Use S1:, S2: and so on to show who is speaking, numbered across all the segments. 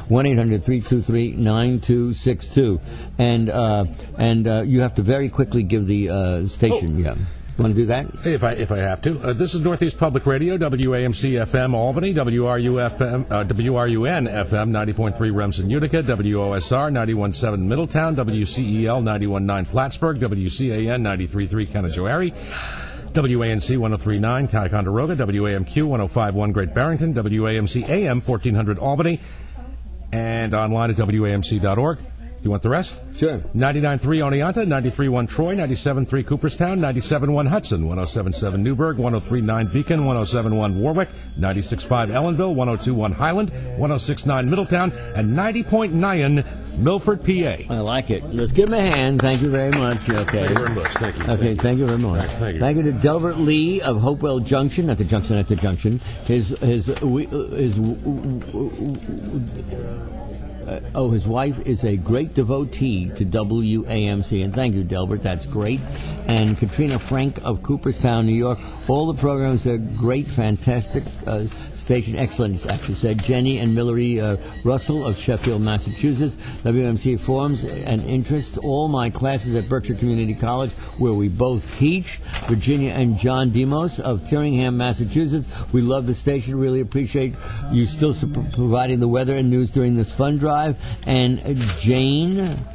S1: 1-800-323-9262. And you have to very quickly give the station. Yeah. Want to do that?
S2: If I have to. This is Northeast Public Radio, WAMC FM Albany, WRUN FM 90.3 Remsen Utica, WOSR 91.7 Middletown, WCEL 91.9 Plattsburgh, WCAN 93.3 Canajoharie, WANC 103.9 Ticonderoga, WAMQ 105.1 Great Barrington, WAMC AM 1400 Albany, and online at WAMC.org. You want the rest?
S1: Sure.
S2: 99.3 Oneonta, 93.1 Troy, 97.3 Cooperstown, 97.1 Hudson, 107.7 Newburgh, 103.9 Beacon, 107.1 Warwick, 96.5 Ellenville, 102.1 Highland, 106.9 Middletown, and 90.9 Milford, PA.
S1: I like it. Let's give him a hand. Thank you very much. Okay.
S2: Thank you very much. Thank you.
S1: Okay, thank you very much.
S2: Thank you.
S1: Thank you to Delbert Lee of Hopewell Junction, at the junction. His wife is a great devotee to WAMC, and thank you, Delbert. That's great. And Katrina Frank of Cooperstown, New York. All the programs are great, fantastic. Station excellent, it's actually said. Jenny and Millery Russell of Sheffield, Massachusetts. WMC forums and interests. All my classes at Berkshire Community College, where we both teach. Virginia and John Demos of Tyringham, Massachusetts. We love the station. Really appreciate you still providing the weather and news during this fund drive. And Jay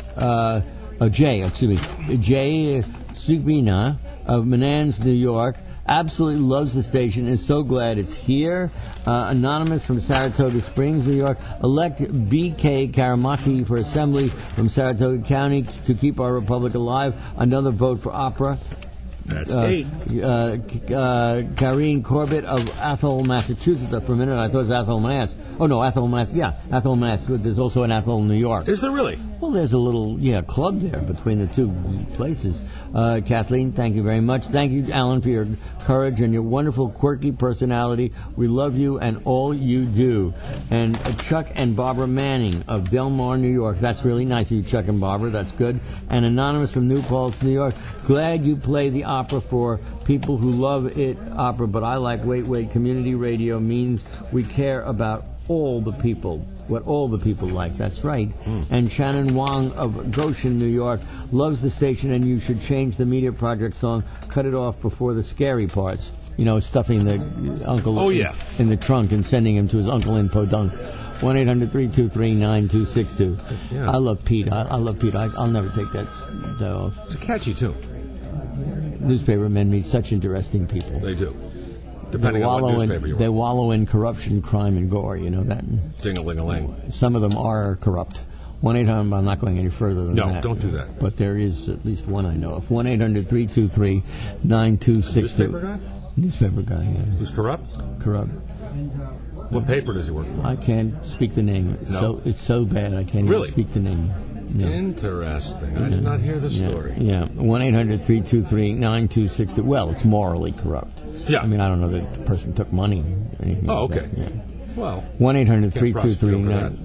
S1: Sugbina of Menands, New York. Absolutely loves the station, is so glad it's here. Anonymous from Saratoga Springs, New York. Elect B.K. Karamaki for Assembly from Saratoga County to keep our republic alive. Another vote for opera.
S2: That's 8.
S1: Karine Corbett of Athol, Massachusetts. For a minute, I thought it was Athol, Mass. Oh, no, Athol, Mass. Yeah, Athol, Mass. There's also an Athol, New York.
S2: Is there really?
S1: Well, there's a little, club there between the two places. Kathleen, thank you very much. Thank you, Alan, for your courage and your wonderful, quirky personality. We love you and all you do. And Chuck and Barbara Manning of Del Mar, New York. That's really nice of you, Chuck and Barbara. That's good. And Anonymous from New Paltz, New York. Glad you play the opera for people who love it, opera, but I like Wait. Community radio means we care about all the people, what all the people like. That's right. And Shannon Wong of Goshen, New York, loves the station, and you should change the Media Project song, cut it off before the scary parts. Stuffing the uncle in the trunk and sending him to his uncle in Podunk. 1-800-323-9262.
S2: Yeah.
S1: I love Pete. I love Pete. I'll never take that off.
S2: It's a catchy tune.
S1: Newspaper men meet such interesting people.
S2: They do. Depending on what newspaper you
S1: They
S2: want.
S1: wallow in corruption, crime, and gore. You know that?
S2: Ding-a-ling-a-ling.
S1: Some of them are corrupt. 1-800, I'm not going any further than that.
S2: No, don't do that.
S1: But there is at least one I know of. 1-800-323-9262.
S2: Newspaper guy?
S1: Newspaper guy, yeah.
S2: Who's corrupt?
S1: Corrupt.
S2: What paper does he work for?
S1: I can't speak the name.
S2: No.
S1: It's so bad I can't
S2: Really?
S1: even speak the name. No.
S2: Interesting. I did not hear the story.
S1: Yeah. 1-800-323-9262. Well, it's morally corrupt.
S2: Yeah.
S1: I mean, I don't know that the person took money or anything.
S2: Oh,
S1: like
S2: okay.
S1: that. Yeah.
S2: Well,
S1: 1-800-323-9262.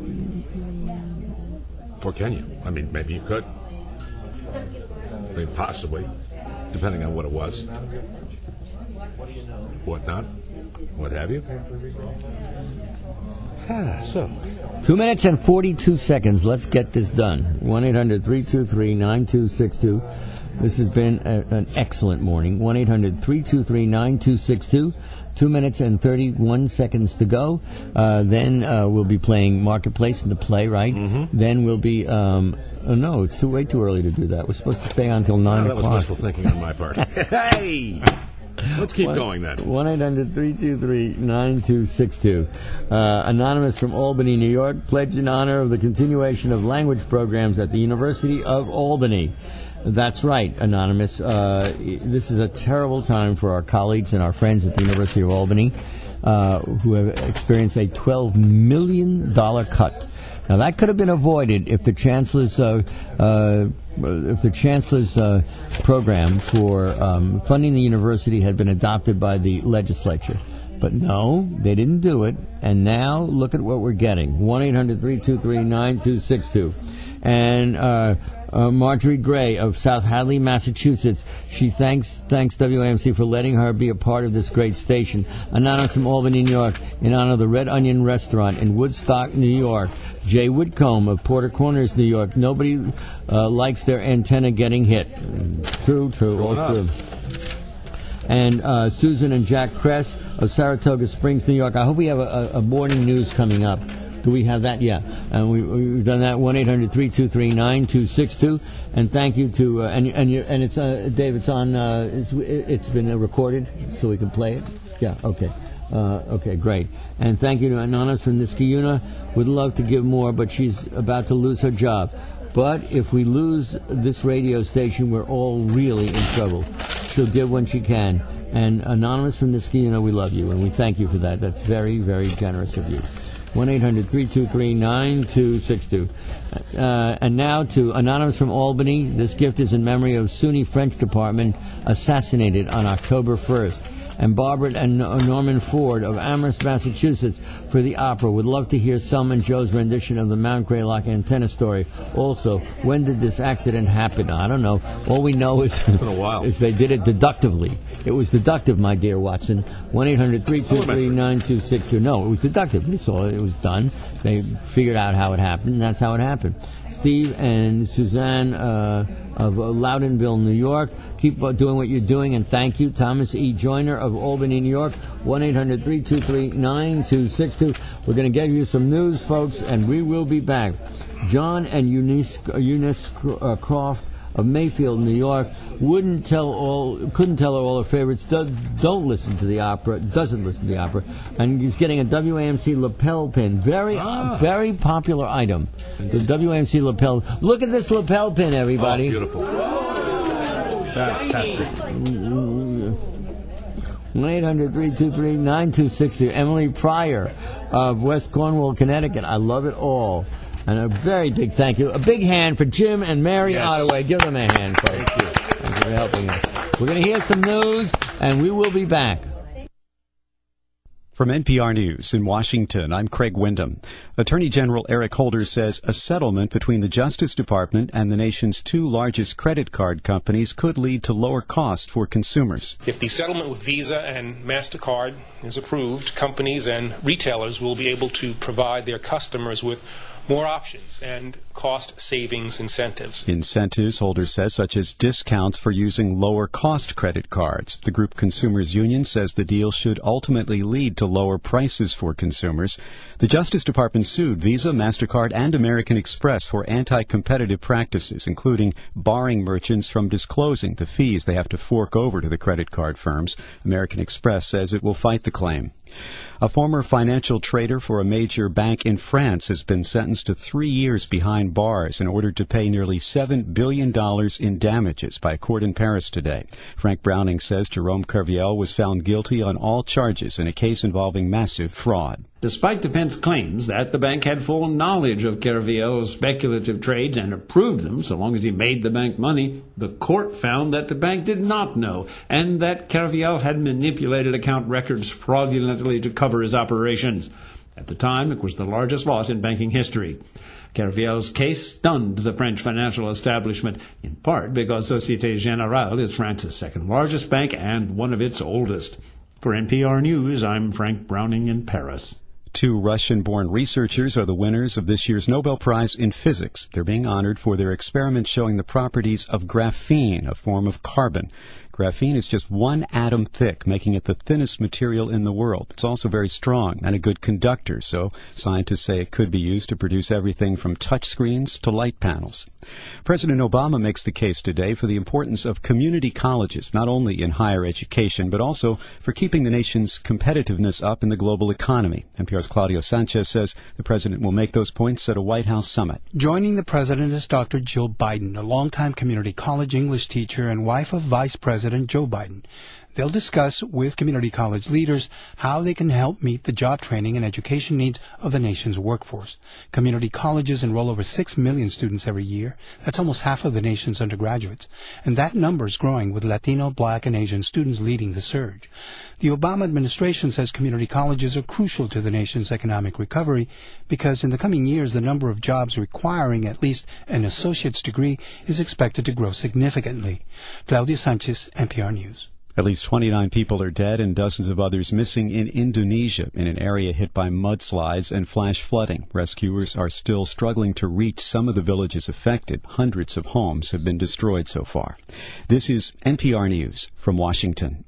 S2: or can you? I mean, maybe you could. I mean, possibly, depending on what it was. What not? What have you? So.
S1: 2 minutes and 42 seconds. Let's get this done. 1-800-323-9262. This has been an excellent morning. 1-800-323-9262. 2 minutes and 31 seconds to go. Then we'll be playing Marketplace in the play, right? Mm-hmm. Then we'll be... no, it's way too early to do that. We're supposed to stay on until 9 o'clock.
S2: That was wishful thinking on my part. Hey! Let's keep going then.
S1: 1-800-323-9262. Anonymous from Albany, New York, pledged in honor of the continuation of language programs at the University of Albany. That's right, Anonymous. This is a terrible time for our colleagues and our friends at the University of Albany who have experienced a $12 million cut. Now that could have been avoided if the chancellor's program for funding the university had been adopted by the legislature. But no, they didn't do it. And now look at what we're getting. 1-800-323-9262. And Marjorie Gray of South Hadley, Massachusetts. She thanks WAMC for letting her be a part of this great station. Anonymous from Albany, New York, in honor of the Red Onion Restaurant in Woodstock, New York. Jay Whitcomb of Porter Corners, New York. Nobody likes their antenna getting hit. True, all true. And Susan and Jack Kress of Saratoga Springs, New York. I hope we have a morning news coming up. Do we have that? Yeah. And we've done that, 1-800-323-9262. And thank you to, and it's, Dave, it's on, it's been recorded so we can play it? Yeah, okay. Okay, great. And thank you to Anonymous from Niskayuna. Would love to give more, but she's about to lose her job. But if we lose this radio station, we're all really in trouble. She'll give when she can. And Anonymous from Niskayuna, we love you, and we thank you for that. That's very, very generous of you. 1-800-323-9262. And now to Anonymous from Albany. This gift is in memory of SUNY French Department, assassinated on October 1st. And Barbara and Norman Ford of Amherst, Massachusetts, for the opera. Would love to hear Selma and Joe's rendition of the Mount Greylock antenna story. Also, when did this accident happen? I don't know. All we know is,
S2: it's been a while.
S1: is they did it deductively. It was deductive, my dear Watson. 1-800-323-9262. No, it was deductive. That's all. It was done. They figured out how it happened, and that's how it happened. Steve and Suzanne of Loudonville, New York. Keep doing what you're doing, and thank you. Thomas E. Joyner of Albany, New York, 1-800-323-9262. We're going to get you some news, folks, and we will be back. John and Eunice Croft of Mayfield, New York, couldn't tell her all her favorites. Don't listen to the opera. Doesn't listen to the opera, and he's getting a WAMC lapel pin. Very popular item. The WAMC lapel. Look at this lapel pin, everybody.
S2: Oh, beautiful. Fantastic.
S1: 1-800-323-9262. Emily Pryor of West Cornwall, Connecticut. I love it all. And a very big thank you. A big hand for Jim and Mary Ottaway. Give them a hand, folks. Thank you. Thank you for helping us. We're going to hear some news, and we will be back.
S3: From NPR News in Washington, I'm Craig Windham. Attorney General Eric Holder says a settlement between the Justice Department and the nation's two largest credit card companies could lead to lower costs for consumers.
S4: If the settlement with Visa and MasterCard is approved, companies and retailers will be able to provide their customers with more options and cost savings incentives.
S3: Incentives, Holder says, such as discounts for using lower-cost credit cards. The group Consumers Union says the deal should ultimately lead to lower prices for consumers. The Justice Department sued Visa, MasterCard, and American Express for anti-competitive practices, including barring merchants from disclosing the fees they have to fork over to the credit card firms. American Express says it will fight the claim. A former financial trader for a major bank in France has been sentenced to 3 years behind bars in order to pay nearly $7 billion in damages by a court in Paris today. Frank Browning says Jerome Kerviel was found guilty on all charges in a case involving massive fraud.
S5: Despite defense claims that the bank had full knowledge of Kerviel's speculative trades and approved them so long as he made the bank money, the court found that the bank did not know and that Kerviel had manipulated account records fraudulently to cover his operations. At the time, it was the largest loss in banking history. Kerviel's case stunned the French financial establishment, in part because Société Générale is France's second largest bank and one of its oldest. For NPR News, I'm Frank Browning in Paris.
S3: Two Russian-born researchers are the winners of this year's Nobel Prize in Physics. They're being honored for their experiments showing the properties of graphene, a form of carbon. Graphene is just 1 atom thick, making it the thinnest material in the world. It's also very strong and a good conductor, so scientists say it could be used to produce everything from touchscreens to light panels. President Obama makes the case today for the importance of community colleges, not only in higher education, but also for keeping the nation's competitiveness up in the global economy. NPR's Claudio Sanchez says the president will make those points at a White House summit.
S6: Joining the president is Dr. Jill Biden, a longtime community college English teacher and wife of Vice President Joe Biden. They'll discuss with community college leaders how they can help meet the job training and education needs of the nation's workforce. Community colleges enroll over 6 million students every year. That's almost half of the nation's undergraduates. And that number is growing, with Latino, Black, and Asian students leading the surge. The Obama administration says community colleges are crucial to the nation's economic recovery because in the coming years, the number of jobs requiring at least an associate's degree is expected to grow significantly. Claudia Sanchez, NPR News.
S3: At least 29 people are dead and dozens of others missing in Indonesia in an area hit by mudslides and flash flooding. Rescuers are still struggling to reach some of the villages affected. Hundreds of homes have been destroyed so far. This is NPR News from Washington.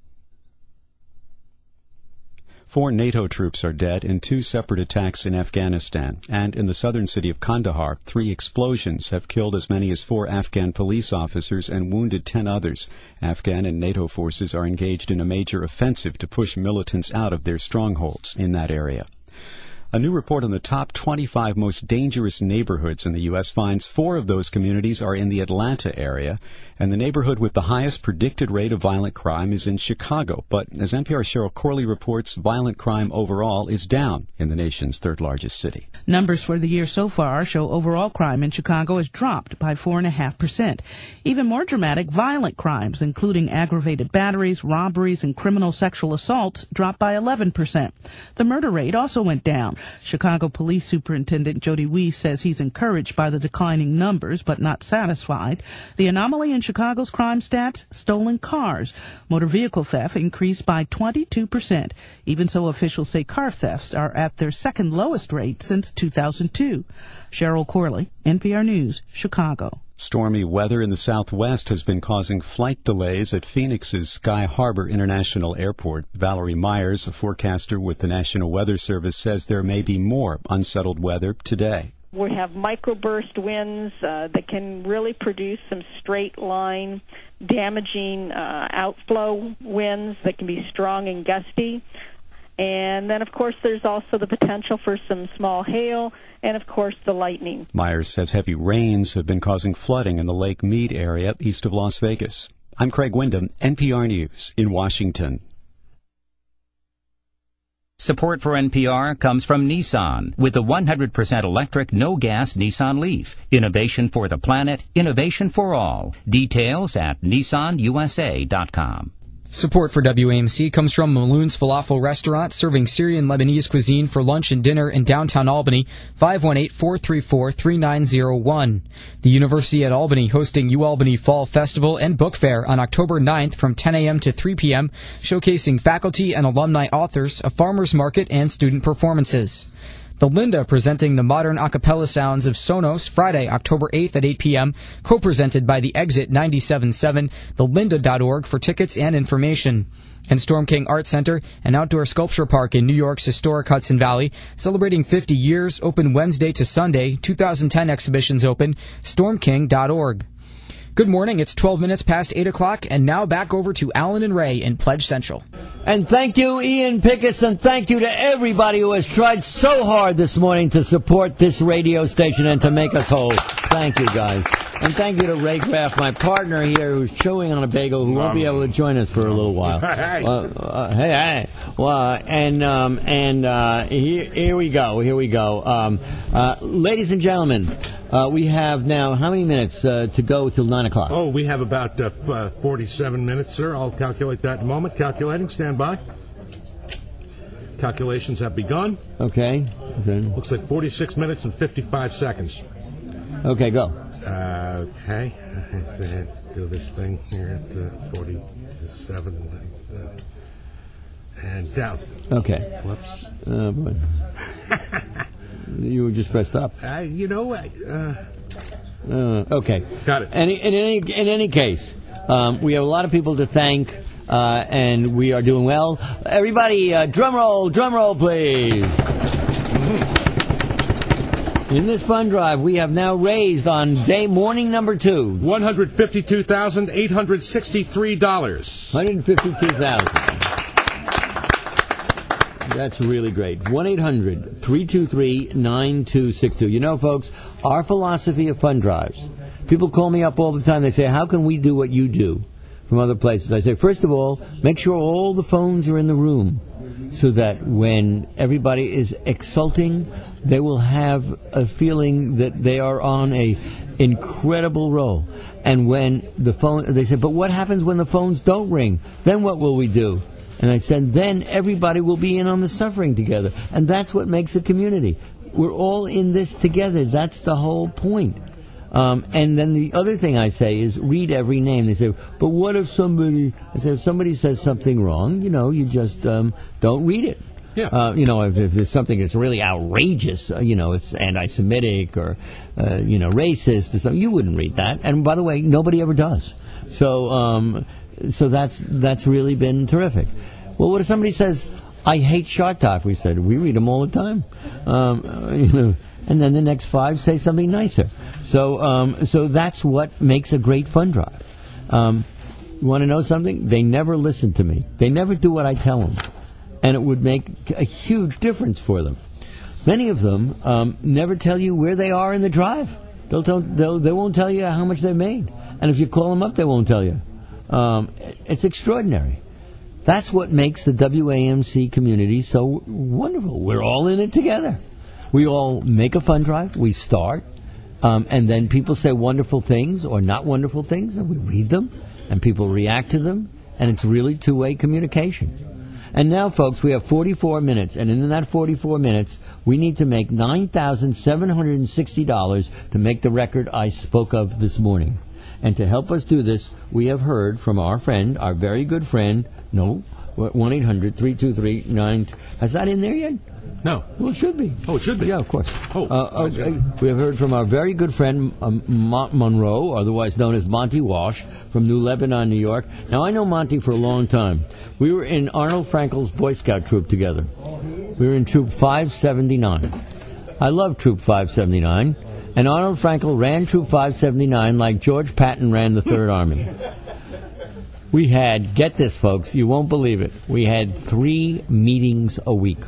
S3: 4 NATO troops are dead in 2 separate attacks in Afghanistan. And in the southern city of Kandahar, 3 explosions have killed as many as 4 Afghan police officers and wounded 10 others. Afghan and NATO forces are engaged in a major offensive to push militants out of their strongholds in that area. A new report on the top 25 most dangerous neighborhoods in the U.S. finds 4 of those communities are in the Atlanta area, and the neighborhood with the highest predicted rate of violent crime is in Chicago. But as NPR's Cheryl Corley reports, violent crime overall is down in the nation's third largest city.
S7: Numbers for the year so far show overall crime in Chicago has dropped by 4.5%. Even more dramatic, violent crimes, including aggravated batteries, robberies, and criminal sexual assaults, dropped by 11%. The murder rate also went down. Chicago Police Superintendent Jody Weiss says he's encouraged by the declining numbers, but not satisfied. The anomaly in Chicago's crime stats, stolen cars. Motor vehicle theft increased by 22%. Even so, officials say car thefts are at their second lowest rate since 2002. Cheryl Corley, NPR News, Chicago.
S3: Stormy weather in the southwest has been causing flight delays at Phoenix's Sky Harbor International Airport. Valerie Myers, a forecaster with the National Weather Service, says there may be more unsettled weather today.
S8: We have microburst winds that can really produce some straight line damaging outflow winds that can be strong and gusty. And then, of course, there's also the potential for some small hail and, of course, the lightning. Myers says heavy rains have been causing flooding in the Lake Mead area east of Las Vegas. I'm Craig Wyndham, NPR News in Washington.
S9: Support for NPR comes from Nissan with the 100% electric, no-gas Nissan Leaf. Innovation for the planet, innovation for all. Details at nissanusa.com.
S10: Support for WAMC comes from Maloon's Falafel Restaurant, serving Syrian Lebanese cuisine for lunch and dinner in downtown Albany, 518-434-3901. The University at Albany hosting UAlbany Fall Festival and Book Fair on October 9th from 10 a.m. to 3 p.m., showcasing faculty and alumni authors, a farmers market, and student performances. The Linda presenting the modern a cappella sounds of Sonos Friday, October 8th at 8 p.m., co-presented by the Exit 97.7, thelynda.org for tickets and information. And Storm King Art Center, an outdoor sculpture park in New York's historic Hudson Valley, celebrating 50 years, open Wednesday to Sunday, 2010 exhibitions open, stormking.org. Good morning. It's 12 minutes past 8 o'clock, and now back over to Alan and Ray in Pledge Central.
S1: And thank you, Ian Pickus, and thank you to everybody who has tried so hard this morning to support this radio station and to make us whole. Thank you, guys. And thank you to Ray Graff, my partner here, who's chewing on a bagel, who won't be able to join us for a little while. Hey. Well, here we go. Ladies and gentlemen, we have now how many minutes to go till 9 o'clock?
S2: Oh, we have about 47 minutes, sir. I'll calculate that in a moment. Calculating. Stand by. Calculations have begun.
S1: Okay.
S2: Looks like 46 minutes and 55 seconds.
S1: Okay, go.
S2: Okay. Do this thing here at 47 and down.
S1: Okay.
S2: Whoops.
S1: Oh, boy. You were just pressed up. Okay.
S2: Got it.
S1: In any case, we have a lot of people to thank, and we are doing well. Everybody, drum roll, please. In this fund drive, we have now raised on morning number 2,
S2: $152,863.
S1: $152,000. That's really great. 1-800-323-9262. You know, folks, our philosophy of fund drives, people call me up all the time. They say, how can we do what you do from other places? I say, first of all, make sure all the phones are in the room so that when everybody is exulting, they will have a feeling that they are on a incredible roll. And when the phone, they say, but what happens when the phones don't ring? Then what will we do? And I said, then everybody will be in on the suffering together. And that's what makes a community. We're all in this together. That's the whole point. And then the other thing I say is read every name. They say, but what if somebody says something wrong? You just don't read it.
S2: Yeah.
S1: If there's something that's really outrageous, it's anti-Semitic or, racist or something, you wouldn't read that. And by the way, nobody ever does. So that's really been terrific. Well, what if somebody says, I hate Short Talk? We said, we read them all the time. And then the next 5 say something nicer. So that's what makes a great fund drive. You want to know something? They never listen to me. They never do what I tell them. And it would make a huge difference for them. Many of them never tell you where they are in the drive. They won't tell you how much they made. And if you call them up, they won't tell you. It's extraordinary. That's what makes the WAMC community so wonderful. We're all in it together. We all make a fund drive. We start. And then people say wonderful things or not wonderful things, and we read them, and people react to them, and it's really two-way communication. And now, folks, we have 44 minutes, and in that 44 minutes, we need to make $9,760 to make the record I spoke of this morning. And to help us do this, we have heard from our friend, our very good friend, 1-800-323-9... Has that in there yet?
S2: No.
S1: Well, it should be.
S2: Oh, it should be.
S1: Yeah, of course.
S2: Okay.
S1: We have heard from our very good friend, Mont Monroe, otherwise known as Monty Walsh, from New Lebanon, New York. Now, I know Monty for a long time. We were in Arnold Frankel's Boy Scout troop together. We were in Troop 579. I love Troop 579. And Arnold Frankel ran Troop 579 like George Patton ran the Third Army. We had, get this, folks, you won't believe it, we had 3 meetings a week.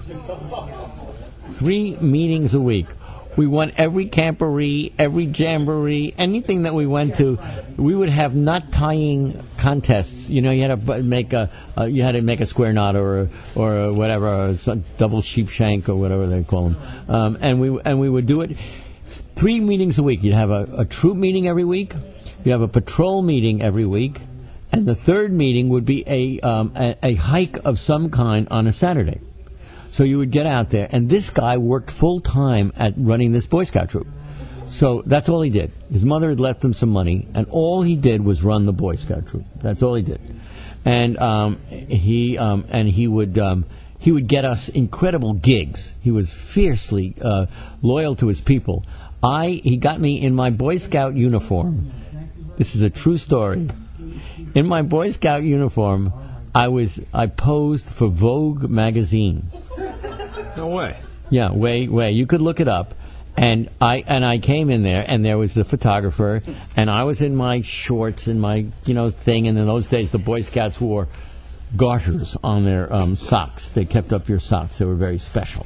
S1: 3 meetings a week. We went every camporee, every jamboree, anything that we went to. We would have knot tying contests. You had to make a square knot or whatever, a double sheep shank or whatever they call them. And we would do it 3 meetings a week. You'd have a troop meeting every week. You have a patrol meeting every week. And the third meeting would be a hike of some kind on a Saturday. So you would get out there, and this guy worked full time at running this Boy Scout troop. So that's all he did. His mother had left him some money, and all he did was run the Boy Scout troop. That's all he did. And he would get us incredible gigs. He was fiercely loyal to his people. He got me in my Boy Scout uniform. This is a true story. In my Boy Scout uniform, I posed for Vogue magazine.
S2: No way.
S1: Yeah, way. You could look it up. And I came in there, and there was the photographer, and I was in my shorts and my thing. And in those days, the Boy Scouts wore garters on their socks. They kept up your socks. They were very special.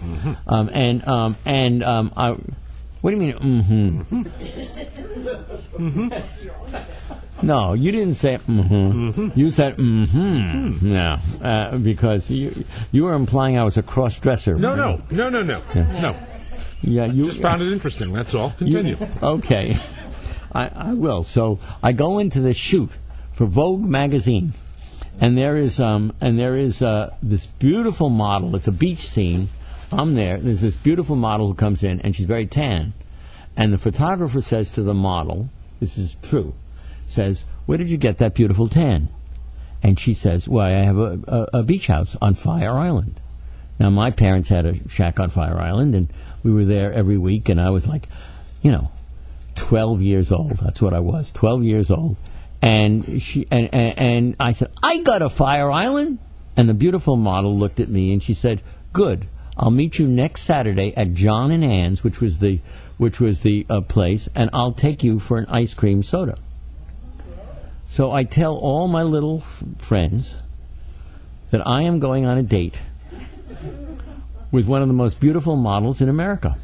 S1: Mm-hmm. What do you mean? Mm-hmm. Mm-hmm. No, you didn't say mm-hmm. Mm-hmm. You said mm-hmm. No, because you were implying I was a cross-dresser.
S2: No.
S1: Yeah.
S2: No.
S1: Yeah, you
S2: just found it interesting. That's all. Continue.
S1: Okay, I will. So I go into the shoot for Vogue magazine, and there is this beautiful model. It's a beach scene. I'm there. There's this beautiful model who comes in, and she's very tan, and the photographer says to the model, "This is true." Says, "Where did you get that beautiful tan?" And she says, "Well, I have a beach house on Fire Island." Now, my parents had a shack on Fire Island, and we were there every week, and I was like, 12 years old. That's what I was, 12 years old. And she and I said, "I got a Fire Island." And the beautiful model looked at me, and she said, "Good. I'll meet you next Saturday at John and Ann's, which was the place, and I'll take you for an ice cream soda." So I tell all my little friends that I am going on a date with one of the most beautiful models in America.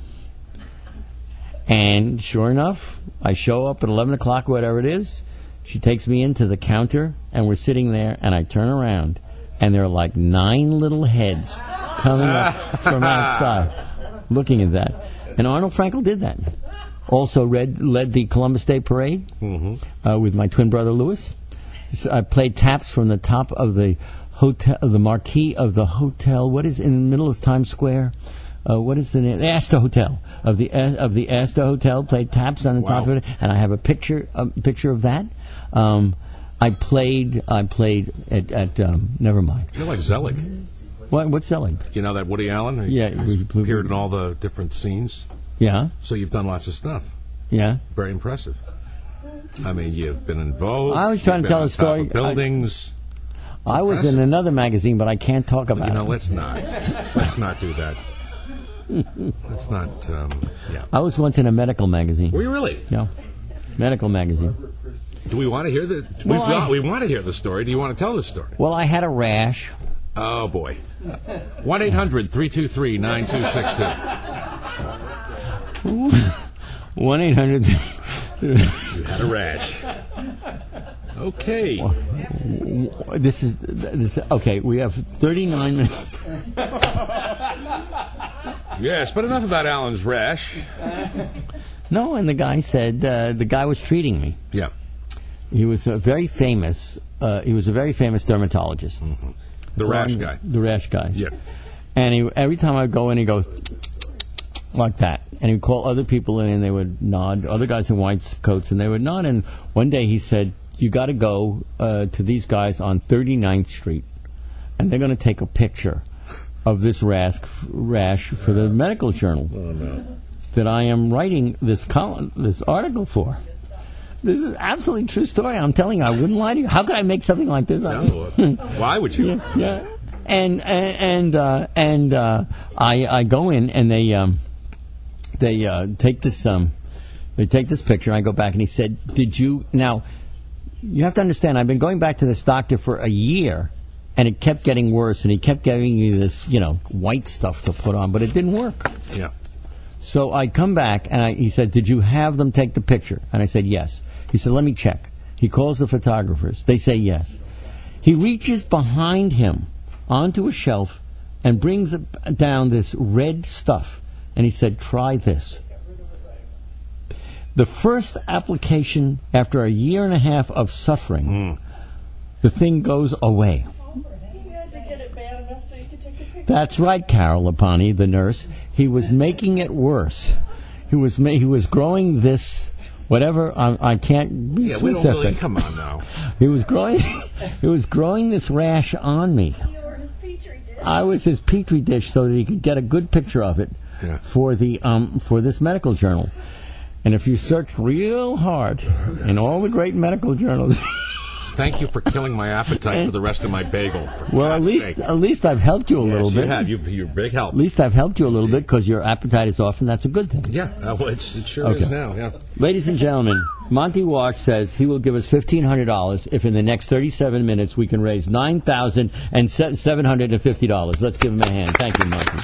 S1: And sure enough, I show up at 11 o'clock, whatever it is. She takes me into the counter, and we're sitting there, and I turn around, and there are like 9 little heads coming up from outside looking at that. And Arnold Frankel did that. Also led the Columbus Day Parade with my twin brother Louis. I played taps from the top of the hotel, the marquee of the hotel. What is in the middle of Times Square? what is the name? The Astor Hotel. Of the Astor Hotel, played taps on the top of it, and I have a picture of that. I played at never mind.
S2: You're like Zelig.
S1: What's Zelig?
S2: You know that Woody Allen?
S1: Yeah.
S2: He appeared in all the different scenes.
S1: Yeah.
S2: So you've done lots of stuff.
S1: Yeah.
S2: Very impressive. I mean, you've been in Vogue.
S1: I was trying to tell a story.
S2: Buildings.
S1: I was in another magazine, but I can't talk about it.
S2: Let's not do that. Let's not. Yeah.
S1: I was once in a medical magazine.
S2: Were you really?
S1: Yeah. Medical magazine.
S2: Do we want to hear the? We want to hear the story. Do you want to tell the story?
S1: Well, I had a rash.
S2: Oh boy. 1-800-323-9262.
S1: 1-800.
S2: You had a rash. Okay.
S1: This is okay. We have 39 minutes.
S2: Yes, but enough about Alan's rash.
S1: No, and the guy said the guy was treating me.
S2: Yeah.
S1: He was a very famous. He was a very famous dermatologist.
S2: Mm-hmm. The rash guy.
S1: The rash guy.
S2: Yeah.
S1: And every time I go in, he goes like that. And he would call other people in, and they would nod. Other guys in white coats, and they would nod. And one day he said, "You got to go to these guys on 39th Street, and they're going to take a picture of this rash for the medical journal that I am writing this article for." This is absolutely true story. I'm telling you, I wouldn't lie to you. How could I make something like this?
S2: No. Why would you?
S1: Yeah. And I go in, and they take this picture. And I go back, and he said, "Did you?" Now, you have to understand. I've been going back to this doctor for a year, and it kept getting worse. And he kept giving me this, white stuff to put on, but it didn't work.
S2: Yeah.
S1: So I come back, and he said, "Did you have them take the picture?" And I said, "Yes." He said, "Let me check." He calls the photographers. They say yes. He reaches behind him onto a shelf and brings down this red stuff. And he said, "Try this." The first application after a year and a half of suffering, the thing goes away. That's right, Carol Lapani, the nurse. He was making it worse. He was growing this, whatever. I can't be specific.
S2: We don't really. Come on now.
S1: He was growing this rash on me. I was his petri dish, so that he could get a good picture of it for this medical journal. And if you search real hard in all the great medical journals.
S2: Thank you for killing my appetite for the rest of my bagel.
S1: Well, at least I've helped you a little bit.
S2: Yes, you have. You're a big help.
S1: At least I've helped you a little bit, because your appetite is off, and that's a good thing.
S2: Yeah, well, it sure is now. Yeah.
S1: Ladies and gentlemen, Monty Walsh says he will give us $1,500 if in the next 37 minutes we can raise $9,750. Let's give him a hand. Thank you, Monty.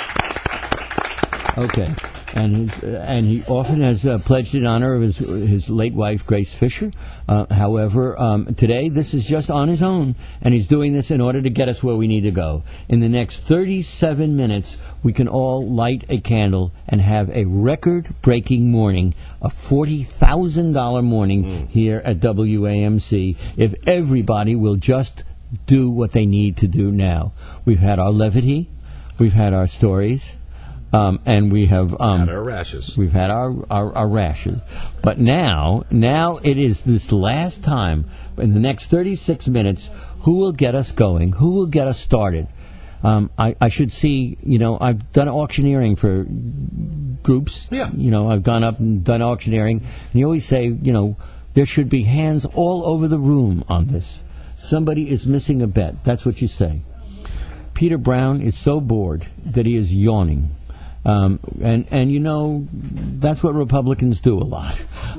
S1: Okay. And he often has pledged in honor of his late wife, Grace Fisher. However, today this is just on his own, and he's doing this in order to get us where we need to go. In the next 37 minutes, we can all light a candle and have a record-breaking morning, a $40,000 morning here at WAMC, if everybody will just do what they need to do now. We've had our levity, we've had our stories. And we have
S2: had our rashes.
S1: We've had our rashes, but now it is this last time. In the next 36 minutes, who will get us going? Who will get us started? I should see. I've done auctioneering for groups.
S2: Yeah.
S1: I've gone up and done auctioneering, and you always say, there should be hands all over the room on this. Somebody is missing a bet. That's what you say. Peter Brown is so bored that he is yawning. And that's what Republicans do a lot.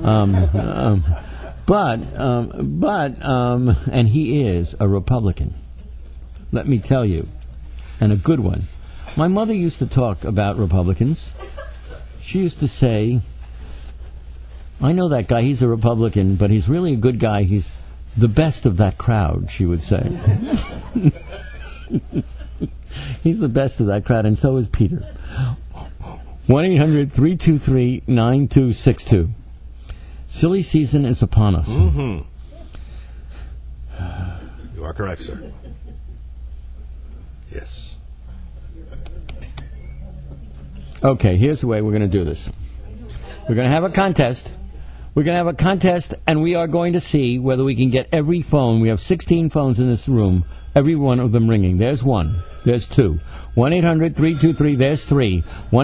S1: And he is a Republican. Let me tell you, and a good one. My mother used to talk about Republicans. She used to say, "I know that guy, he's a Republican, but he's really a good guy. He's the best of that crowd," she would say. He's the best of that crowd, and so is Peter. 1-800-323-9262. Silly season is upon us.
S2: Mm-hmm. You are correct, sir. Yes.
S1: Okay, here's the way we're going to do this. We're going to have a contest. We're going to have a contest, and we are going to see whether we can get every phone. We have 16 phones in this room, every one of them ringing. There's one. There's two. 1-800-323, there's three.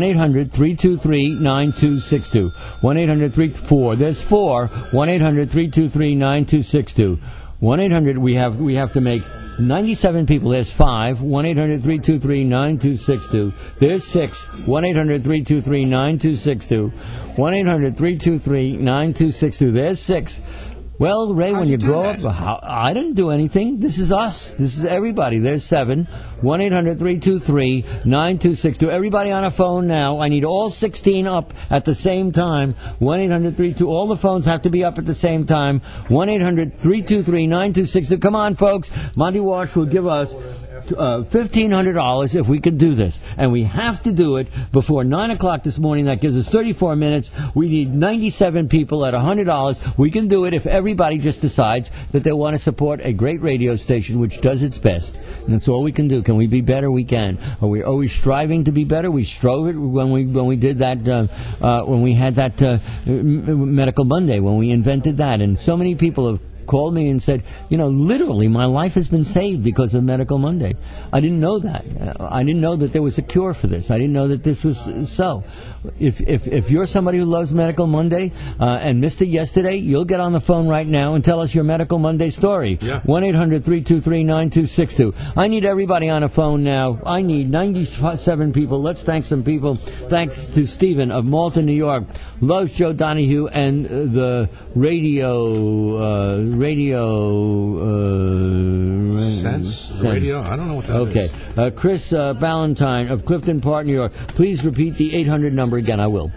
S1: 1-800-323-9262. 1-800-34, there's four. 1-800-323-9262. 1-800, we have to make 97 people. There's five. 1-800-323-9262. There's six. 1-800-323-9262. 1-800-323-9262. There's six. Well, Ray, when you grow up, I didn't do anything. This is us. This is everybody. There's seven. 1-800-323-9262. Everybody on a phone now. I need all 16 up at the same time. 1-800-32. All the phones have to be up at the same time. 1-800-323-9262. Come on, folks. Monty Walsh will give us $1,500 if we could do this. And we have to do it before 9 o'clock this morning. That gives us 34 minutes. We need 97 people at $100. We can do it if everybody just decides that they want to support a great radio station which does its best. And that's all we can do. Can we be better? We can. Are we always striving to be better? We strove it when we did that, when we had that Medical Monday, when we invented that. And so many people have called me and said, literally my life has been saved because of Medical Monday. I didn't know that. I didn't know that there was a cure for this. I didn't know that this was so. If you're somebody who loves Medical Monday and missed it yesterday, you'll get on the phone right now and tell us your Medical Monday story. Yeah. 1-800-323-9262. I need everybody on a phone now. I need 97 people. Let's thank some people. Thanks to Stephen of Malta, New York. Loves Joe Donahue and the
S2: Sense? Radio? I don't know what that is.
S1: Okay. Chris Ballantyne of Clifton Park, New York. Please repeat the 800 number again. I will.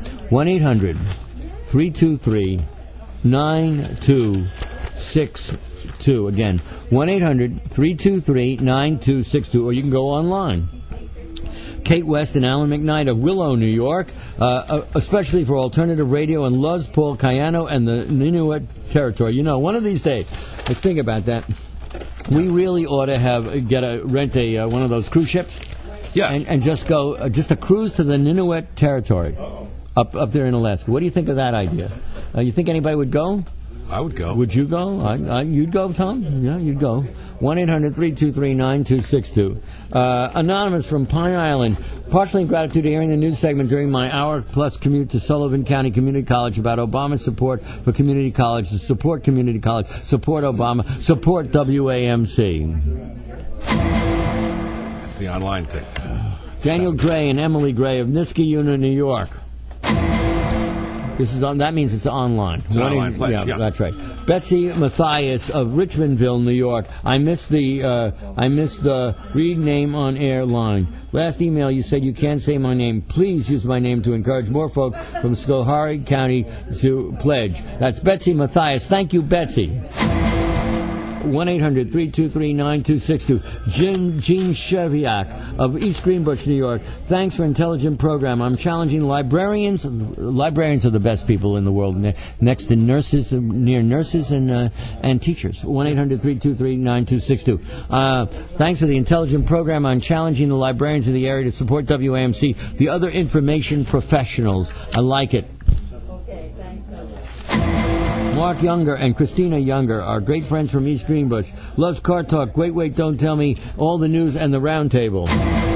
S1: 1-800-323-9262. Again, 1-800-323-9262. Or you can go online. Kate West and Alan McKnight of Willow, New York, especially for alternative radio, and loves Paul Cayano and the Nunavut Territory. One of these days, let's think about that. We really ought to rent one of those cruise ships, and just go just a cruise to the Nunavut Territory, up there in Alaska. What do you think of that idea? You think anybody would go?
S2: I would go.
S1: Would you go? You'd go, Tom? Yeah, you'd go. 1-800-323-9262. Anonymous from Pine Island. Partially in gratitude to hearing the news segment during my hour-plus commute to Sullivan County Community College about Obama's support for community colleges. Support community college. Support Obama. Support WAMC.
S2: The online thing.
S1: Daniel Gray and Emily Gray of Niskayuna, New York. This is on. That means it's online.
S2: It's an online pledge.
S1: Yeah, that's right. Betsy Matthias of Richmondville, New York. I missed the read name on air line. Last email you said you can't say my name. Please use my name to encourage more folk from Schoharie County to pledge. That's Betsy Matthias. Thank you, Betsy. 1-800-323-9262. Gene Cheviak of East Greenbush, New York. Thanks for intelligent program. I'm challenging librarians. Librarians are the best people in the world, next to nurses, near nurses and teachers. 1-800-323-9262. Thanks for the intelligent program. I'm challenging the librarians in the area to support WAMC. The other information professionals. I like it. Mark Younger and Christina Younger are great friends from East Greenbush. Loves Car Talk, Wait, Wait, Don't Tell Me, all the news and the round table.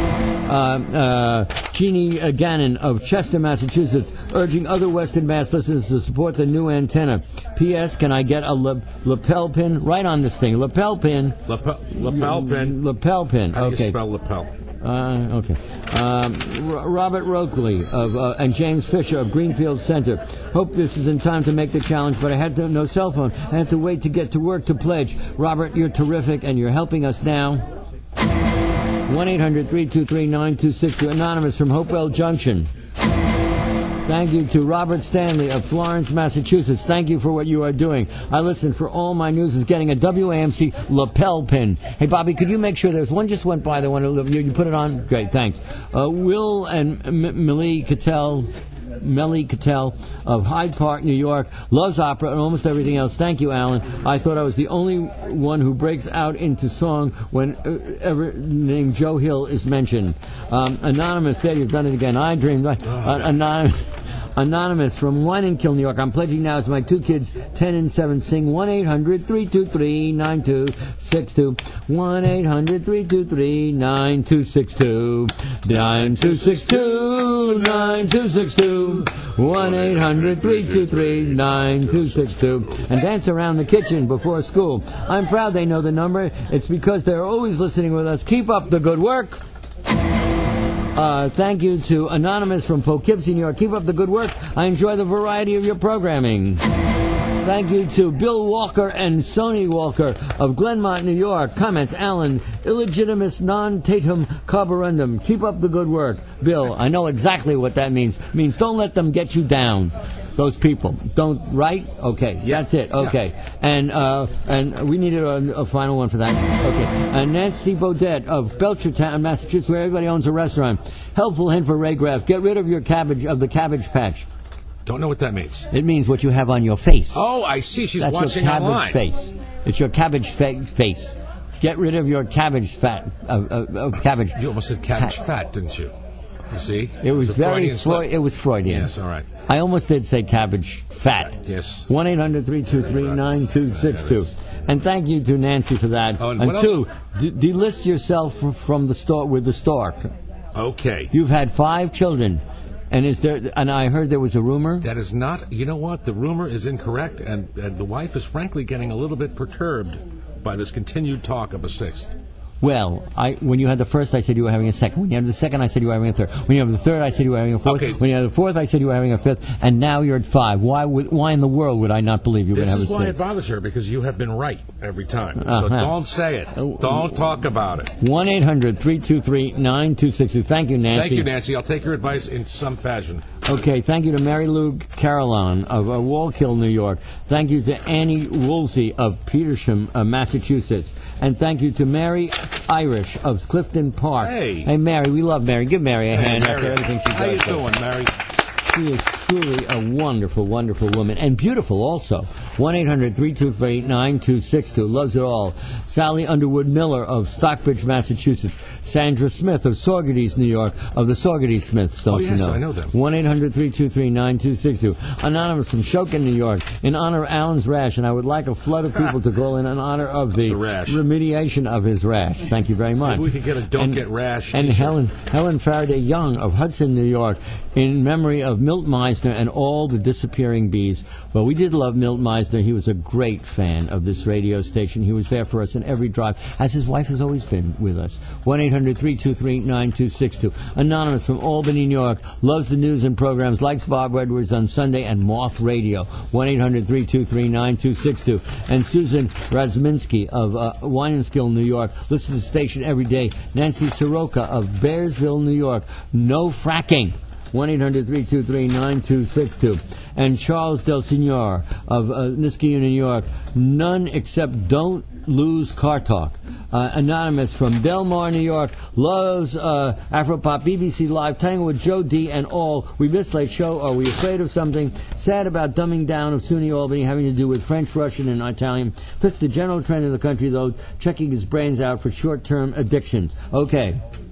S1: Jeannie Gannon of Chester, Massachusetts, urging other Western Mass listeners to support the new antenna. P.S. Can I get a lapel pin? Right on this thing. Lapel pin.
S2: Lapel pin.
S1: Lapel pin.
S2: How do
S1: okay.
S2: you spell lapel?
S1: Okay. Robert Rokeley and James Fisher of Greenfield Center. Hope this is in time to make the challenge, but I had no cell phone. I had to wait to get to work to pledge. Robert, you're terrific, and you're helping us now. 1-800-323-9262. Anonymous from Hopewell Junction. Thank you to Robert Stanley of Florence, Massachusetts. Thank you for what you are doing. I listen for all my news is getting a WAMC lapel pin. Hey, Bobby, could you make sure there's one just went by the one you put it on? Great, thanks. Will and Millie Cattell. Melly Cattell of Hyde Park, New York. Loves opera and almost everything else. Thank you, Alan. I thought I was the only one who breaks out into song whenever named Joe Hill is mentioned. Anonymous, there you've done it again. I dreamed. Anonymous from Winekill, New York. I'm pledging now as my two kids, 10 and 7, sing 1-800-323-9262. 1-800-323-9262. 9262. 9262. 1-800-323-9262. And dance around the kitchen before school. I'm proud they know the number. It's because they're always listening with us. Keep up the good work. Thank you to Anonymous from Poughkeepsie, New York. Keep up the good work. I enjoy the variety of your programming. Thank you to Bill Walker and Sony Walker of Glenmont, New York. Comments, Alan, illegitimus non-tatum carborundum. Keep up the good work. Bill, I know exactly what that means. It means don't let them get you down. Those people. Don't, right? Okay, yeah. That's it. Okay. Yeah. And we needed a final one for that. Okay. Nancy Bodette of Belchertown, Massachusetts, where everybody owns a restaurant. Helpful hint for Ray Graff. Get rid of your cabbage, of the Cabbage Patch.
S2: Don't know what that means.
S1: It means what you have on your face.
S2: Oh, I see. She's
S1: That's
S2: watching
S1: your cabbage
S2: online.
S1: Face. It's your cabbage face. Get rid of your cabbage fat. Cabbage.
S2: You almost said cabbage fat, didn't you? You see?
S1: It was very it was Freudian.
S2: Yes, all right.
S1: I almost did say cabbage fat.
S2: Yes.
S1: 1-800-323-9262. And thank you to Nancy for that.
S2: Oh, and
S1: two, delist yourself from the store with the stork.
S2: Okay.
S1: You've had 5 children. And I heard there was a rumor?
S2: That is not. You know what? The rumor is incorrect, and the wife is frankly getting a little bit perturbed by this continued talk of a 6th.
S1: Well, when you had the first, I said you were having a second. When you had the second, I said you were having a third. When you have the third, I said you were having a fourth.
S2: Okay.
S1: When you had the fourth, I said you were having a fifth. And now you're at 5. Why in the world would I not believe you were going to have a 6th?
S2: This is why it bothers her, because you have been right every time. So don't say it. Don't talk about it.
S1: 1-800-323-9262. Thank you, Nancy.
S2: Thank you, Nancy. I'll take your advice in some fashion.
S1: Okay, thank you to Mary Lou Caroline of Wallkill, New York. Thank you to Annie Woolsey of Petersham, Massachusetts. And thank you to Mary Irish of Clifton Park.
S2: Hey,
S1: Mary, we love Mary. Give Mary a hand after everything she does.
S2: How you doing, Mary?
S1: She is truly a wonderful, wonderful woman. And beautiful also. 1-800-323-9262. Loves it all. Sally Underwood Miller of Stockbridge, Massachusetts. Sandra Smith of Saugerties, New York, of the Saugerties Smiths, don't you know?
S2: Oh, yes, I know them.
S1: 1-800-323-9262. Anonymous from Shokin, New York. In honor of Alan's rash, and I would like a flood of people to call in honor of the
S2: rash.
S1: Remediation of his rash. Thank you very much.
S2: Maybe we could get a Don't Get Rash
S1: And
S2: t-shirt.
S1: Helen Faraday Young of Hudson, New York, in memory of Milt Meisner and all the disappearing bees. Well, we did love Milt Meisner. He was a great fan of this radio station. He was there for us in every drive, as his wife has always been with us. 1-800-323-9262. Anonymous from Albany, New York, loves the news and programs, likes Bob Edwards on Sunday and Moth Radio. 1-800-323-9262. And Susan Razminsky of Wineskill, New York, listens to the station every day. Nancy Soroka of Bearsville, New York, no fracking. 1-800-323-9262. And Charles Del Signor of Niskayuna, New York, none except Don't Lose Car Talk. Anonymous from Del Mar, New York, loves Afropop, BBC Live, Tango with Joe D. and all. We missed late show. Are we afraid of something? Sad about dumbing down of SUNY Albany having to do with French, Russian, and Italian. Fits the general trend in the country, though, checking his brains out for short-term addictions. Okay.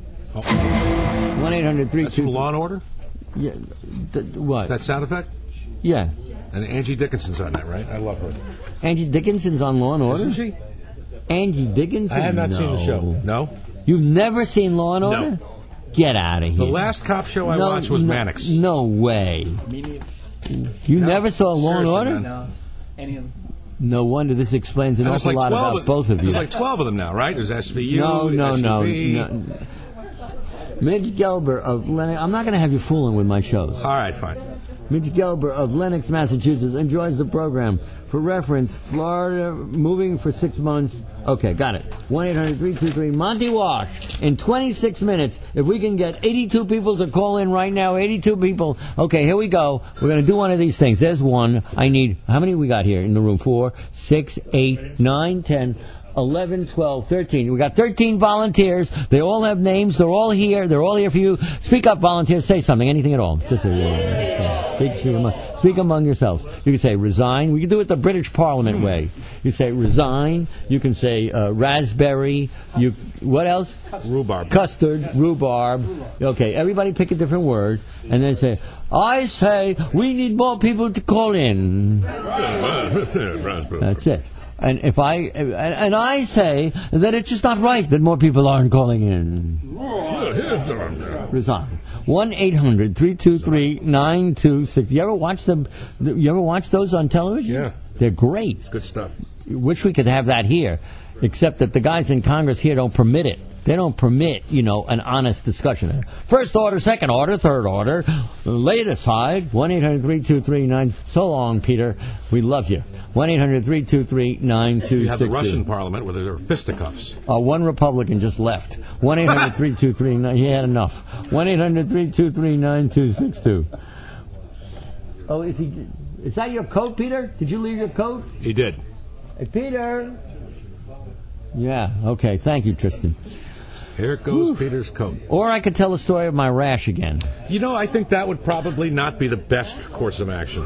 S1: 1-800-323.
S2: That's from Law and Order?
S1: Yeah, what?
S2: That sound effect?
S1: Yeah.
S2: And Angie Dickinson's on that, right? I love her.
S1: Angie Dickinson's on Law and Order?
S2: Isn't she?
S1: Angie Dickinson?
S2: I have not seen the show. No?
S1: You've never seen Law and Order?
S2: No.
S1: Get out of here.
S2: The last cop show I watched was Mannix.
S1: No way. You never saw Law and Order?
S11: No. Any of them.
S1: No wonder this explains an awful lot about both of you.
S2: There's like 12 of them now, right? There's SVU,
S1: No.
S2: SUV.
S1: Midge Gelber of Lennox. I'm not going to have you fooling with my shows.
S2: All right, fine.
S1: Midge Gelber of Lennox, Massachusetts, enjoys the program. For reference, Florida moving for 6 months. Okay, got it. 1-800-323 Monty Wash. In 26 minutes, if we can get 82 people to call in right now, 82 people. Okay, here we go. We're going to do one of these things. There's one. I need, how many we got here in the room? 4, 6, 8, 9, 10. 11, 12, 13. We got 13 volunteers. They all have names. They're all here. They're all here for you. Speak up, volunteers. Say something, anything at all. Just speak among yourselves. You can say resign. We can do it the British Parliament way. You say resign. You can say raspberry. What else?
S2: Rhubarb.
S1: Custard. Rhubarb. Okay, everybody pick a different word, and then say, I say we need more people to call in. That's it. And if I say that it's just not right that more people aren't calling in. Resign. 1-800-323-9260. You ever watch them? You ever watch those on television?
S2: Yeah.
S1: They're great.
S2: It's good stuff.
S1: Wish we could have that here, except that the guys in Congress here don't permit it. They don't permit, an honest discussion. First order, second order, third order. Lay it aside. 1-800-323-9. So long, Peter. We love you. 1-800-323-9262.
S2: You have the Russian Parliament where there are fisticuffs.
S1: One Republican just left. 1-800-323-9. He had enough. 1-800-323-9262. Oh, is that your coat, Peter? Did you leave your coat?
S2: He did.
S1: Hey, Peter. Yeah, okay. Thank you, Tristan.
S2: Here goes Peter's coat.
S1: Or I could tell the story of my rash again.
S2: I think that would probably not be the best course of action.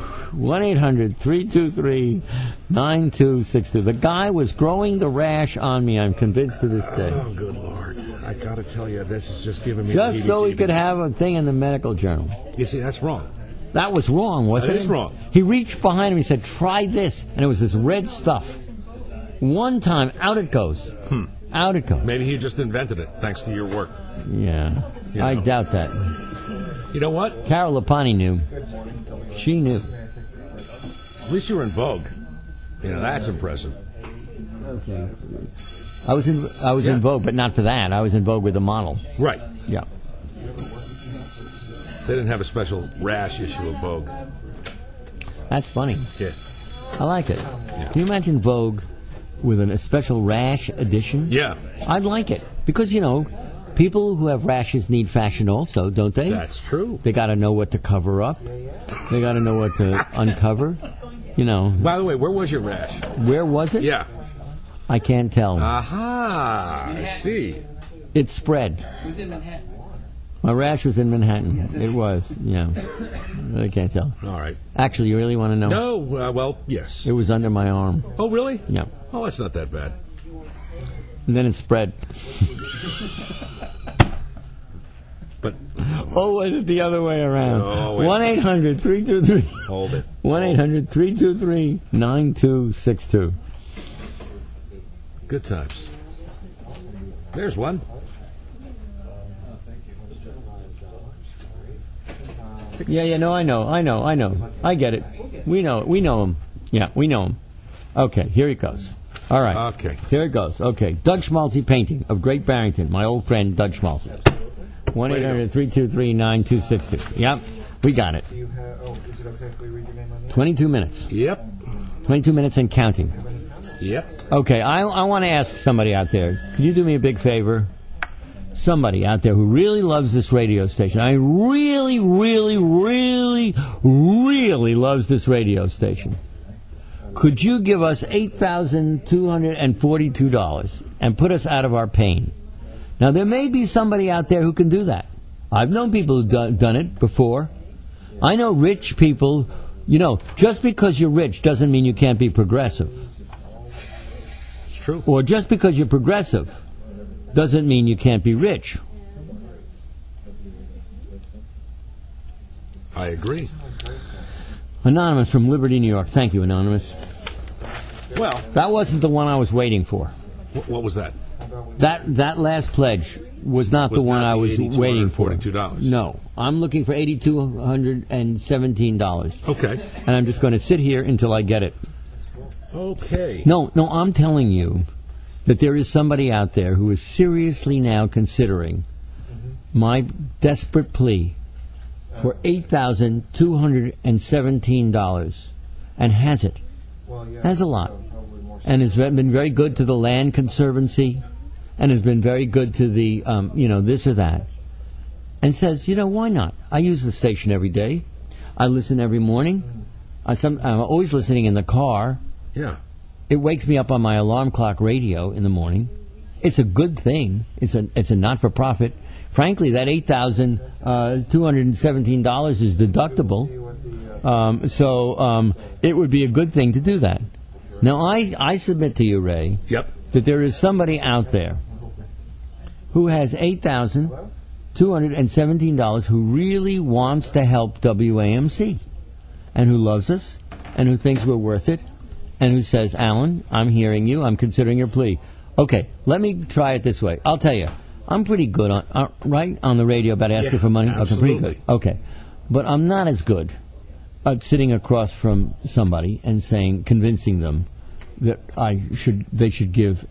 S1: 1-800-323-9262. The guy was growing the rash on me, I'm convinced to this day.
S2: Oh, good Lord. I got to tell you, this is just giving me
S1: just so he
S2: heebie-jeebies.
S1: could have a thing in the medical journal.
S2: You see, that's wrong.
S1: That was wrong, wasn't it?
S2: That is wrong.
S1: He reached behind him, he said, try this. And it was this red stuff. One time, out it goes. Out it goes.
S2: Maybe he just invented it, thanks to your work.
S1: Yeah. I doubt that.
S2: You know what?
S1: Carol Lapani knew. She knew.
S2: At least you were in Vogue. That's impressive.
S1: Okay. I was in Vogue, but not for that. I was in Vogue with a model.
S2: Right.
S1: Yeah.
S2: They didn't have a special rash issue of Vogue.
S1: That's funny.
S2: Yeah.
S1: I like it.
S2: Yeah.
S1: Can you imagine Vogue with a special rash edition?
S2: Yeah.
S1: I'd like it. Because, people who have rashes need fashion also, don't they?
S2: That's true.
S1: They got to know what to cover up. They got to know what to uncover.
S2: By the way, where was your rash?
S1: Where was it?
S2: Yeah.
S1: I can't tell.
S2: Aha. I see.
S1: It spread.
S10: It was in Manhattan.
S1: My rash was in Manhattan. It was, yeah. I can't tell.
S2: All right.
S1: Actually, you really want to know?
S2: No, well, yes.
S1: It was under my arm.
S2: Oh, really?
S1: Yeah.
S2: Oh, that's not that bad.
S1: And then it spread.
S2: But
S1: was it the other way around?
S2: Oh, wait.
S1: 1-800-323.
S2: Hold it.
S1: 1-800-323-9262.
S2: Good times. There's one.
S1: Yeah, no, I know. I get it. We know him. Yeah, we know him. Okay, here he goes. All right.
S2: Okay.
S1: Here it goes. Okay. Doug Schmaltzy Painting of Great Barrington. My old friend Doug Schmaltzy. 1-800-323-9262. Yep, we got it.
S11: Is it okay if we read your name on this?
S1: 22 minutes.
S2: Yep.
S1: 22 minutes and counting.
S2: Yep.
S1: Okay, I want to ask somebody out there. Could you do me a big favor? Somebody out there who really loves this radio station. I really, really, really, really loves this radio station. Could you give us $8,242 and put us out of our pain? Now, there may be somebody out there who can do that. I've known people who've done it before. I know rich people. Just because you're rich doesn't mean you can't be progressive.
S2: It's true.
S1: Or just because you're progressive doesn't mean you can't be rich.
S2: I agree.
S1: Anonymous from Liberty, New York. Thank you, Anonymous.
S2: Well,
S1: that wasn't the one I was waiting for.
S2: What was that?
S1: That last pledge was not the one I was waiting for.
S2: $8,242.
S1: No, I'm looking for $8,217.
S2: Okay.
S1: And I'm just going to sit here until I get it.
S2: Okay.
S1: No, I'm telling you that there is somebody out there who is seriously now considering my desperate plea for $8,217 and has it. Has a lot. And has been very good to the Land Conservancy and has been very good to the, this or that. And says, why not? I use the station every day. I listen every morning. I'm always listening in the car.
S2: Yeah.
S1: It wakes me up on my alarm clock radio in the morning. It's a good thing. It's a not-for-profit. Frankly, that $8,217 is deductible. So it would be a good thing to do that. Now, I submit to you, Ray, that there is somebody out there who has $8,217 who really wants to help WAMC and who loves us and who thinks we're worth it and who says, Alan, I'm hearing you. I'm considering your plea. Okay, let me try it this way. I'll tell you, I'm pretty good on the radio about asking for money.
S2: Absolutely.
S1: Okay, pretty good. Okay, but I'm not as good at sitting across from somebody and convincing them that they should give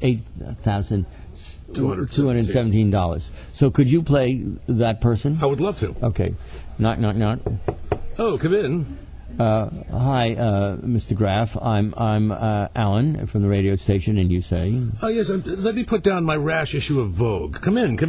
S1: $8,217. So could you play that person?
S2: I would love to.
S1: Okay, knock.
S2: Oh, come in.
S1: Hi, Mr. Graff. I'm Alan from the radio station, and you say?
S2: Oh, yes, let me put down my rash issue of Vogue. Come in.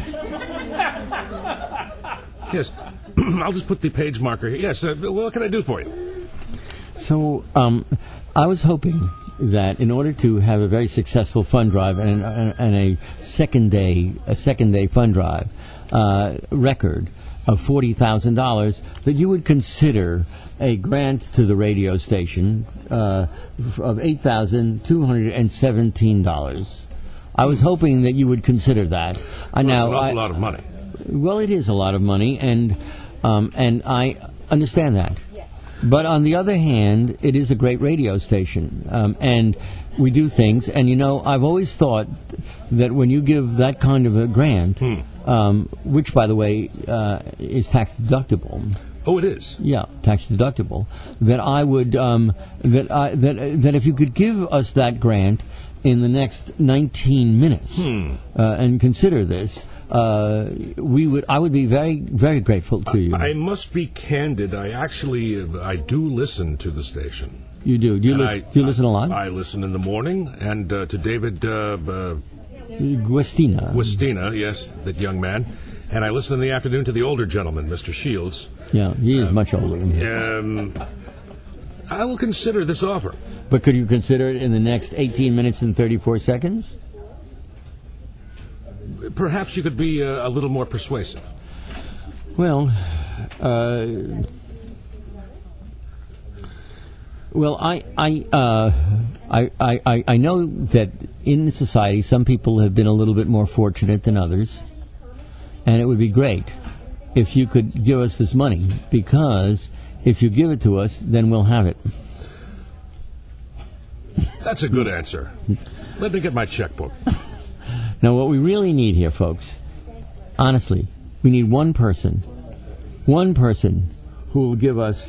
S2: Yes, I'll just put the page marker here. Yes, what can I do for you?
S1: So, I was hoping that in order to have a very successful fund drive and a second day fund drive record of $40,000, that you would consider a grant to the radio station of $8,217. I was hoping that you would consider that.
S2: That's an awful lot of money.
S1: Well, it is a lot of money, and I understand that. But on the other hand, it is a great radio station, and we do things. And I've always thought that when you give that kind of a grant, which, by the way, is tax deductible.
S2: Oh, it is.
S1: Yeah, tax deductible. That I would that if you could give us that grant in the next 19 minutes and consider this, I would be very, very grateful to you.
S2: I must be candid. I do listen to the station.
S1: You do. Do you listen a lot?
S2: I listen in the morning, and to David
S1: Guestina,
S2: yes, that young man. And I listen in the afternoon to the older gentleman, Mr. Shields.
S1: Yeah, he is much older than you.
S2: I will consider this offer.
S1: But could you consider it in the next 18 minutes and 34 seconds?
S2: Perhaps you could be a little more persuasive.
S1: Well, I know that in society some people have been a little bit more fortunate than others, and it would be great if you could give us this money, because if you give it to us, then we'll have it.
S2: That's a good answer. Let me get my checkbook.
S1: Now, what we really need here, folks, honestly, we need one person who will give us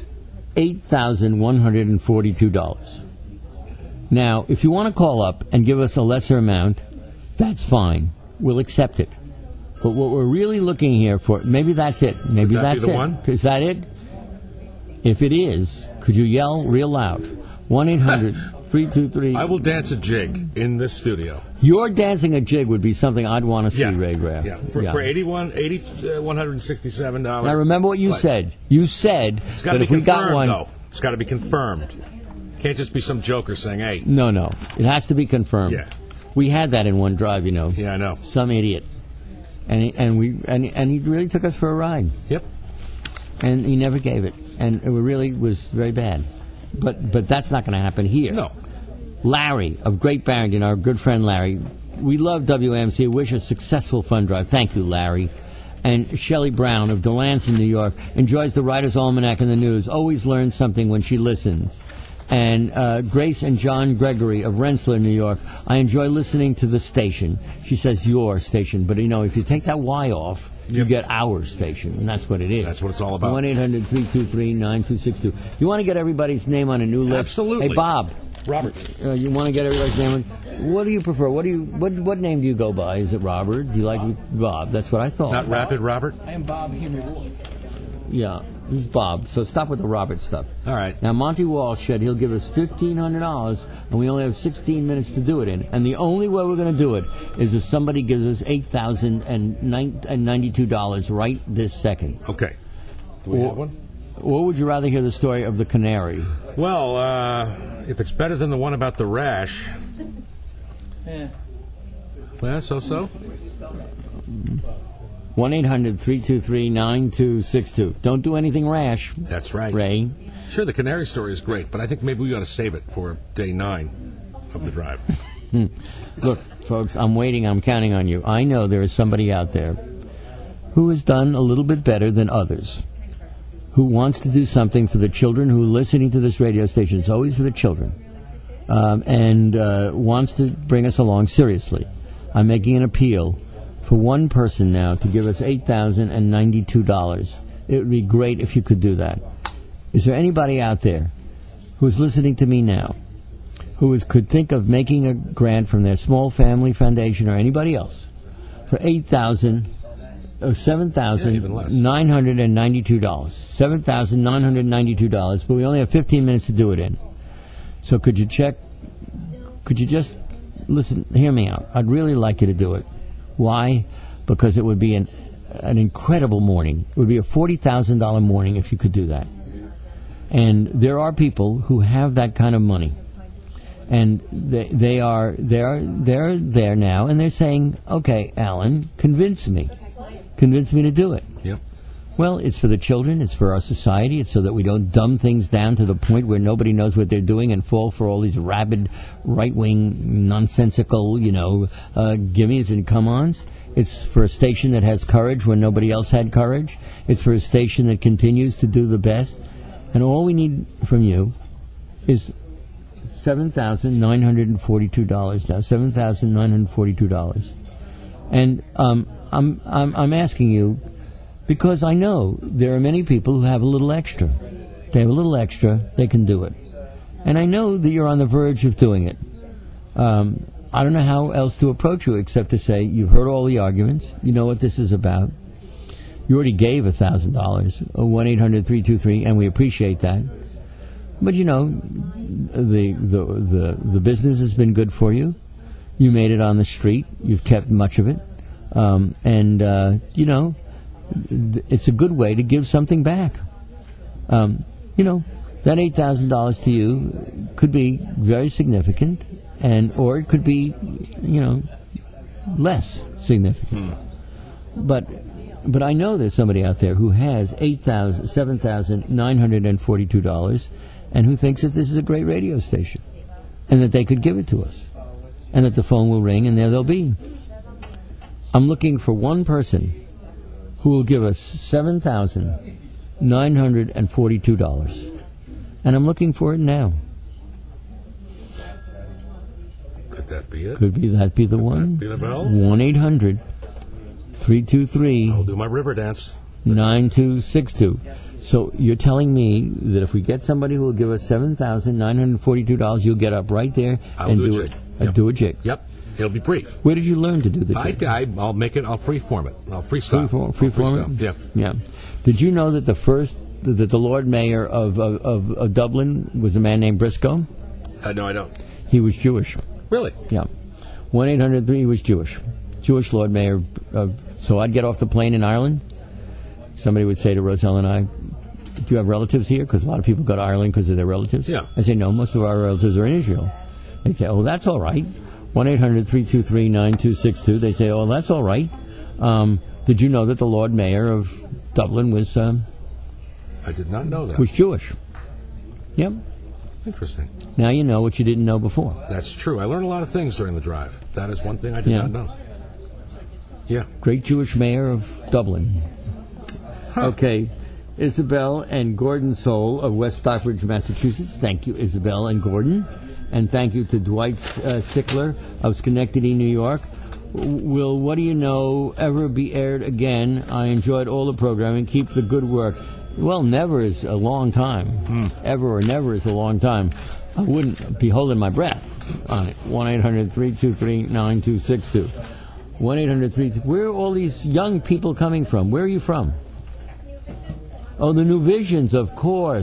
S1: $8,142. Now, if you want to call up and give us a lesser amount, that's fine. We'll accept it. But what we're really looking here for, maybe that's it. Maybe that's it.
S2: One?
S1: Is that it? If it is, could you yell real loud? 1-800-323.
S2: I will dance a jig in this studio.
S1: Your dancing a jig would be something I'd want to see, Ray Graff.
S2: Yeah, for $167.
S1: Now remember what you said. You said that if we got one,
S2: though. It's got to be confirmed. Can't just be some joker saying, "Hey."
S1: No, it has to be confirmed.
S2: Yeah,
S1: we had that in one drive,
S2: Yeah, I know.
S1: Some idiot, and he really took us for a ride.
S2: Yep.
S1: And he never gave it, and it really was very bad. But that's not going to happen here.
S2: No.
S1: Larry of Great Barrington, our good friend Larry. We love WAMC. Wish a successful fund drive. Thank you, Larry. And Shelley Brown of Delancey, New York, enjoys the Writer's Almanac and the news. Always learns something when she listens. And Grace and John Gregory of Rensselaer, New York. I enjoy listening to the station. She says your station, but if you take that Y off, you get our station, and that's what it is.
S2: That's what it's all about.
S1: 1-800-323-9262. You want to get everybody's name on a new list?
S2: Absolutely.
S1: Hey, Bob.
S2: Robert.
S1: You want to get everybody's name on? What do you prefer? What name do you go by? Is it Robert? Do you like Bob? That's what I thought.
S2: Not Rapid Robert?
S12: I am Bob Henry Ward.
S1: Yeah, he's Bob. So stop with the Robert stuff.
S2: All right.
S1: Now, Monty Walsh said he'll give us $1,500, and we only have 16 minutes to do it in. And the only way we're going to do it is if somebody gives us $8,092 right this second.
S2: Okay. Do we have one?
S1: Or would you rather hear the story of the canary?
S2: Well, if it's better than the one about the rash.
S12: Yeah.
S2: Well, so.
S1: 1-800-323-9262. Don't do anything rash.
S2: That's right.
S1: Ray.
S2: Sure, the canary story is great, but I think maybe we ought to save it for day 9 of the drive.
S1: Look, folks, I'm waiting. I'm counting on you. I know there is somebody out there who has done a little bit better than others, who wants to do something for the children who are listening to this radio station. It's always for the children. And wants to bring us along seriously. I'm making an appeal for one person now to give us $8,092. It would be great if you could do that. Is there anybody out there who is listening to me now who could think of making a grant from their small family foundation or anybody else for $8,000 or $7,992? $7,992, but we only have 15 minutes to do it in. So could you check? Could you just listen? Hear me out. I'd really like you to do it. Why? Because it would be an incredible morning. It would be a $40,000 morning if you could do that. And there are people who have that kind of money, and they're there now, and they're saying, "Okay, Alan, convince me to do it."
S2: Yep.
S1: Well, it's for the children, it's for our society, it's so that we don't dumb things down to the point where nobody knows what they're doing and fall for all these rabid, right-wing, nonsensical, gimmies and come-ons. It's for a station that has courage when nobody else had courage. It's for a station that continues to do the best. And all we need from you is $7,942 now, $7,942. And I'm asking you, because I know there are many people who have a little extra. They have a little extra, they can do it. And I know that you're on the verge of doing it. I don't know how else to approach you except to say you've heard all the arguments, you know what this is about. You already gave $1,000, 1-800-323, and we appreciate that. But the business has been good for you. You made it on the street. You've kept much of it, it's a good way to give something back. That $8,000 to you could be very significant, or it could be, less significant. But I know there's somebody out there who has $7,942 and who thinks that this is a great radio station and that they could give it to us and that the phone will ring and there they'll be. I'm looking for one person who will give us $7,942. And I'm looking for it now.
S2: Could that be it?
S1: Could that be the one?
S2: Be the bell?
S1: 1-800-323.
S2: I'll do my river dance.
S1: 9262. So you're telling me that if we get somebody who will give us $7,942, you'll get up right there and do it. Do a jig.
S2: Yep. It'll be brief.
S1: Where did you learn to do the jig?
S2: I'll make it. I'll freeform it. I'll freestyle.
S1: Freeform it?
S2: Yeah.
S1: Did you know that the Lord Mayor of Dublin was a man named Briscoe?
S2: No, I don't.
S1: He was Jewish.
S2: Really?
S1: Yeah. 1-800-3, he was Jewish. Jewish Lord Mayor. So I'd get off the plane in Ireland. Somebody would say to Roselle and I, "Do you have relatives here?" Because a lot of people go to Ireland because of their relatives.
S2: Yeah.
S1: I say, "No, most of our relatives are in Israel." They'd say, "Oh, that's all right." 1-800-323-9262. They say, "Oh, that's all right." Did you know that the Lord Mayor of Dublin was...
S2: I did not know that.
S1: Was Jewish. Yep.
S2: Interesting.
S1: Now you know what you didn't know before.
S2: That's true. I learned a lot of things during the drive. That is one thing I did not know. Yeah.
S1: Great Jewish Mayor of Dublin.
S2: Huh.
S1: Okay. Isabel and Gordon Soul of West Stockbridge, Massachusetts. Thank you, Isabel and Gordon. And thank you to Dwight Sickler of Schenectady, New York. Will What Do You Know ever be aired again? I enjoyed all the programming. Keep the good work. Well, never is a long time. Ever or never is a long time. I wouldn't be holding my breath on it. 1-800-323-9262. 1-800-3... Where are all these young people coming from? Where are you from? Oh, the New Visions, of course.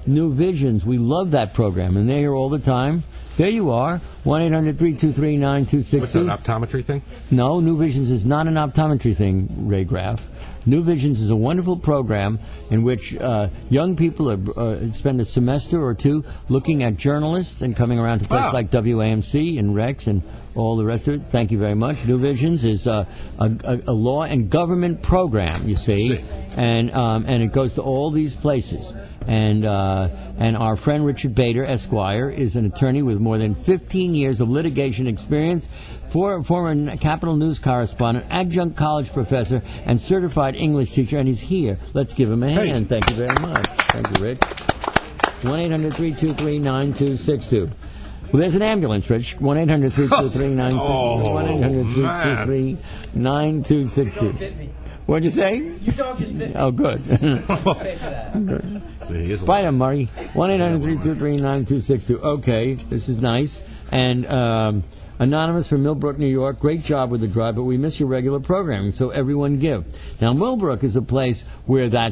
S1: New Visions. We love that program, and they're here all the time. There you are, 1-800-323-9262.
S2: What's that, an optometry thing?
S1: No, New Visions is not an optometry thing, Ray Graff. New Visions is a wonderful program in which young people spend a semester or two looking at journalists and coming around to places like WAMC and Rex and all the rest of it. Thank you very much. New Visions is a law and government program, you see. And it goes to all these places. And our friend Richard Bader, Esquire, is an attorney with more than 15 years of litigation experience, former Capital News correspondent, adjunct college professor, and certified English teacher, and he's here. Let's give him a hand. Thank you very much. Thank you, Rich. 1-800-323-9262. Well, there's an ambulance, Rich. 1-800-323-9262. 1-800-323-9262. What'd you say?
S12: Your dog just bit me.
S1: Oh, good. Bite him, Murray. 1-800-323-9262. Okay, this is nice. And Anonymous from Millbrook, New York. Great job with the drive, but we miss your regular programming, so everyone give. Now, Millbrook is a place where that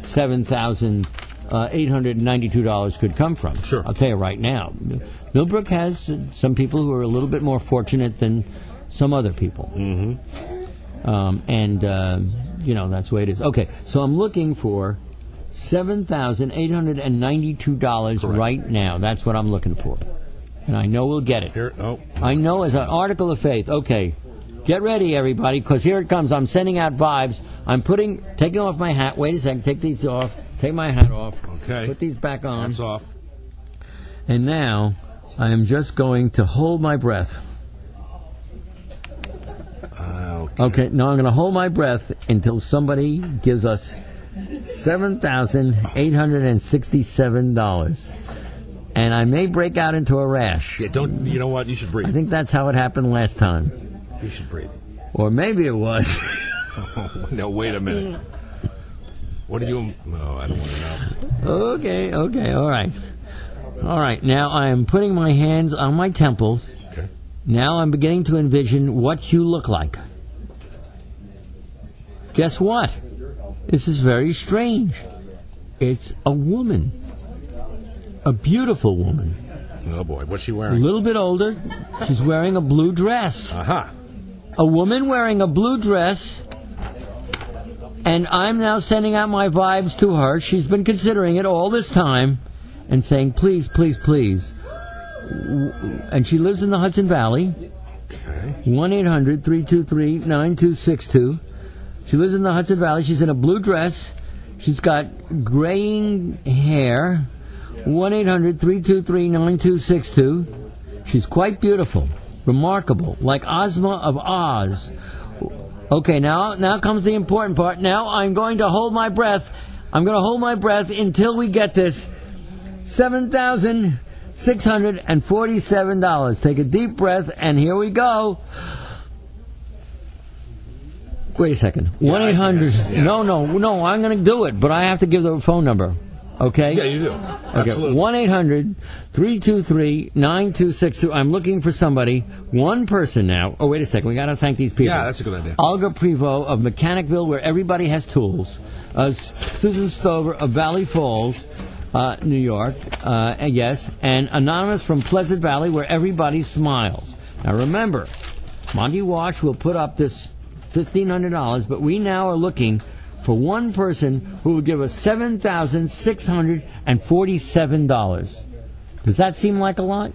S1: $7,892 could come from.
S2: Sure.
S1: I'll tell you right now. Millbrook has some people who are a little bit more fortunate than some other people.
S2: Mm-hmm.
S1: That's the way it is. Okay, so I'm looking for $7,892 right now. That's what I'm looking for. And I know we'll get it. I know as an article of faith. Okay, get ready, everybody, because here it comes. I'm sending out vibes. I'm taking off my hat. Wait a second. Take these off. Take my hat off.
S2: Okay.
S1: Put these back on.
S2: Hats off.
S1: And now I am just going to hold my breath. Okay, now I'm going to hold my breath until somebody gives us $7,867. And I may break out into a rash.
S2: Yeah, you know what? You should breathe.
S1: I think that's how it happened last time.
S2: You should breathe.
S1: Or maybe it was.
S2: No, wait a minute. What do you... Oh, I don't want to know.
S1: Okay, all right. All right, now I am putting my hands on my temples.
S2: Okay.
S1: Now I'm beginning to envision what you look like. Guess what? This is very strange. It's a woman. A beautiful woman.
S2: Oh, boy. What's she wearing?
S1: A little bit older. She's wearing a blue dress.
S2: Aha.
S1: A woman wearing a blue dress. And I'm now sending out my vibes to her. She's been considering it all this time and saying, please, please, please. And she lives in the Hudson Valley.
S2: Okay.
S1: 1-800-323-9262. She lives in the Hudson Valley. She's in a blue dress. She's got graying hair. 1-800-323-9262. She's quite beautiful, remarkable, like Ozma of Oz. Okay, now comes the important part. Now I'm going to hold my breath. I'm going to hold my breath until we get this $7,647. Take a deep breath, and here we go. Wait a second. 1-800.
S2: Yeah.
S1: No, I'm going to do it, but I have to give the phone number. Okay?
S2: Yeah, you do.
S1: Okay.
S2: Absolutely.
S1: 1-800-323-9262. I'm looking for somebody. One person now. Oh, wait a second. We got to thank these people.
S2: Yeah, that's a good idea.
S1: Olga Prevost of Mechanicville, where everybody has tools. Susan Stover of Valley Falls, New York. Yes. And Anonymous from Pleasant Valley, where everybody smiles. Now, remember, Monty Walsh will put up this $1,500, but we now are looking for one person who will give us $7,647. Does that seem like a lot?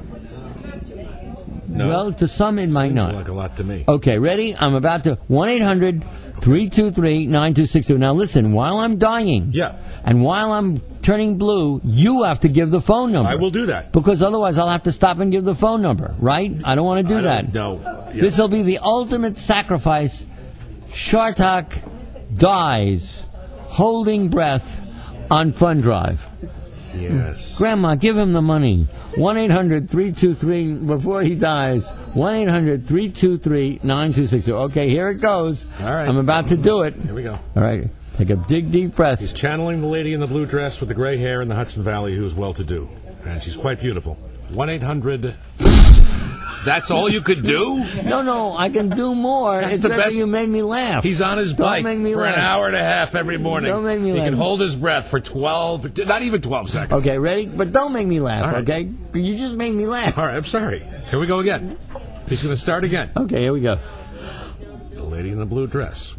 S2: No.
S1: Well, to some it might not.
S2: Seems like a lot to me.
S1: Okay, ready? I'm about to 1-800-323-9262. Now listen, while I'm dying, and while I'm turning blue, you have to give the phone number.
S2: I will do that.
S1: Because otherwise I'll have to stop and give the phone number, right? I don't want to do that.
S2: No. Yeah.
S1: This will be the ultimate sacrifice. Shartak dies holding breath on Fund Drive.
S2: Yes.
S1: Grandma, give him the money. 1-800-323, before he dies, 1-800-323-9262. Okay, here it goes.
S2: All right.
S1: I'm about to do it.
S2: Here we go.
S1: All right. Take a big, deep breath.
S2: He's channeling the lady in the blue dress with the gray hair in the Hudson Valley who's well-to-do. And she's quite beautiful. 1-800... That's all you could do?
S1: No, I can do more.
S2: That's
S1: It's
S2: the
S1: better
S2: best.
S1: You made me laugh.
S2: He's on his bike
S1: make me
S2: for
S1: laugh.
S2: an hour and a half every morning.
S1: Don't make me
S2: He
S1: laugh.
S2: can hold his breath for 12, not even 12 seconds.
S1: Okay, ready? But don't make me laugh,
S2: All right.
S1: okay? You just made me laugh.
S2: All right, I'm sorry. Here we go again. He's going to start again.
S1: Okay, here we go.
S2: The lady in the blue dress.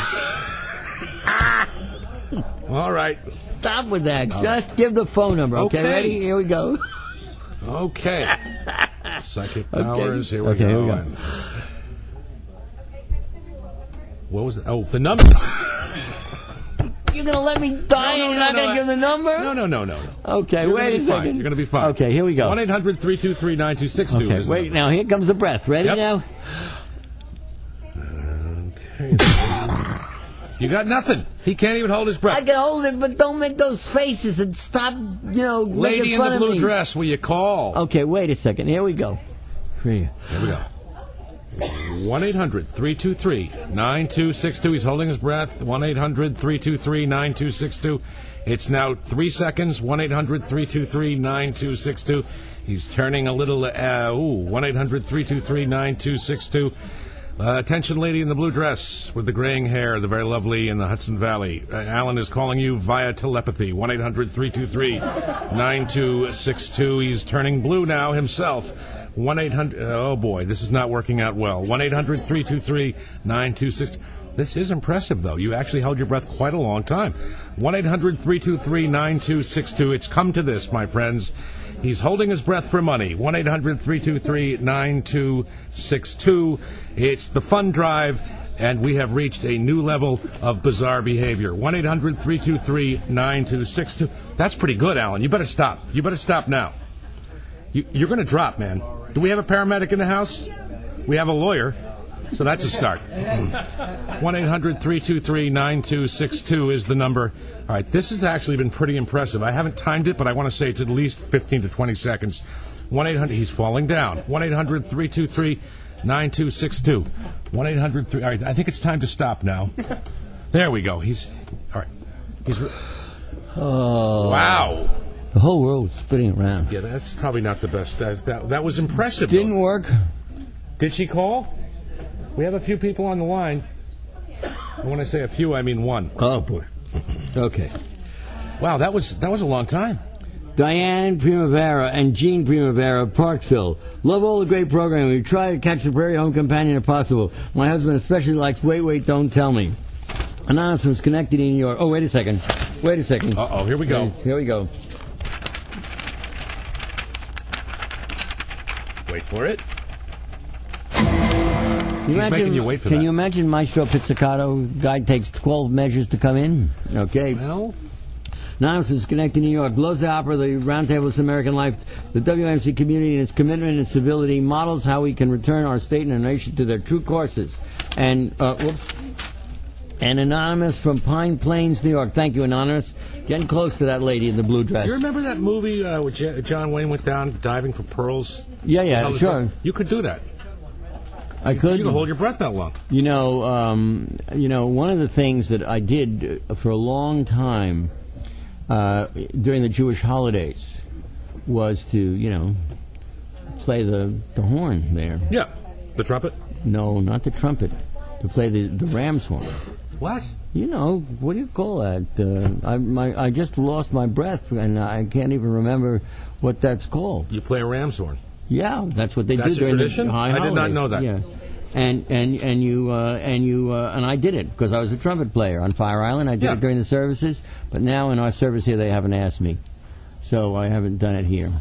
S2: All right.
S1: Stop with that. Just give the phone number, okay?
S2: Okay.
S1: Ready? Here we go.
S2: Okay. Psychic powers. Here we
S1: Okay,
S2: go.
S1: here we go.
S2: And what was that? Oh, the number.
S1: You're going to let me die and you're not going to give the number?
S2: No.
S1: Okay,
S2: You're
S1: wait
S2: gonna
S1: a
S2: be
S1: second.
S2: fine. You're going to be fine.
S1: Okay, here we go.
S2: 1-800-323-9262.
S1: Okay,
S2: is the
S1: wait.
S2: number.
S1: Now, here comes the breath. Ready
S2: Yep.
S1: now?
S2: Okay. You got nothing. He can't even hold his breath.
S1: I can hold it, but don't make those faces and stop,
S2: Lady
S1: making
S2: in
S1: fun
S2: the
S1: of
S2: blue
S1: me.
S2: dress, will you call?
S1: Okay, wait a second. Here we go.
S2: Here we go. 1-800-323-9262. He's holding his breath. 1-800-323-9262. It's now 3 seconds. 1-800-323-9262. He's turning a little. 1-800-323-9262. Attention, lady in the blue dress with the graying hair, the very lovely in the Hudson Valley. Alan is calling you via telepathy. 1-800-323-9262. He's turning blue now himself. 1-800. Oh boy, this is not working out well. 1-800-323-9262. This is impressive, though. You actually held your breath quite a long time. 1-800-323-9262. It's come to this, my friends. He's holding his breath for money. 1-800-323-9262. It's the fun drive, and we have reached a new level of bizarre behavior. 1-800-323-9262. That's pretty good, Alan. You better stop. You better stop now. You're going to drop, man. Do we have a paramedic in the house? We have a lawyer. So that's a start. 1-800-323-9262 is the number. All right, this has actually been pretty impressive. I haven't timed it, but I want to say it's at least 15 to 20 seconds. 1-800, he's falling down. 1-800-323-9262. 1-800-3, all right, I think it's time to stop now. There we go. He's, all right.
S1: Oh.
S2: Wow.
S1: The whole world was spinning around.
S2: Yeah, that's probably not the best. That was impressive.
S1: Didn't work.
S2: Did she call? We have a few people on the line. And when I say a few, I mean one.
S1: Oh, boy. Okay.
S2: Wow, that was a long time.
S1: Diane Primavera and Jean Primavera, Parksville. Love all the great programming. We try to catch the Prairie Home Companion if possible. My husband especially likes Wait, Don't Tell Me. Anonymous from Schenectady, New York. Oh, wait a second.
S2: Uh-oh, here we go.
S1: Here we go.
S2: Wait for it.
S1: Making
S2: you wait for
S1: Can
S2: that.
S1: you imagine Maestro Pizzicato? Guy takes 12 measures to come in. Okay.
S2: Well,
S1: Anonymous from Schenectady, New York. Loves the opera, the Roundtable of American Life, the WMC community and its commitment and civility, models how we can return our state and our nation to their true courses. And, And Anonymous from Pine Plains, New York. Thank you, Anonymous. Getting close to that lady in the blue dress.
S2: you remember that movie where John Wayne went down diving for pearls?
S1: Yeah, sure.
S2: You could do that.
S1: I could.
S2: You can hold your breath that long.
S1: You know, one of the things that I did for a long time during the Jewish holidays was to, play the horn there.
S2: Yeah. The trumpet?
S1: No, not the trumpet. To play the ram's horn.
S2: What?
S1: What do you call that? I just lost my breath, and I can't even remember what that's called.
S2: You play a ram's horn.
S1: Yeah, that's what they do
S2: That's a
S1: during
S2: tradition?
S1: the high
S2: I did not
S1: holidays.
S2: know that.
S1: Yeah, and I did it because I was a trumpet player on Fire Island. I did it during the services, but now in our service here they haven't asked me, so I haven't done it here.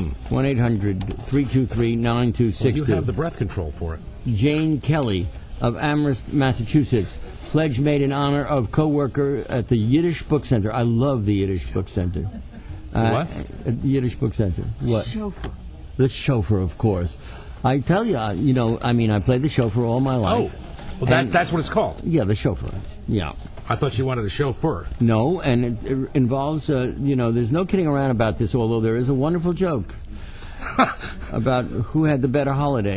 S1: 1-800-323-9262.
S2: Well, you have the breath control for it.
S1: Jane Kelly of Amherst, Massachusetts. Pledge made in honor of co-worker at the Yiddish Book Center. I love the Yiddish Book Center.
S2: What?
S1: At the Yiddish Book Center. What?
S8: Chauffeur.
S1: The chauffeur, of course. I tell you, I played the chauffeur all my life.
S2: Oh, well, that's what it's called.
S1: Yeah, the chauffeur. Yeah.
S2: I thought you wanted a chauffeur.
S1: No, and it involves, there's no kidding around about this, although there is a wonderful joke about who had the better holiday.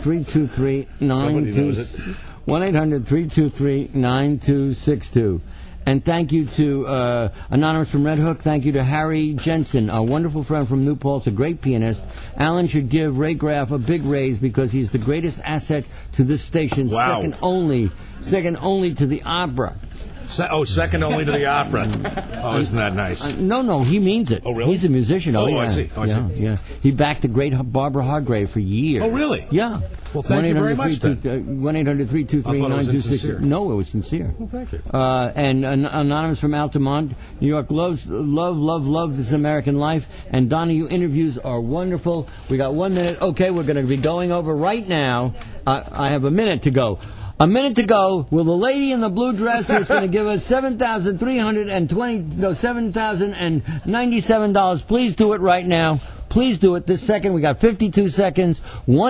S1: 1-800-323-9262. 1-800-323-9262. And thank you to Anonymous from Red Hook. Thank you to Harry Jensen, a wonderful friend from New Paltz, a great pianist. Alan should give Ray Graff a big raise because he's the greatest asset to this station, second only to the opera.
S2: Second only to the opera. Oh, isn't that nice?
S1: No, he means it.
S2: Oh, really?
S1: He's a musician.
S2: Oh,
S1: yeah.
S2: I see.
S1: Yeah. He backed the great Barbara Hargrave for years.
S2: Oh, really?
S1: Yeah.
S2: Well, thank you very much, then.
S1: 1-800-323-9266. No, it was sincere.
S2: Well, thank you.
S1: And Anonymous from Altamont, New York, love This American Life. And Donahue interviews are wonderful. We got 1 minute. Okay, we're going to be going over right now. I have a minute to go. A minute to go. Will the lady in the blue dress who's going to give us $7,097, please do it right now. Please do it this second. We got 52 seconds.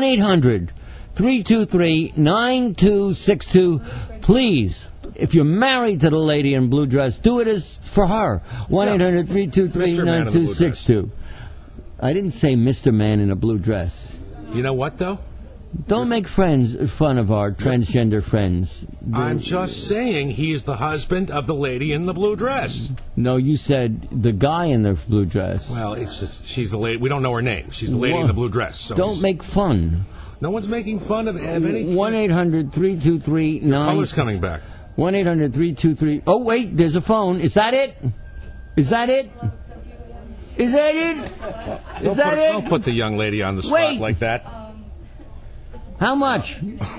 S1: 1-800-323-9262. Please, if you're married to the lady in blue dress, do it as for her. 1-800-323-9262. I didn't say Mr. Man in a blue dress.
S2: You know what, though?
S1: Don't make fun of our transgender friends.
S2: I'm just saying he is the husband of the lady in the blue dress.
S1: No, you said the guy in the blue dress.
S2: Well, it's just she's the lady. We don't know her name. She's the lady in the blue dress. So
S1: don't make fun.
S2: No one's making fun of any.
S1: 1-800-323-9.
S2: Color's coming back.
S1: 1-800-323. Oh wait, there's a phone. Is that it? Is that it? Is that it? Is that it?
S2: Don't put the young lady on the spot like that.
S1: How much?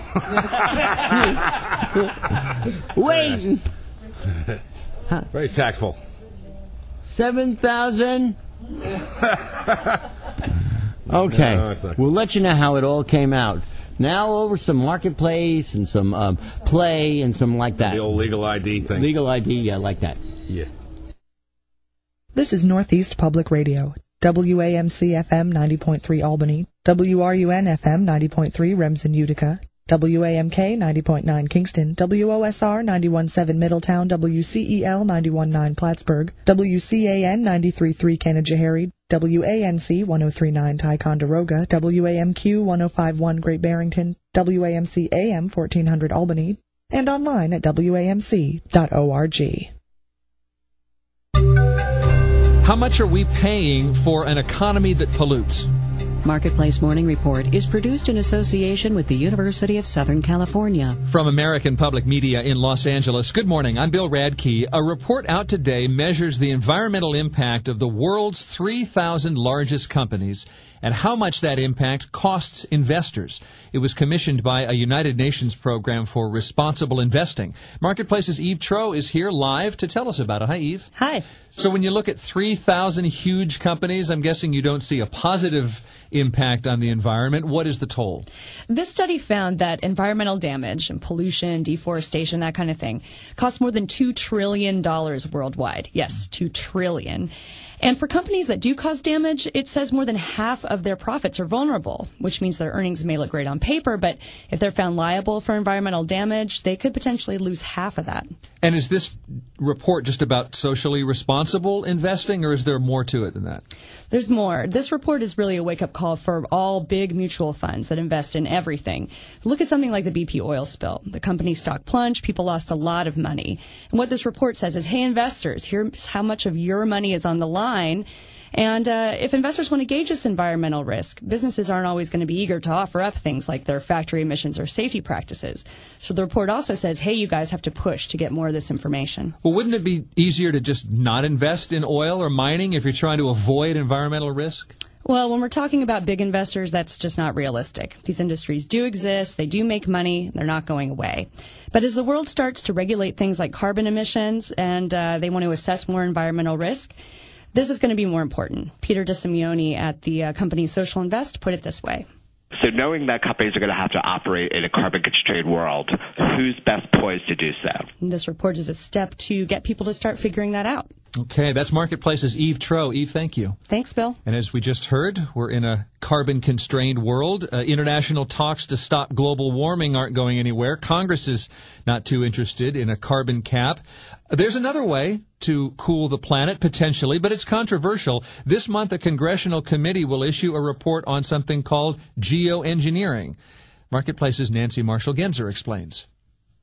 S1: Wait.
S2: Very tactful.
S1: 7,000. Okay.
S2: No,
S1: we'll let you know how it all came out. Now over some marketplace and some play and some like that.
S2: The old legal ID thing.
S1: Legal ID, yeah, like that.
S2: Yeah.
S13: This is Northeast Public Radio. WAMC-FM 90.3 Albany, WRUN-FM 90.3 Remsen, Utica, WAMK 90.9 Kingston, WOSR 91.7 Middletown, WCEL 91.9 Plattsburgh, WCAN 93.3 Canajoharie, WANC 103.9 Ticonderoga, WAMQ 105.1 Great Barrington, WAMC AM 1400 Albany, and online at WAMC.org.
S14: How much are we paying for an economy that pollutes?
S15: Marketplace Morning Report is produced in association with the University of Southern California.
S14: From American Public Media in Los Angeles, good morning. I'm Bill Radke. A report out today measures the environmental impact of the world's 3,000 largest companies and how much that impact costs investors. It was commissioned by a United Nations program for responsible investing. Marketplace's Eve Troeh is here live to tell us about it. Hi, Eve.
S16: Hi.
S14: So when you look at 3,000 huge companies, I'm guessing you don't see a positive impact on the environment. What is the toll?
S16: This study found that environmental damage and pollution, deforestation, that kind of thing, costs more than $2 trillion worldwide. Yes, $2 trillion. And for companies that do cause damage, it says more than half of their profits are vulnerable, which means their earnings may look great on paper, but if they're found liable for environmental damage, they could potentially lose half of that.
S14: And is this report just about socially responsible investing, or is there more to it than that?
S16: There's more. This report is really a wake-up call for all big mutual funds that invest in everything. Look at something like the BP oil spill. The company's stock plunged. People lost a lot of money. And what this report says is, hey, investors, here's how much of your money is on the line. And if investors want to gauge this environmental risk, businesses aren't always going to be eager to offer up things like their factory emissions or safety practices. So the report also says, hey, you guys have to push to get more of this information.
S14: Well, wouldn't it be easier to just not invest in oil or mining if you're trying to avoid environmental risk?
S16: Well, when we're talking about big investors, that's just not realistic. These industries do exist, they do make money, they're not going away. But as the world starts to regulate things like carbon emissions and they want to assess more environmental risk, this is going to be more important. Peter DeSimeone at the company Social Invest put it this way.
S17: So knowing that companies are going to have to operate in a carbon-constrained world, who's best poised to do so?
S16: And this report is a step to get people to start figuring that out.
S14: Okay, that's Marketplace's Eve Troeh. Eve, thank you.
S16: Thanks, Bill.
S14: And as we just heard, we're in a carbon-constrained world. International talks to stop global warming aren't going anywhere. Congress is not too interested in a carbon cap. There's another way to cool the planet, potentially, but it's controversial. This month, a congressional committee will issue a report on something called geoengineering. Marketplace's Nancy Marshall-Genzer explains.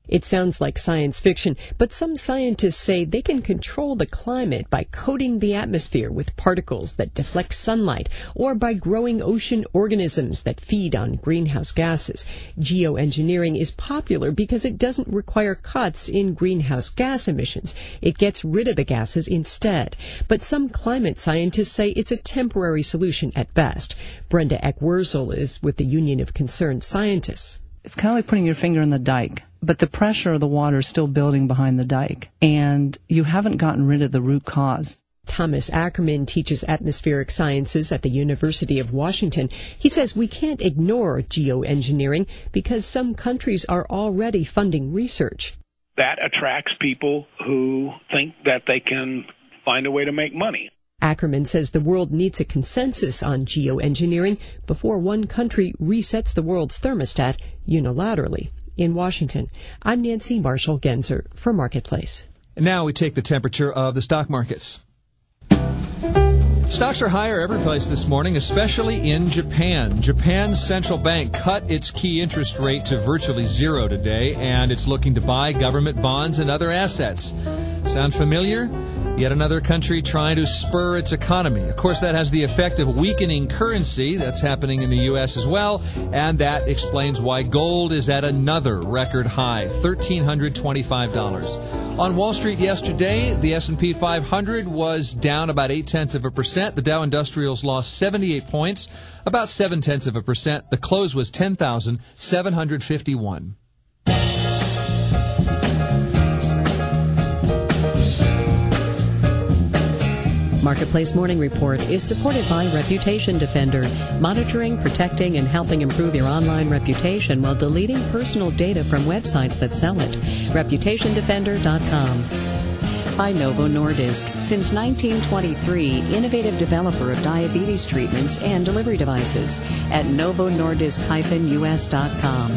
S18: It sounds like science fiction, but some scientists say they can control the climate by coating the atmosphere with particles that deflect sunlight or by growing ocean organisms that feed on greenhouse gases. Geoengineering is popular because it doesn't require cuts in greenhouse gas emissions. It gets rid of the gases instead. But some climate scientists say it's a temporary solution at best. Brenda Eck-Wurzel is with the Union of Concerned Scientists.
S19: It's kind of like putting your finger in the dike, but the pressure of the water is still building behind the dike, and you haven't gotten rid of the root cause.
S18: Thomas Ackerman teaches atmospheric sciences at the University of Washington. He says we can't ignore geoengineering because some countries are already funding research.
S20: That attracts people who think that they can find a way to make money.
S18: Ackerman says the world needs a consensus on geoengineering before one country resets the world's thermostat unilaterally. In Washington, I'm Nancy Marshall-Genzer for Marketplace.
S14: And now we take the temperature of the stock markets. Stocks are higher every place this morning, especially in Japan. Japan's central bank cut its key interest rate to virtually zero today, and it's looking to buy government bonds and other assets. Sound familiar? Yet another country trying to spur its economy. Of course, that has the effect of weakening currency. That's happening in the U.S. as well, and that explains why gold is at another record high, $1,325. On Wall Street yesterday, the S&P 500 was down about 0.8%. The Dow Industrials lost 78 points, about 0.7%. The close was 10,751.
S15: Marketplace Morning Report is supported by Reputation Defender, monitoring, protecting, and helping improve your online reputation while deleting personal data from websites that sell it. ReputationDefender.com. By Novo Nordisk. Since 1923, innovative developer of diabetes treatments and delivery devices at novonordisk-us.com.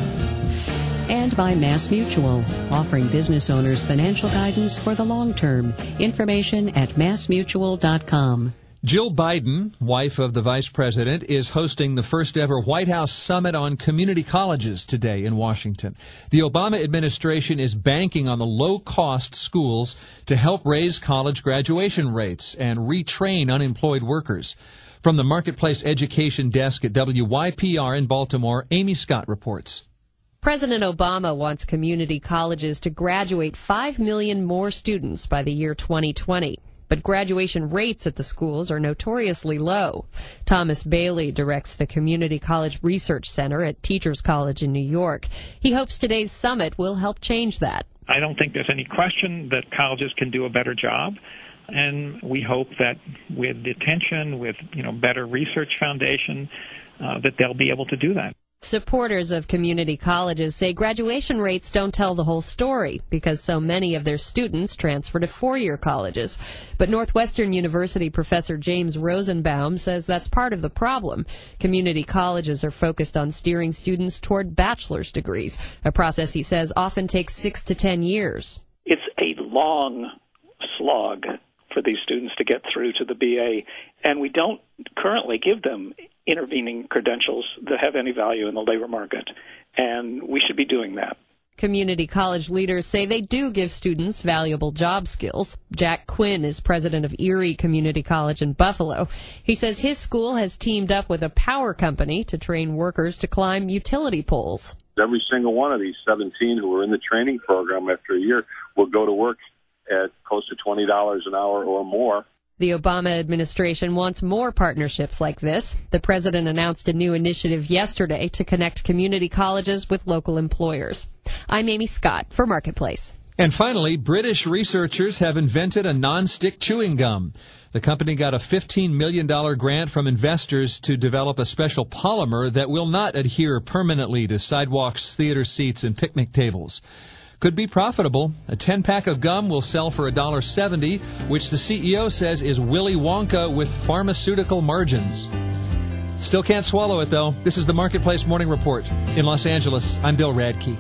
S15: And by MassMutual, offering business owners financial guidance for the long term. Information at massmutual.com.
S14: Jill Biden, wife of the vice president, is hosting the first ever White House Summit on Community Colleges today in Washington. The Obama administration is banking on the low-cost schools to help raise college graduation rates and retrain unemployed workers. From the Marketplace Education Desk at WYPR in Baltimore, Amy Scott reports.
S21: President Obama wants community colleges to graduate 5 million more students by the year 2020. But graduation rates at the schools are notoriously low. Thomas Bailey directs the Community College Research Center at Teachers College in New York. He hopes today's summit will help change that.
S22: I don't think there's any question that colleges can do a better job. And we hope that with attention, with better research foundation, that they'll be able to do that.
S21: Supporters of community colleges say graduation rates don't tell the whole story because so many of their students transfer to four-year colleges. But Northwestern University professor James Rosenbaum says that's part of the problem. Community colleges are focused on steering students toward bachelor's degrees, a process he says often takes 6 to 10 years.
S23: It's a long slog for these students to get through to the BA, and we don't currently give them intervening credentials that have any value in the labor market, and we should be doing that.
S21: Community college leaders say they do give students valuable job skills. Jack Quinn is president of Erie Community College in Buffalo. He says his school has teamed up with a power company to train workers to climb utility poles.
S24: Every single one of these 17 who are in the training program after a year will go to work at close to $20 an hour or more.
S21: The Obama administration wants more partnerships like this. The president announced a new initiative yesterday to connect community colleges with local employers. I'm Amy Scott for Marketplace.
S14: And finally, British researchers have invented a non-stick chewing gum. The company got a $15 million grant from investors to develop a special polymer that will not adhere permanently to sidewalks, theater seats, and picnic tables. Could be profitable. A 10-pack of gum will sell for $1.70, which the CEO says is Willy Wonka with pharmaceutical margins. Still can't swallow it, though. This is the Marketplace Morning Report. In Los Angeles, I'm Bill Radke.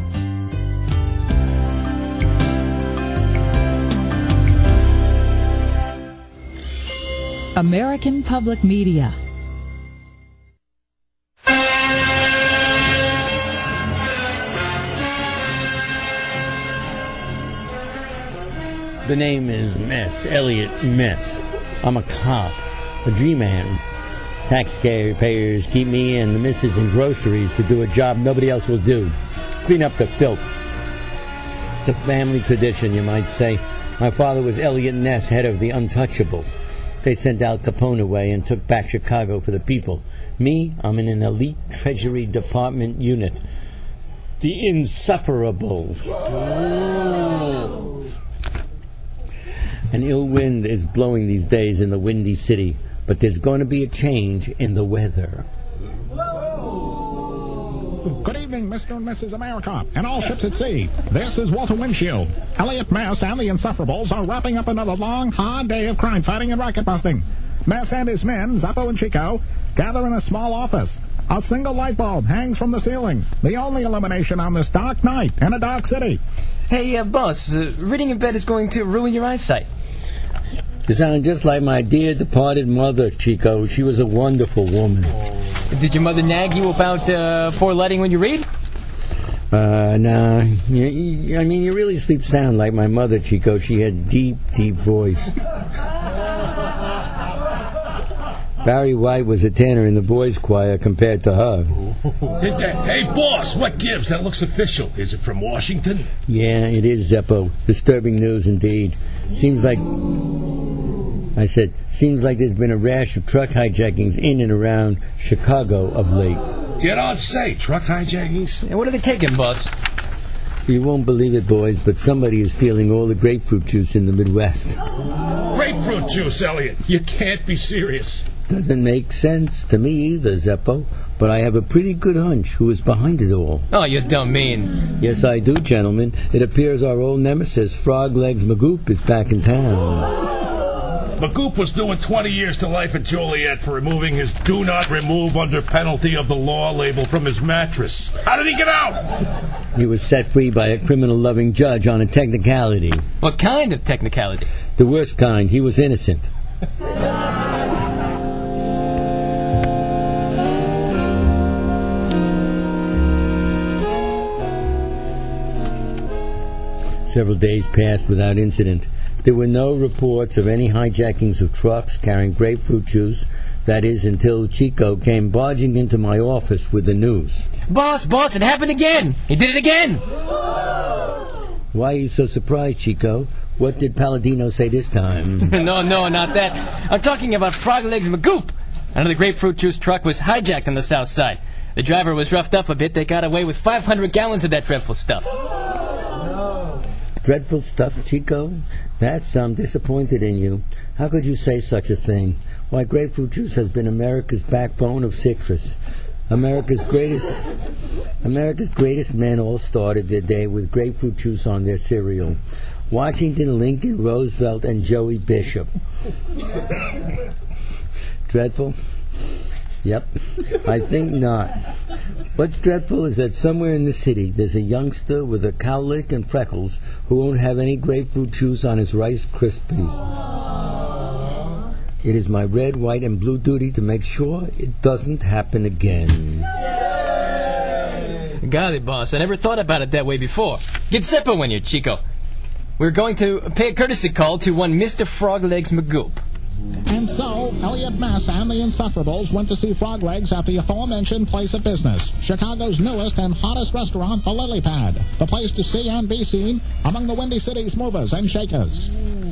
S25: American Public Media.
S1: The name is Mess, Elliot Mess. I'm a cop, a G-man. Taxpayers keep me and the missus in groceries to do a job nobody else will do. Clean up the filth. It's a family tradition, you might say. My father was Elliot Ness, head of the Untouchables. They sent Al Capone away and took back Chicago for the people. Me, I'm in an elite Treasury Department unit. The Insufferables. An ill wind is blowing these days in the Windy City, but there's going to be a change in the weather.
S4: Good evening, Mr. and Mrs. America, and all ships at sea. This is Walter Winchell. Elliot Mess and the Insufferables are wrapping up another long, hard day of crime fighting and racket busting. Mess and his men, Zappo and Chico, gather in a small office. A single light bulb hangs from the ceiling. The only illumination on this dark night in a dark city.
S10: Hey, boss, reading in bed is going to ruin your eyesight.
S1: You sound just like my dear departed mother, Chico. She was a wonderful woman.
S10: Did your mother nag you about poor lighting when you read?
S1: Nah. I mean, you really sleep sound like my mother, Chico. She had deep, deep voice. Barry White was a tenor in the boys' choir compared to her.
S2: Hey, boss, what gives? That looks official. Is it from Washington?
S1: Yeah, it is, Zeppo. Disturbing news indeed. Seems like there's been a rash of truck hijackings in and around Chicago of late.
S2: You don't say. Truck hijackings?
S10: Yeah, what are they taking, boss?
S1: You won't believe it, boys, but somebody is stealing all the grapefruit juice in the Midwest.
S2: Grapefruit juice, Elliot. You can't be serious.
S1: Doesn't make sense to me either, Zeppo. But I have a pretty good hunch who is behind it all.
S10: Oh, you don't mean.
S1: Yes, I do, gentlemen. It appears our old nemesis, Frog Legs Magoop, is back in town.
S2: Magoop was doing 20 years to life at Joliet for removing his "Do Not Remove Under Penalty of the Law" label from his mattress. How did he get out?
S1: He was set free by a criminal-loving judge on a technicality.
S10: What kind of technicality?
S1: The worst kind. He was innocent. Several days passed without incident. There were no reports of any hijackings of trucks carrying grapefruit juice. That is, until Chico came barging into my office with the news.
S10: Boss, it happened again! He did it again!
S1: Why are you so surprised, Chico? What did Palladino say this time?
S10: No, not that. I'm talking about Frog Legs Magoop. Another grapefruit juice truck was hijacked on the south side. The driver was roughed up a bit. They got away with 500 gallons of that dreadful stuff.
S1: Dreadful stuff, Chico? I'm disappointed in you. How could you say such a thing? Why, grapefruit juice has been America's backbone of citrus. America's greatest men all started their day with grapefruit juice on their cereal. Washington, Lincoln, Roosevelt, and Joey Bishop. Dreadful? Yep, I think not. What's dreadful is that somewhere in the city there's a youngster with a cowlick and freckles who won't have any grapefruit juice on his Rice Krispies. It is my red, white, and blue duty to make sure it doesn't happen again.
S10: Got it, boss. I never thought about it that way before. Get Zeppo when you're Chico. We're going to pay a courtesy call to one Mr. Frog Legs Magoop.
S4: And so, Elliot Mess and the Insufferables went to see Frog Legs at the aforementioned place of business, Chicago's newest and hottest restaurant, the Lily Pad, the place to see and be seen among the Windy City's movers and shakers.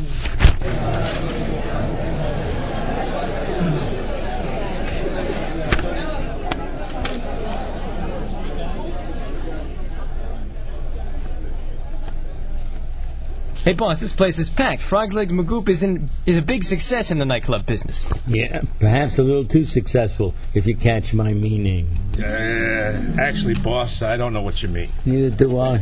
S10: Hey, boss, this place is packed. Frog Leg Magoop is a big success in the nightclub business.
S1: Yeah, perhaps a little too successful, if you catch my meaning.
S2: Actually, boss, I don't know what you mean.
S1: Neither do I,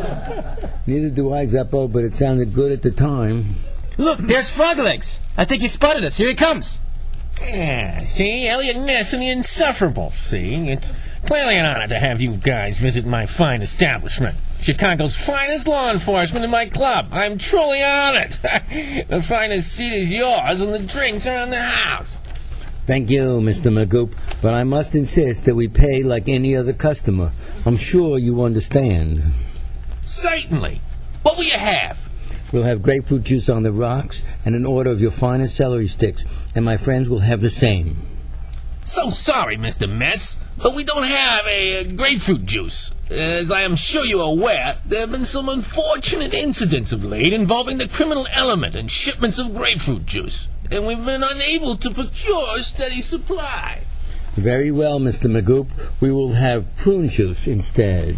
S1: Zeppo, but it sounded good at the time.
S10: Look, there's Frog Legs. I think he spotted us. Here he comes.
S5: Yeah, see, Elliot Ness and the Insufferable, see? It's clearly an honor to have you guys visit my fine establishment. Chicago's finest law enforcement in my club. I'm truly honored. The finest seat is yours and the drinks are on the house.
S1: Thank you, Mr. Magoop, but I must insist that we pay like any other customer. I'm sure you understand.
S5: Certainly. What will you have?
S1: We'll have grapefruit juice on the rocks and an order of your finest celery sticks, and my friends will have the same.
S5: So sorry, Mr. Mess, but we don't have a grapefruit juice. As I am sure you are aware, there have been some unfortunate incidents of late involving the criminal element in shipments of grapefruit juice, and we've been unable to procure a steady supply.
S1: Very well, Mr. Magoo. We will have prune juice instead.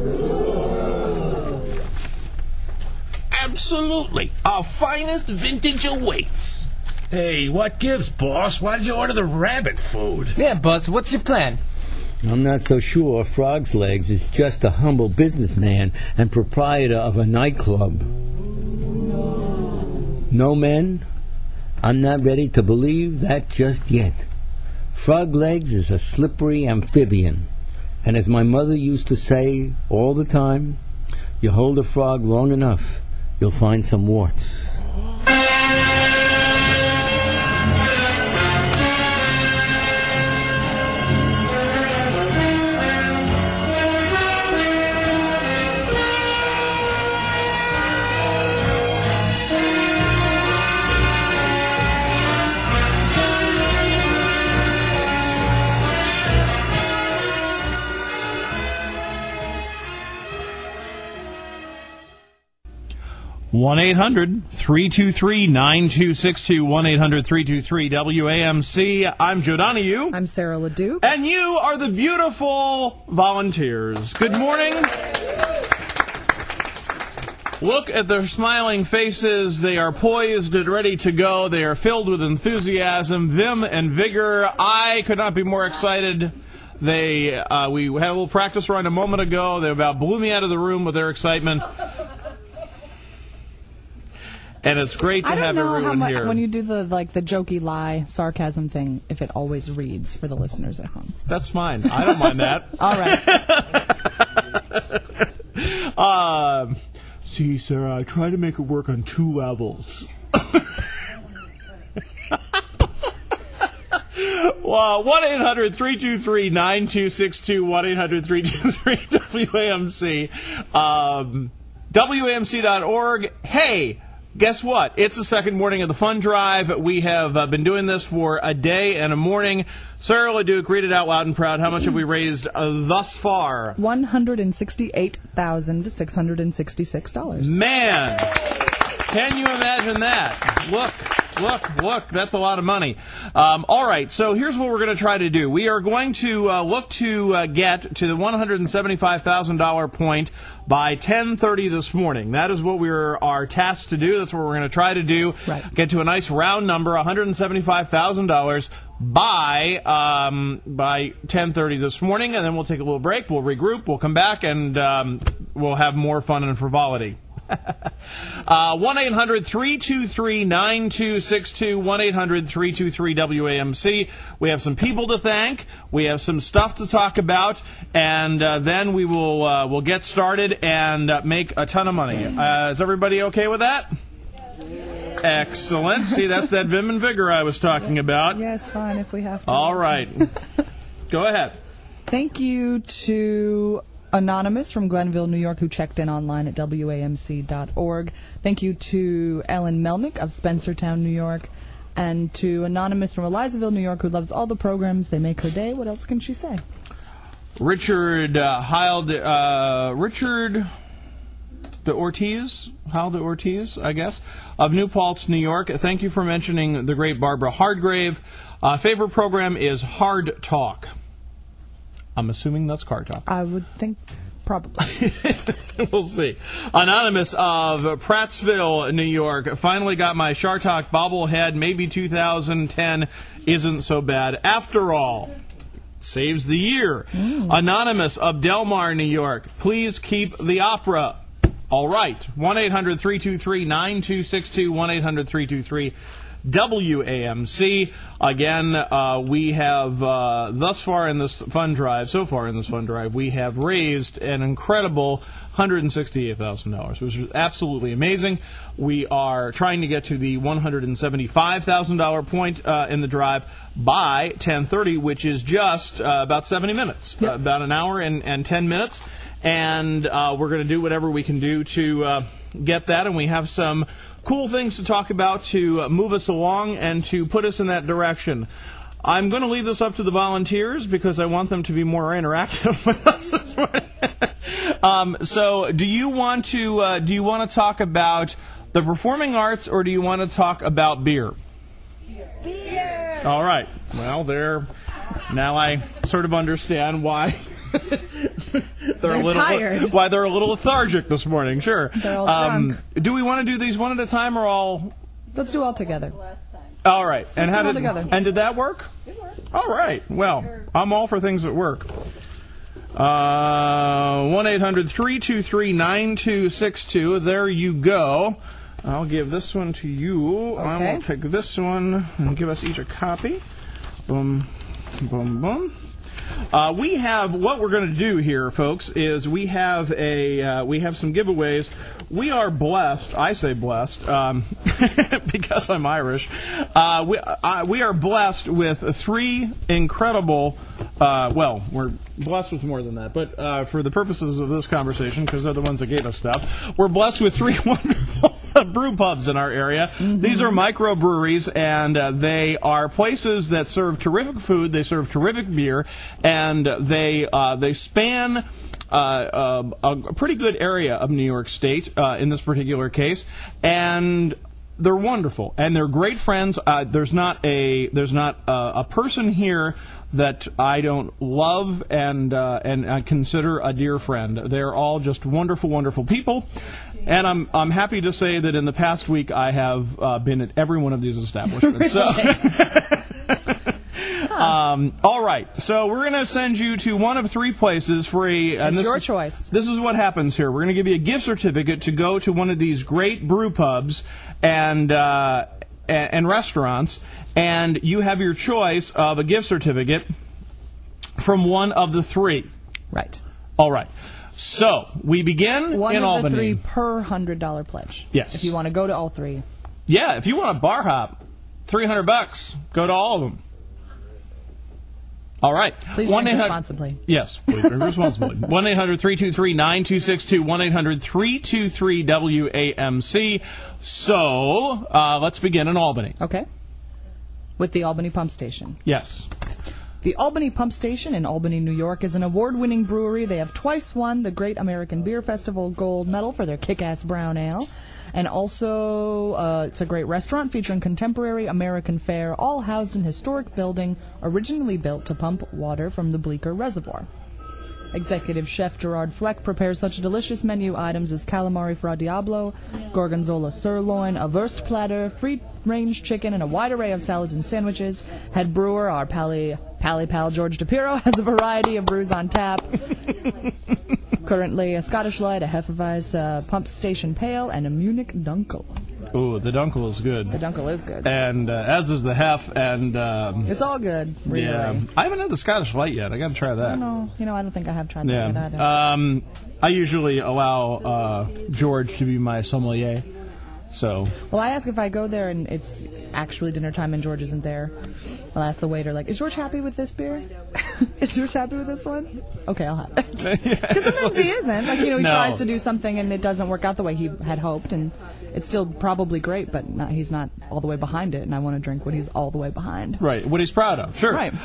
S5: Absolutely. Our finest vintage awaits.
S2: Hey, what gives, boss? Why did you order the rabbit food?
S12: Yeah, boss, what's your plan?
S1: I'm not so sure Frog's Legs is just a humble businessman and proprietor of a nightclub. No, men, I'm not ready to believe that just yet. Frog Legs is a slippery amphibian, and as my mother used to say all the time, you hold a frog long enough, you'll find some warts.
S3: One 1-800-323-9262, 1-800-323-WAMC. I'm Joe Donahue.
S13: I'm Sarah LeDuc.
S3: And you are the beautiful volunteers. Good morning. Look at their smiling faces. They are poised and ready to go. They are filled with enthusiasm, vim, and vigor. I could not be more excited. We had a little practice run a moment ago. They about blew me out of the room with their excitement. And it's great to have everyone here.
S6: When you do the jokey lie sarcasm thing, if it always reads for the listeners at home.
S3: That's fine. I don't mind that.
S6: All
S3: right. See, Sarah, I try to make it work on 2 levels. Well, 1-800-323-9262, 1-800-323-WAMC, WAMC.org. Hey, guess what? It's the second morning of the fund drive. We have been doing this for a day and a morning. Sarah LeDuc, read it out loud and proud. How much have we raised thus far?
S6: $168,666.
S3: Man, can you imagine that? Look. That's a lot of money. All right, so here's what we're going to try to do. We are going to look to get to the $175,000 point by 10:30 this morning. That is what we are tasked to do. That's what we're going to try to do.
S6: Right.
S3: Get to a nice round number, $175,000 by 10:30 this morning, and then we'll take a little break. We'll regroup. We'll come back, and we'll have more fun and frivolity. 1-800-323-9262, 1-800-323-WAMC. We have some people to thank. We have some stuff to talk about, and then we will we'll get started and make a ton of money. Is everybody okay with that? Excellent. See, that's that vim and vigor I was talking about.
S6: Yes, fine if we have to.
S3: All right. Go ahead.
S6: Thank you to Anonymous from Glenville, New York, who checked in online at WAMC.org. Thank you to Ellen Melnick of Spencertown, New York. And to Anonymous from Elizaville, New York, who loves all the programs. They make her day. What else can she say?
S3: Richard Richard de Ortiz, I guess, of New Paltz, New York. Thank you for mentioning the great Barbara Hardgrave. Favorite program is Hard Talk. I'm assuming that's Car Talk.
S6: I would think probably.
S3: We'll see. Anonymous of Prattsville, New York. Finally got my Shartok bobblehead. Maybe 2010 isn't so bad after all. Saves the year. Anonymous of Delmar, New York. Please keep the opera. All right. 1-800-323-9262, 1-800-323-WAMC. Again, we have so far in this fund drive, we have raised an incredible $168,000, which is absolutely amazing. We are trying to get to the $175,000 point in the drive by 10:30, which is just about 70 minutes, about an hour and 10 minutes. And we're going to do whatever we can do to get that, and we have some cool things to talk about to move us along and to put us in that direction. I'm going to leave this up to the volunteers because I want them to be more interactive with us this morning. So, do you want to talk about the performing arts, or do you want to talk about beer? Beer. All right. Well, now I sort of understand why they're
S6: tired.
S3: Why they're a little lethargic this morning. Sure.
S6: They're all drunk.
S3: Do we want to do these one at a time or all?
S6: Let's do all together.
S3: All right. And
S6: Let's do all together.
S3: And did that work?
S6: It worked.
S3: All right. Well, I'm all for things that work. 1-800-323-9262. There you go. I'll give this one to you.
S6: Okay.
S3: I will take this one and give us each a copy. Boom, boom, boom. We have, what we're going to do here, folks, is we have some giveaways. We are blessed. I say blessed because I'm Irish. We are blessed with three incredible. We're blessed with more than that, but for the purposes of this conversation, because they're the ones that gave us stuff, we're blessed with three wonderful brew pubs in our area. Mm-hmm. These are microbreweries, and they are places that serve terrific food. They serve terrific beer, and they span a pretty good area of New York State in this particular case, and they're wonderful and they're great friends. There's not a person here that I don't love and I consider a dear friend. They're all just wonderful, wonderful people. And I'm happy to say that in the past week I have been at every one of these establishments. So. All right, so we're going to send you to one of three places for a...
S6: It's your choice.
S3: This is what happens here. We're going to give you a gift certificate to go to one of these great brew pubs and restaurants, and you have your choice of a gift certificate from one of the three.
S6: Right.
S3: All right. So, we begin
S6: one
S3: in
S6: of
S3: Albany.
S6: The three per $100 pledge.
S3: Yes.
S6: If you want to go to all three.
S3: Yeah, if you want a bar hop, $300, go to all of them. All right.
S6: Please drink responsibly.
S3: Yes, please drink responsibly. 1-800-323-9262, 1-800-323-WAMC. So, let's begin in Albany.
S6: Okay. With the Albany Pump Station.
S3: Yes.
S6: The Albany Pump Station in Albany, New York is an award-winning brewery. They have twice won the Great American Beer Festival Gold Medal for their kick-ass brown ale. And also, it's a great restaurant featuring contemporary American fare, all housed in a historic building originally built to pump water from the Bleecker Reservoir. Executive Chef Gerard Fleck prepares such delicious menu items as calamari fra diablo, gorgonzola sirloin, a Wurst platter, free-range chicken, and a wide array of salads and sandwiches. Head brewer, our pal George DePiro, has a variety of brews on tap. Currently, a Scottish Light, a Hefeweizen Pump Station Pale, and a Munich Dunkel.
S3: Ooh, the Dunkel is good.
S6: The Dunkel is good.
S3: And as is the Hef, and...
S6: it's all good, really.
S3: Yeah. I haven't had the Scottish Light yet. I got to try that.
S6: I don't think I have tried that yet either.
S3: I usually allow George to be my sommelier. So.
S6: Well, I ask if I go there and it's actually dinner time and George isn't there. I'll ask the waiter, is George happy with this beer? Is George happy with this one? Okay, I'll have it. Because sometimes he isn't. He tries to do something and it doesn't work out the way he had hoped, and it's still probably great, but he's not all the way behind it, and I want to drink what he's all the way behind.
S3: Right, what he's proud of. Sure.
S6: Right.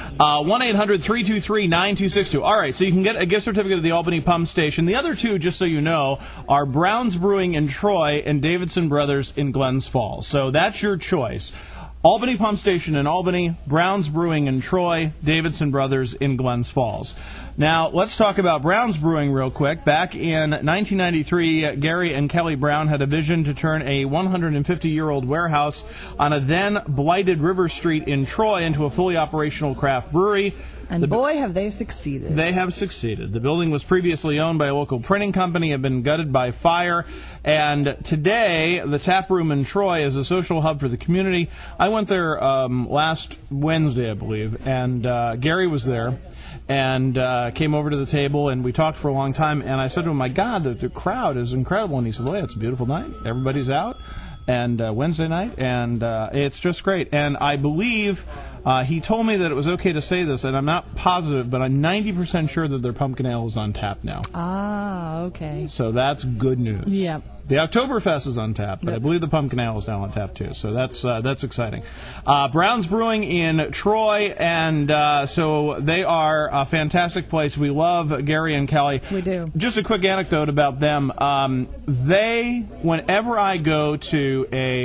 S3: 1-800-323-9262. All right, so you can get a gift certificate of the Albany Pump Station. The other two, just so you know, are Brown's Brewing in Troy and Davidson Brothers in Glens Falls. So that's your choice. Albany Pump Station in Albany, Brown's Brewing in Troy, Davidson Brothers in Glens Falls. Now, let's talk about Brown's Brewing real quick. Back in 1993, Gary and Kelly Brown had a vision to turn a 150-year-old warehouse on a then blighted River Street in Troy into a fully operational craft brewery.
S6: And boy, have they succeeded.
S3: They have succeeded. The building was previously owned by a local printing company, had been gutted by fire, and today the tap room in Troy is a social hub for the community. I went there last Wednesday, I believe, and Gary was there and came over to the table, and we talked for a long time, and I said to him, my God, the crowd is incredible. And he said, well, yeah, it's a beautiful night. Everybody's out. And Wednesday night, and it's just great. And I believe he told me that it was okay to say this, and I'm not positive, but I'm 90% sure that their pumpkin ale is on tap now.
S6: Ah, okay.
S3: So that's good news.
S6: Yep.
S3: The Oktoberfest is on tap, but I believe the Pumpkin Ale is now on tap too. So that's exciting. Brown's Brewing in Troy, and so they are a fantastic place. We love Gary and Kelly.
S6: We do.
S3: Just a quick anecdote about them. Whenever I go to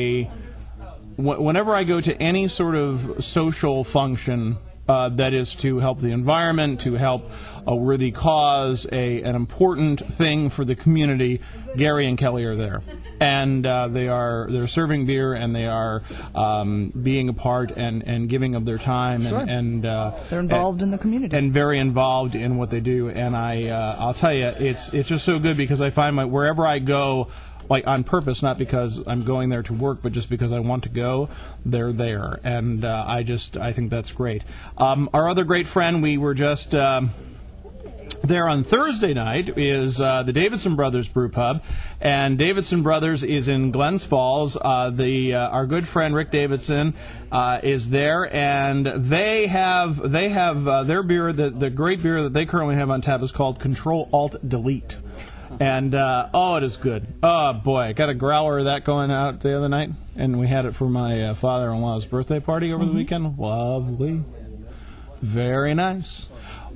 S3: any sort of social function that is to help the environment, to help a worthy cause, an important thing for the community, Gary and Kelly are there. And they're serving beer, and they are being a part and giving of their time.
S6: Sure.
S3: And
S6: they're involved in the community.
S3: And very involved in what they do. And I'll tell you, it's just so good because I find wherever I go, like on purpose, not because I'm going there to work, but just because I want to go, they're there. And I think that's great. Our other great friend, we were just there on Thursday night, is the Davidson Brothers Brew Pub, and Davidson Brothers is in Glens Falls. Our good friend Rick Davidson is there, and they have their beer. The great beer that they currently have on tap is called Control Alt Delete. And it is good. Oh boy, I got a growler of that going out the other night, and we had it for my father-in-law's birthday party over the weekend. Lovely, very nice.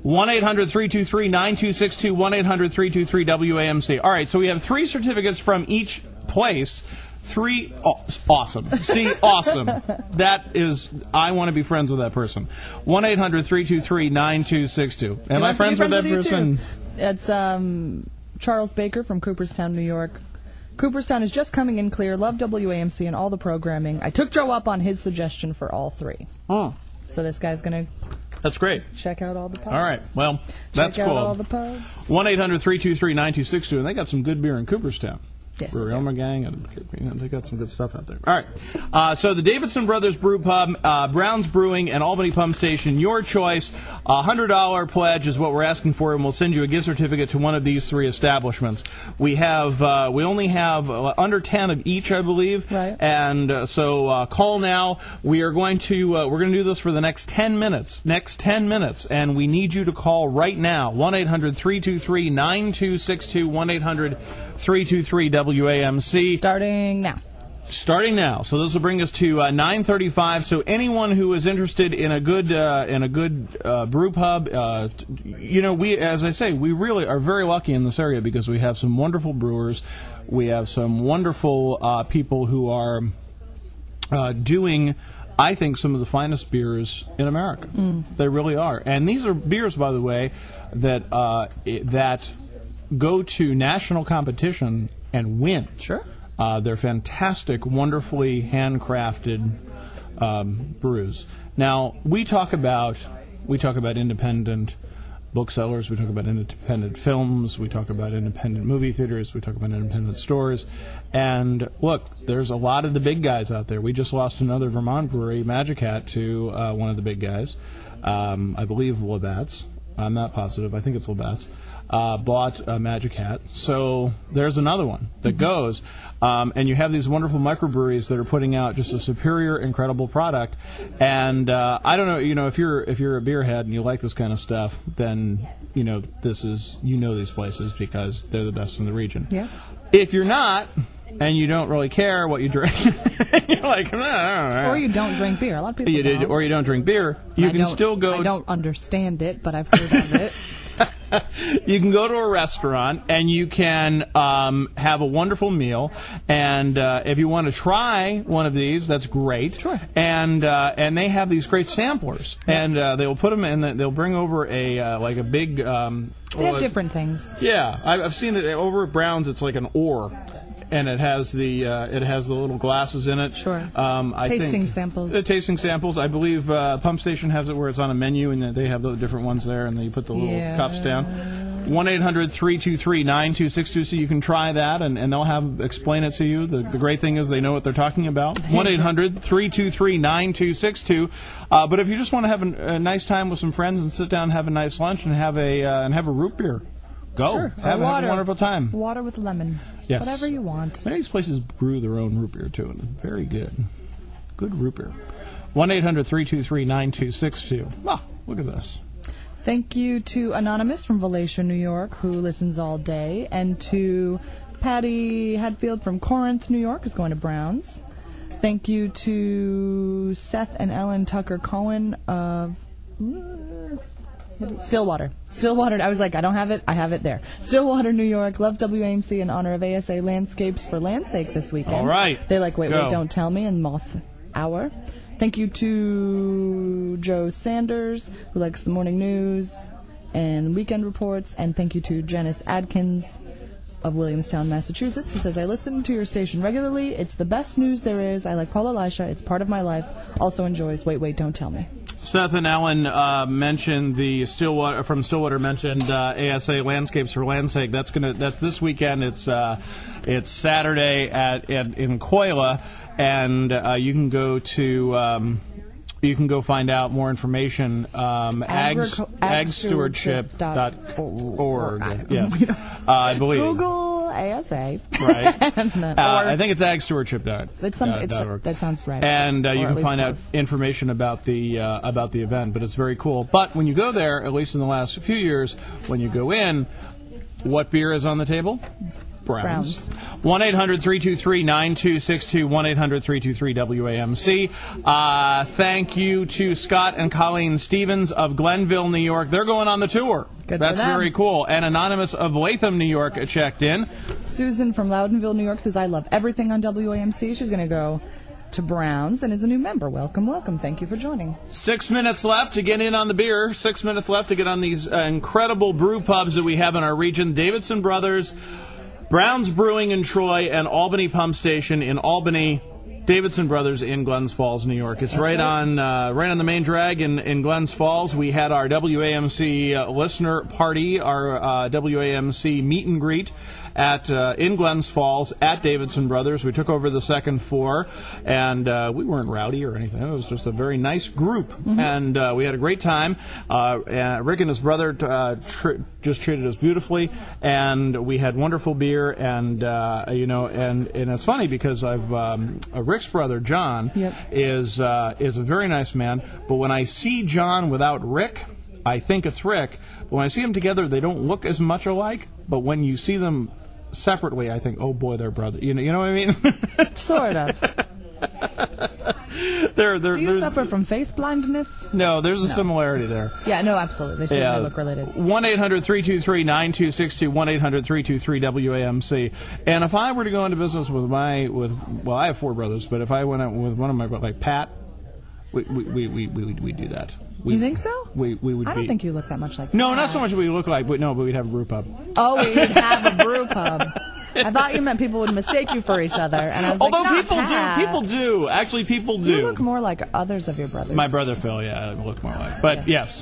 S3: 1-800-323-9262, 1-800-323-WAMC. All right, so we have 3 certificates from each place. 3, awesome. See, awesome. That is, I want to be friends with that person. 1-800-323-9262. Am I friends with that person?
S6: It's Charles Baker from Cooperstown, New York. Cooperstown is just coming in clear. Love WAMC and all the programming. I took Joe up on his suggestion for all 3.
S3: Oh.
S6: So this guy's going to...
S3: That's great.
S6: Check out all the pubs.
S3: All right. Well, that's cool.
S6: Check out all the pubs.
S3: 1-800-323-9262, and they got some good beer in Cooperstown.
S6: Yes,
S3: Brewery Elmer Gang, and they got some good stuff out there. All right. So the Davidson Brothers Brew Pub, Brown's Brewing, and Albany Pump Station, your choice. $100 pledge is what we're asking for, and we'll send you a gift certificate to one of these 3 establishments. We only have under 10 of each, I believe.
S6: Right.
S3: And so call now. We're going to do this for the next 10 minutes. And we need you to call right now. 1-800-323-9262. 1-800-323-WAMC. Starting now. So this will bring us to 9:35. So anyone who is interested in a good brew pub, as I say, we really are very lucky in this area because we have some wonderful brewers. We have some wonderful people who are doing, I think, some of the finest beers in America. They really are. And these are beers, by the way, that go to national competition and win.
S6: Sure.
S3: They're fantastic, wonderfully handcrafted brews. Now, we talk about independent booksellers, we talk about independent films, we talk about independent movie theaters, we talk about independent stores. And look, there's a lot of the big guys out there. We just lost another Vermont brewery, Magic Hat, to one of the big guys. I believe Labatt's. I'm not positive. I think it's Labatt's. Bought a Magic Hat. So there's another one that goes. And you have these wonderful microbreweries that are putting out just a superior, incredible product. And I don't know, if you're a beerhead and you like this kind of stuff, then these places because they're the best in the region.
S6: Yeah.
S3: If you're not, and you don't really care what you drink, you're like,
S6: or you don't drink beer. A lot of people don't.
S3: Or you don't drink beer. You can still go.
S6: I don't understand it, but I've heard of it.
S3: You can go to a restaurant and you can have a wonderful meal, and if you want to try one of these, that's great.
S6: Sure.
S3: And they have these great samplers, and they will put them in. They'll bring over a big.
S6: They have different things.
S3: Yeah, I've seen it over at Brown's. It's like an ore. And it has the little glasses in it.
S6: Sure.
S3: Tasting
S6: samples.
S3: Tasting samples. I believe Pump Station has it where it's on a menu, and they have the different ones there, and you put the little cups down. 1-800-323-9262, so you can try that, and they'll explain it to you. The great thing is they know what they're talking about. 1-800-323-9262. But if you just want to have a nice time with some friends and sit down and have a nice lunch and have a root beer, go.
S6: Sure.
S3: Have a wonderful time.
S6: Water with lemon.
S3: Yes.
S6: Whatever you want.
S3: Many of these places brew their own root beer, too, and it's very good. Good root beer. 1-800-323-9262. Ah, look at this.
S6: Thank you to Anonymous from Valatia, New York, who listens all day, and to Patty Hadfield from Corinth, New York, is going to Browns. Thank you to Seth and Ellen Tucker Cohen of Stillwater. I was like, I don't have it. I have it there. Stillwater, New York. Loves WAMC in honor of ASA Landscapes for Land's Sake this weekend.
S3: All right.
S6: They like Wait, Don't Tell Me and Moth Hour. Thank you to Joe Sanders, who likes the morning news and weekend reports. And thank you to Janice Adkins of Williamstown, Massachusetts, who says, I listen to your station regularly. It's the best news there is. I like Paul Elisha. It's part of my life. Also enjoys Wait, Don't Tell Me.
S3: Seth and Ellen mentioned the Stillwater mentioned ASA Landscapes for Land's Sake. That's this weekend. It's Saturday in Coila, and you can go to you can go find out more information. Agstewardship.org. Yes, I believe.
S6: Google ASA.
S3: Right. I think it's agstewardship.org.
S6: That sounds right.
S3: And you can find out information about the event. But it's very cool. But when you go there, at least in the last few years, when you go in, what beer is on the table? Browns. 1-800-323-9262, 1-800-323-WAMC. Thank you to Scott and Colleen Stevens of Glenville, New York. They're going on the tour. That's very cool. And Anonymous of Latham, New York, checked in.
S6: Susan from Loudonville, New York says, I love everything on WAMC. She's going to go to Browns and is a new member. Welcome, welcome. Thank you for joining.
S3: 6 minutes left to get in on the beer. 6 minutes left to get on these incredible brew pubs that we have in our region. Davidson Brothers, Brown's Brewing in Troy, and Albany Pump Station in Albany. Davidson Brothers in Glens Falls, New York. It's right on the main drag in Glens Falls. We had our WAMC listener party, our WAMC meet and greet in Glens Falls at Davidson Brothers. We took over the second floor, and we weren't rowdy or anything. It was just a very nice group, and we had a great time. Rick and his brother just treated us beautifully, and we had wonderful beer. And and it's funny because Rick's brother John is a very nice man, but when I see John without Rick, I think it's Rick. But when I see them together, they don't look as much alike. But when you see them separately, I think, oh boy, they're brothers. You know what I mean?
S6: Sort of. Do you suffer from face blindness?
S3: No, there's a similarity there.
S6: Yeah, no, absolutely. They certainly look related.
S3: 1-800-323-9262, 1-800-323-WAMC. And if I were to go into business with I have four brothers, but if I went out with one of my brothers, like Pat, we do that.
S6: You think so?
S3: We would.
S6: I don't think you look that much like.
S3: No, not so much we look like, but we'd have a brew pub.
S6: Oh, we would have a brew pub. I thought you meant people would mistake you for each other, and I was
S3: Although
S6: like,
S3: people do. Actually, people do.
S6: You look more like others of your brothers.
S3: My brother Phil, I look more like. But yes.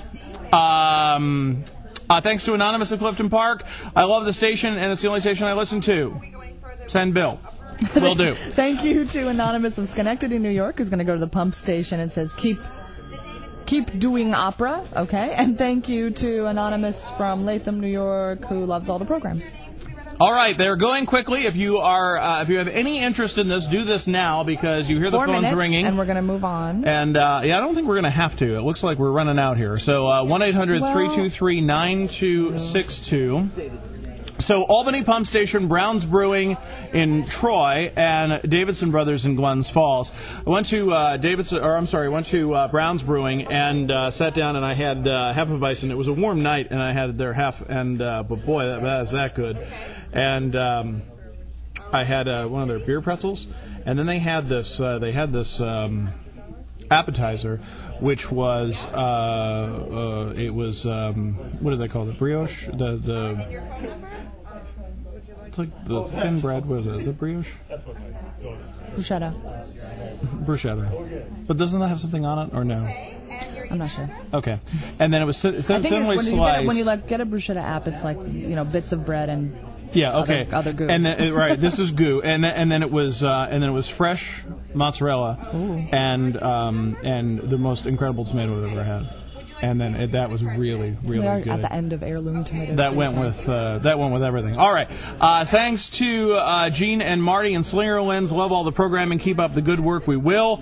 S3: Thanks to Anonymous at Clifton Park. I love the station, and it's the only station I listen to. Send Bill. Will do.
S6: Thank you to Anonymous of Schenectady, New York, who's going to go to the pump station and says, keep doing opera, okay? And thank you to Anonymous from Latham, New York, who loves all the programs.
S3: All right, they're going quickly. If you have any interest in this, do this now because you hear the
S6: 4
S3: phones
S6: minutes,
S3: ringing.
S6: And we're going to move on.
S3: And I don't think we're going to have to. It looks like we're running out here. So 1-800-323-9262. So Albany Pump Station, Brown's Brewing in Troy, and Davidson Brothers in Glens Falls. I went to Brown's Brewing and sat down, and I had half a bison. It was a warm night, and I had their half, and but boy, that was that good. And I had one of their beer pretzels, and then they had this appetizer, which was what do they call it? The brioche? It's like the thin bread. What is it? Is it brioche?
S6: Bruschetta.
S3: But doesn't that have something on it, or no?
S6: I'm not sure.
S3: Okay. And then it was thinly sliced.
S6: When you get a bruschetta app, it's like bits of bread and other goo.
S3: And then right, this is goo, and then it was fresh mozzarella.
S6: Ooh.
S3: and the most incredible tomato I've ever had. And then that was really, really
S6: we are
S3: good.
S6: At the end of heirloom tomatoes.
S3: That went with everything. All right. Thanks to Gene and Marty and Slingerlands. Love all the programming. Keep up the good work. We will.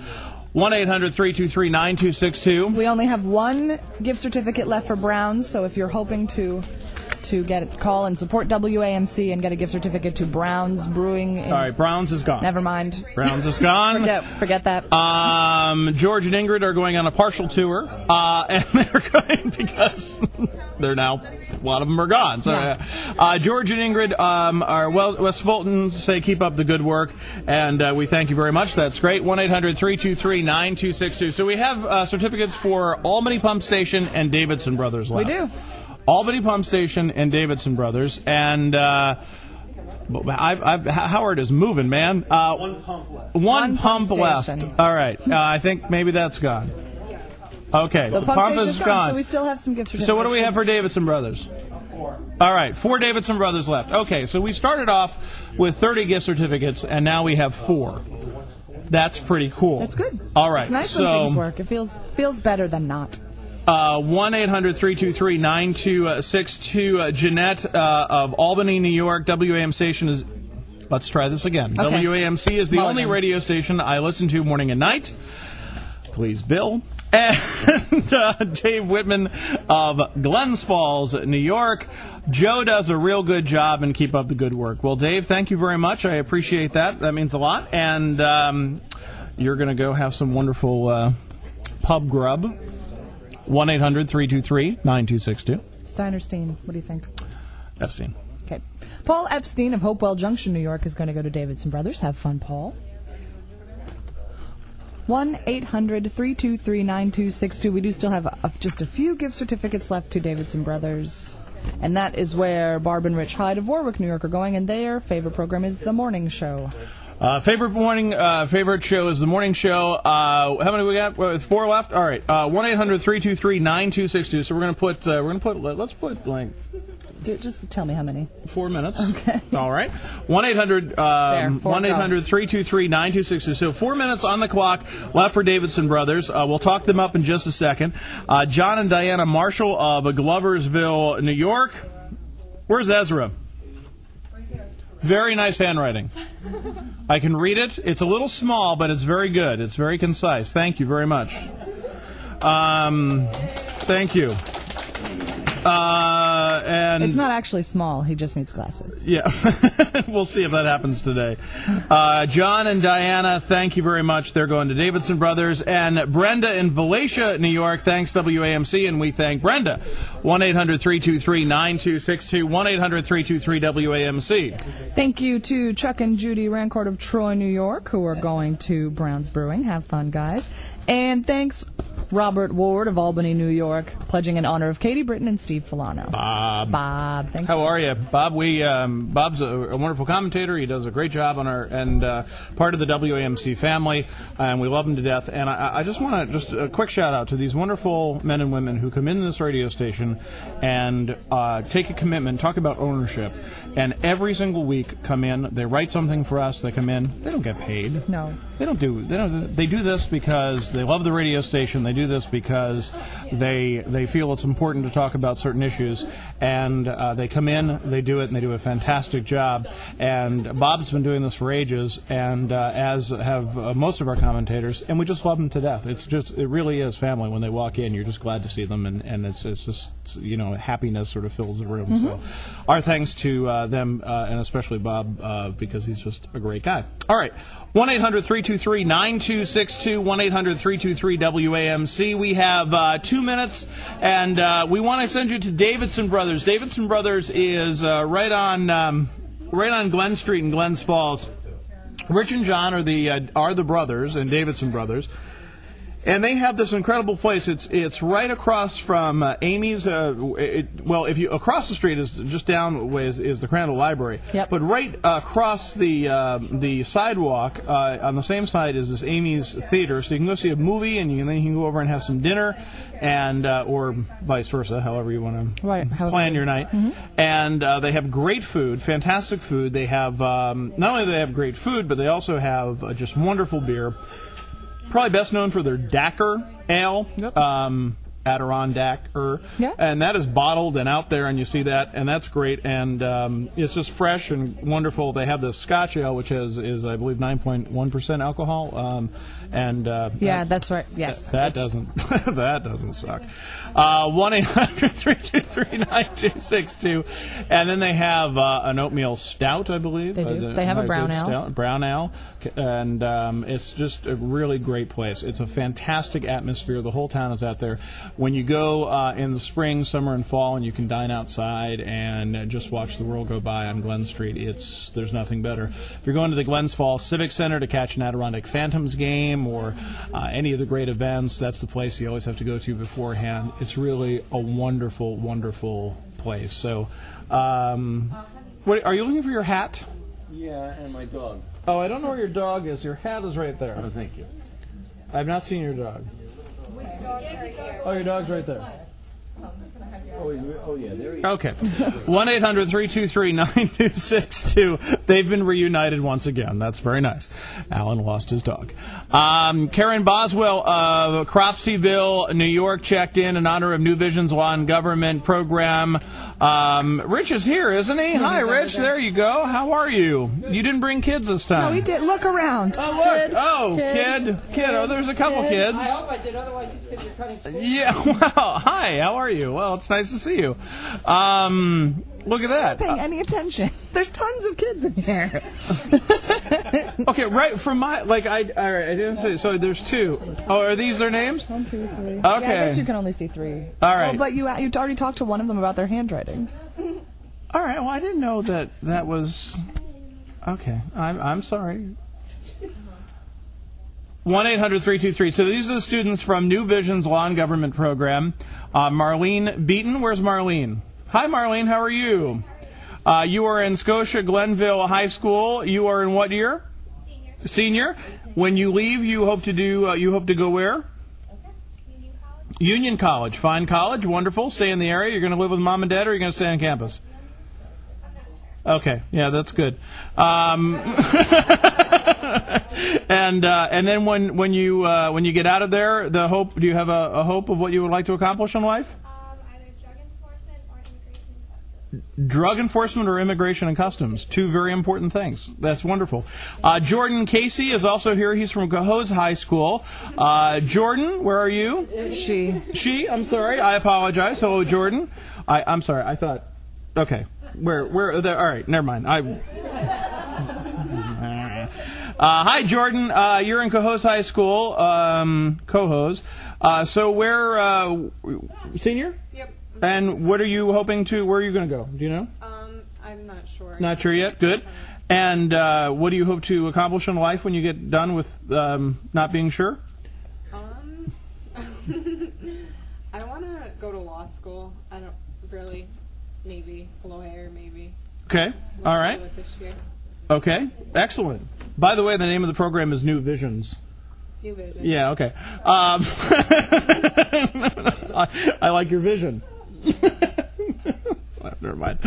S3: 1-800-323-9262.
S6: We only have one gift certificate left for Browns, so if you're hoping to to call and support WAMC and get a gift certificate to Brown's Brewing.
S3: All right, Brown's is gone.
S6: Never mind.
S3: Brown's is gone.
S6: Forget that.
S3: George and Ingrid are going on a partial tour, and they're going because they're now, a lot of them are gone. So, George and Ingrid are West Fulton say keep up the good work, and we thank you very much. That's great. 1-800-323-9262. So we have certificates for Albany Pump Station and Davidson Brothers left.
S6: We do.
S3: Albany Pump Station and Davidson Brothers, and Howard is moving, man.
S7: One pump left.
S3: One pump left. All right. I think maybe that's gone. Okay, the pump is gone.
S6: So we still have some gift certificates.
S3: So what do we have for Davidson Brothers?
S7: 4.
S3: All right, 4 Davidson Brothers left. Okay, so we started off with 30 gift certificates, and now we have 4. That's pretty cool.
S6: That's good.
S3: All right.
S6: It's nice when things work. It feels better than not.
S3: 1-800-323-9262. Jeanette of Albany, New York. WAM station is... Let's try this again. Okay. WAMC is the only radio station I listen to morning and night. Please, Bill. And Dave Whitman of Glens Falls, New York. Joe does a real good job, and keep up the good work. Well, Dave, thank you very much. I appreciate that. That means a lot. And you're going to go have some wonderful pub grub. 1-800-323-9262.
S6: Steinerstein, what do you think?
S3: Epstein.
S6: Okay. Paul Epstein of Hopewell Junction, New York, is going to go to Davidson Brothers. Have fun, Paul. 1-800-323-9262. We do still have just a few gift certificates left to Davidson Brothers. And that is where Barb and Rich Hyde of Warwick, New York, are going, and their favorite program is The Morning Show.
S3: Favorite show is The Morning Show. How many we got? 4 left? All right. 1-800-323-9262. So we're going to put, let's put like...
S6: Just tell me how many.
S3: 4 minutes.
S6: Okay.
S3: All right. 1-800-323-9262. So 4 minutes on the clock left for Davidson Brothers. We'll talk them up in just a second. John and Diana Marshall of Gloversville, New York. Where's Ezra? Right here. Very nice handwriting. I can read it. It's a little small, but it's very good. It's very concise. Thank you very much. Thank you. And
S6: it's not actually small. He just needs glasses.
S3: Yeah. We'll see if that happens today. John and Diana, thank you very much. They're going to Davidson Brothers. And Brenda in Valatia, New York, thanks WAMC, and we thank Brenda. 1-800-323-9262, 1-800-323-WAMC.
S6: Thank you to Chuck and Judy Rancourt of Troy, New York, who are going to Brown's Brewing. Have fun, guys. And thanks, Robert Ward of Albany, New York, pledging in honor of Katie Britton and Steve Filano. Bob, thanks.
S3: How are you, Bob? Bob's a wonderful commentator. He does a great job on part of the WAMC family, and we love him to death. And I just want to a quick shout out to these wonderful men and women who come into this radio station and take a commitment, talk about ownership, and every single week come in. They write something for us. They come in. They don't get paid.
S6: No,
S3: they don't. They do this because they love the radio station. They do this because they feel it's important to talk about certain issues, and they come in, they do it, and they do a fantastic job. And Bob's been doing this for ages, and as have most of our commentators, and we just love them to death. It really is family. When they walk in, you're just glad to see them, and it's just happiness sort of fills the room. Mm-hmm. So our thanks to them, and especially Bob, because he's just a great guy. All right, 1-800-323-9262, 1-800-323-WAMC. We have 2 minutes, and we want to send you to Davidson Brothers. Davidson Brothers is right on Glen Street in Glens Falls. Rich and John are the brothers, and Davidson Brothers. And they have this incredible place. It's right across from Amy's. If you across the street is just down ways is the Crandall Library.
S6: Yep.
S3: But right across the sidewalk on the same side is this Amy's Theater. So you can go see a movie, and then you can go over and have some dinner, and or vice versa, however you want to plan your night.
S6: Mm-hmm.
S3: And they have great food, fantastic food. They have not only do they have great food, but they also have just wonderful beer. Probably best known for their Daiquiri Ale.
S6: Yep.
S3: Adirondack-er.
S6: Yeah.
S3: And that is bottled and out there, and you see that, and that's great. And it's just fresh and wonderful. They have this Scotch ale, which is I believe 9.1% alcohol.
S6: Yeah, that's right. Yes.
S3: That doesn't that doesn't suck. 1-800-323-9262. And then they have an oatmeal stout, I believe.
S6: They do. They have a brown ale.
S3: Stout, brown ale. And it's just a really great place. It's a fantastic atmosphere. The whole town is out there. When you go in the spring, summer, and fall, and you can dine outside and just watch the world go by on Glen Street, there's nothing better. If you're going to the Glens Falls Civic Center to catch an Adirondack Phantoms game or any of the great events, that's the place you always have to go to beforehand. It's really a wonderful, wonderful place. So, are you looking for your hat?
S1: Yeah, and my dog.
S3: Oh, I don't know where your dog is. Your hat is right there.
S1: Oh, thank you.
S3: I've not seen your dog. Oh, your dog's right there.
S1: Oh, yeah, there he is.
S3: Okay. 1-800-323-9262. They've been reunited once again. That's very nice. Alan lost his dog. Karen Boswell of Cropseyville, New York, checked in honor of New Vision's Law and Government program. Rich is here, isn't he? Hi, Rich. There you go. How are you? You didn't bring kids this time.
S6: No, he did. Look around.
S3: Oh, look. Kid. Oh, there's a couple kids.
S12: I hope I did. Otherwise, these kids are cutting school.
S3: Yeah. Well, hi. How are you? Well, it's nice to see you. Look at that.
S6: I'm not paying any attention. There's tons of kids in here.
S3: Okay, right from my all right, I didn't say. So there's two. Oh, are these their names?
S6: 1, 2, 3.
S3: Okay.
S6: Yeah, I guess you can only see 3.
S3: All right.
S6: Well, but you already talked to one of them about their handwriting.
S3: All right. Well, I didn't know that was. Okay. I'm sorry. 1-800-323. So these are the students from New Vision's Law and Government program. Marlene Beaton. Where's Marlene? Hi, Marlene. How are you? You are in Scotia Glenville High School. You are in what year? Senior. When you leave, you hope to go where? Union College. Fine college. Wonderful. Stay in the area. You're going to live with mom and dad, or are you going to stay on campus? Okay. Yeah, that's good. And then when you get out of there, do you have a hope of what you would like to accomplish in life? Drug enforcement or immigration and customs. Two very important things. That's wonderful. Jordan Casey is also here. He's from Cohoes High School. Jordan, where are you? She. I'm sorry. I apologize. Hello, Jordan. I'm sorry. I thought. Okay. Where? There. All right. Never mind. Hi, Jordan. You're in Cohoes High School. Cohoes. So where? Senior?
S7: Yep.
S3: And what are you hoping to? Where are you going to go? Do you know?
S7: I'm not sure.
S3: Not sure yet. Good. And what do you hope to accomplish in life when you get done with not being sure?
S7: I want to go to law school. I don't really. Maybe lawyer. Maybe.
S3: Okay. All right.
S7: This year.
S3: Okay. Excellent. By the way, the name of the program is New Visions.
S7: New Vision.
S3: Yeah. Okay. I like your vision. Never mind.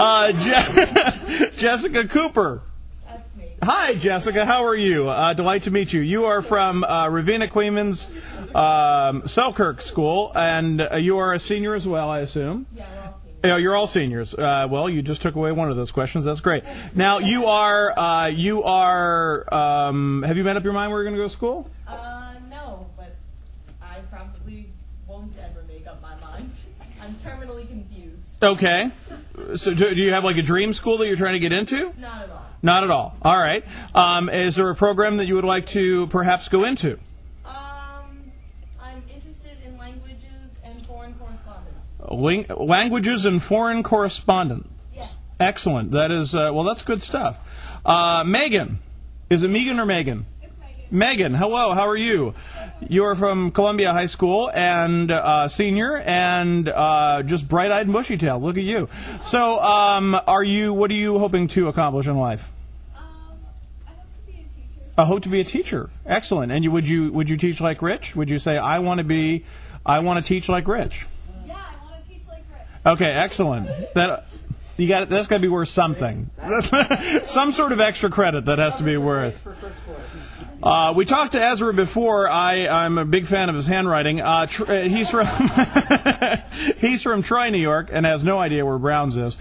S3: Jessica Cooper.
S7: That's me.
S3: Hi, Jessica. How are you? Delight to meet you. You are from Ravenna Queeman's Selkirk School, and you are a senior as well, I assume.
S7: Yeah, we're all seniors.
S3: You're all seniors. Well, you just took away one of those questions. That's great. Now, you are. Have you made up your mind where you're going to go to school?
S7: No, but I probably won't ever make up my mind. I'm terminally confused.
S3: Okay. So do you have like a dream school that you're trying to get into?
S7: Not at all.
S3: Not at all. All right. Is there a program that you would like to perhaps go into?
S7: I'm interested in languages and foreign correspondence.
S3: Languages and foreign correspondence.
S7: Yes.
S3: Excellent. That is, well, that's good stuff. Megan. Is it Megan or Megan?
S7: It's Megan.
S3: Megan, hello. How are you? You are from Columbia High School and senior and just bright-eyed and bushy-tailed. Look at you. So, what are you hoping to accomplish in life?
S7: I hope to be a teacher.
S3: I hope to be a teacher. Excellent. And would you teach like Rich? Would you say I want to teach like Rich?
S7: Yeah, I want to teach like Rich.
S3: Okay, excellent. That's got to be worth something. Some sort of extra credit that has to be worth. We talked to Ezra before. I'm a big fan of his handwriting. He's from he's from Troy, New York, and has no idea where Browns is.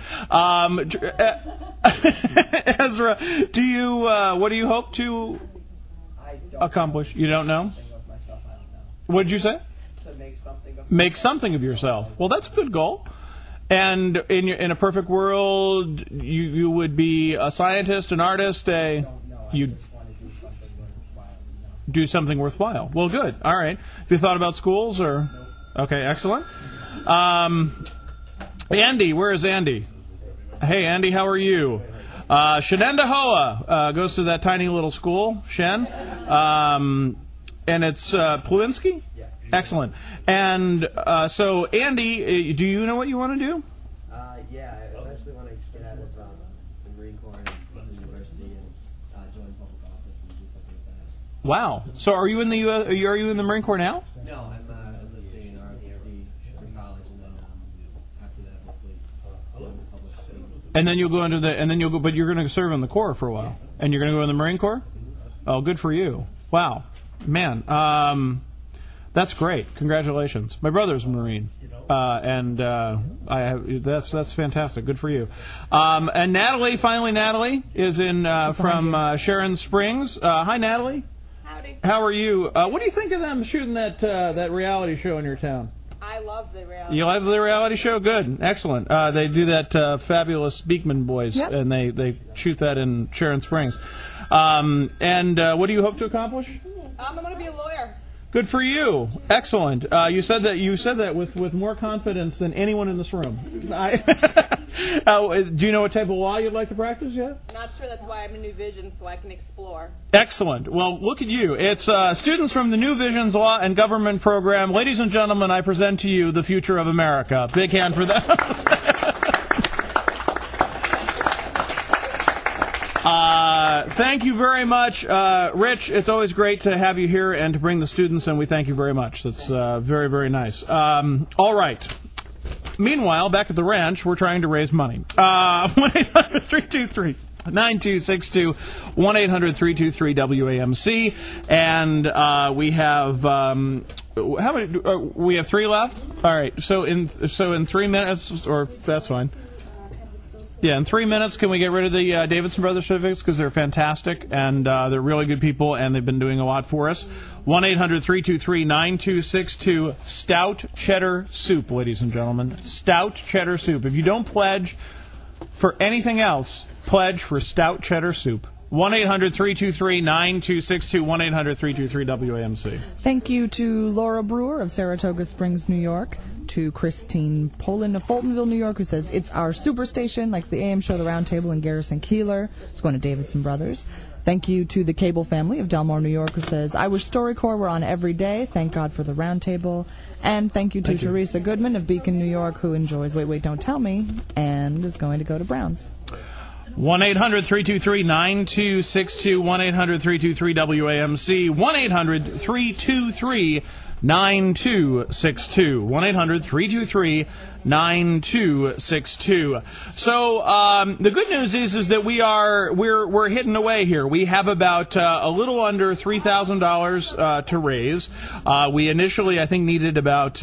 S3: Ezra, what do you hope to accomplish? You don't know? What did you say?
S12: To
S3: make something of yourself. Well, that's a good goal. And in a perfect world, you would be a scientist, an artist, you'd do something worthwhile. Well, good. All right. Have you thought about schools or? Okay, excellent. Andy, where is Andy? Hey, Andy, how are you? Shenenda Hoa goes to that tiny little school, Shen. And it's Plewinski? Yeah. Excellent. And so, Andy, do you know what you want to do?
S12: Yeah, I eventually want to get out of the Marine Corps and the university and join public office and do something like that.
S3: Wow. So are you in the are you in the Marine Corps now?
S12: No, I'm enlisting in ROTC for college, and then after that, hopefully, go into public safety.
S3: And then you'll go into but you're going to serve in the Corps for a while, and you're going to go in the Marine Corps. Oh, good for you! Wow, man, that's great. Congratulations. My brother's a Marine. That's fantastic. Good for you. And Natalie, finally, Natalie is in from Sharon Springs. Hi, Natalie.
S7: Howdy.
S3: How are you? What do you think of them shooting that reality show in your town?
S7: I love the reality.
S3: You love the reality show? Good, excellent. They do that Fabulous Beekman Boys,
S7: Yep.
S3: and they shoot that in Sharon Springs. And what do you hope to accomplish?
S7: I'm going to be a lawyer.
S3: Good for you. Excellent. You said that with more confidence than anyone in this room. Do you know what type of law you'd like to practice yet?
S7: I'm not sure. That's why I'm in New Vision, so I can explore.
S3: Excellent. Well, look at you. It's students from the New Visions Law and Government Program. Ladies and gentlemen, I present to you the future of America. Big hand for them. Thank you very much, Rich. It's always great to have you here and to bring the students, and we thank you very much. That's very, very nice. All right. Meanwhile, back at the ranch, we're trying to raise money. 1-800-323-9262, 1-800-323-WAMC, and we have how many? We have 3 left. All right. So in 3 minutes, or that's fine. Yeah, in 3 minutes, can we get rid of the Davidson Brothers certificates? Because they're fantastic, and they're really good people, and they've been doing a lot for us. 1-800-323-9262, Stout Cheddar Soup, ladies and gentlemen. Stout Cheddar Soup. If you don't pledge for anything else, pledge for Stout Cheddar Soup. 1-800-323-9262, 1-800-323-WAMC.
S6: Thank you to Laura Brewer of Saratoga Springs, New York, to Christine Poland of Fultonville, New York, who says, it's our superstation, likes the AM show, The Roundtable, and Garrison Keeler. It's going to Davidson Brothers. Thank you to the Cable family of Delmar, New York, who says, I wish StoryCorps were on every day. Thank God for the Roundtable. And thank you to Teresa Goodman of Beacon, New York, who enjoys Wait, Wait, Don't Tell Me, and is going to go to Browns.
S3: 1-800-323-9262, 1-800-323-WAMC, 1-800-323-9262, 1-800-323-9262. So the good news is that we're hitting away here. We have about a little under $3,000 to raise. We initially, I think, needed about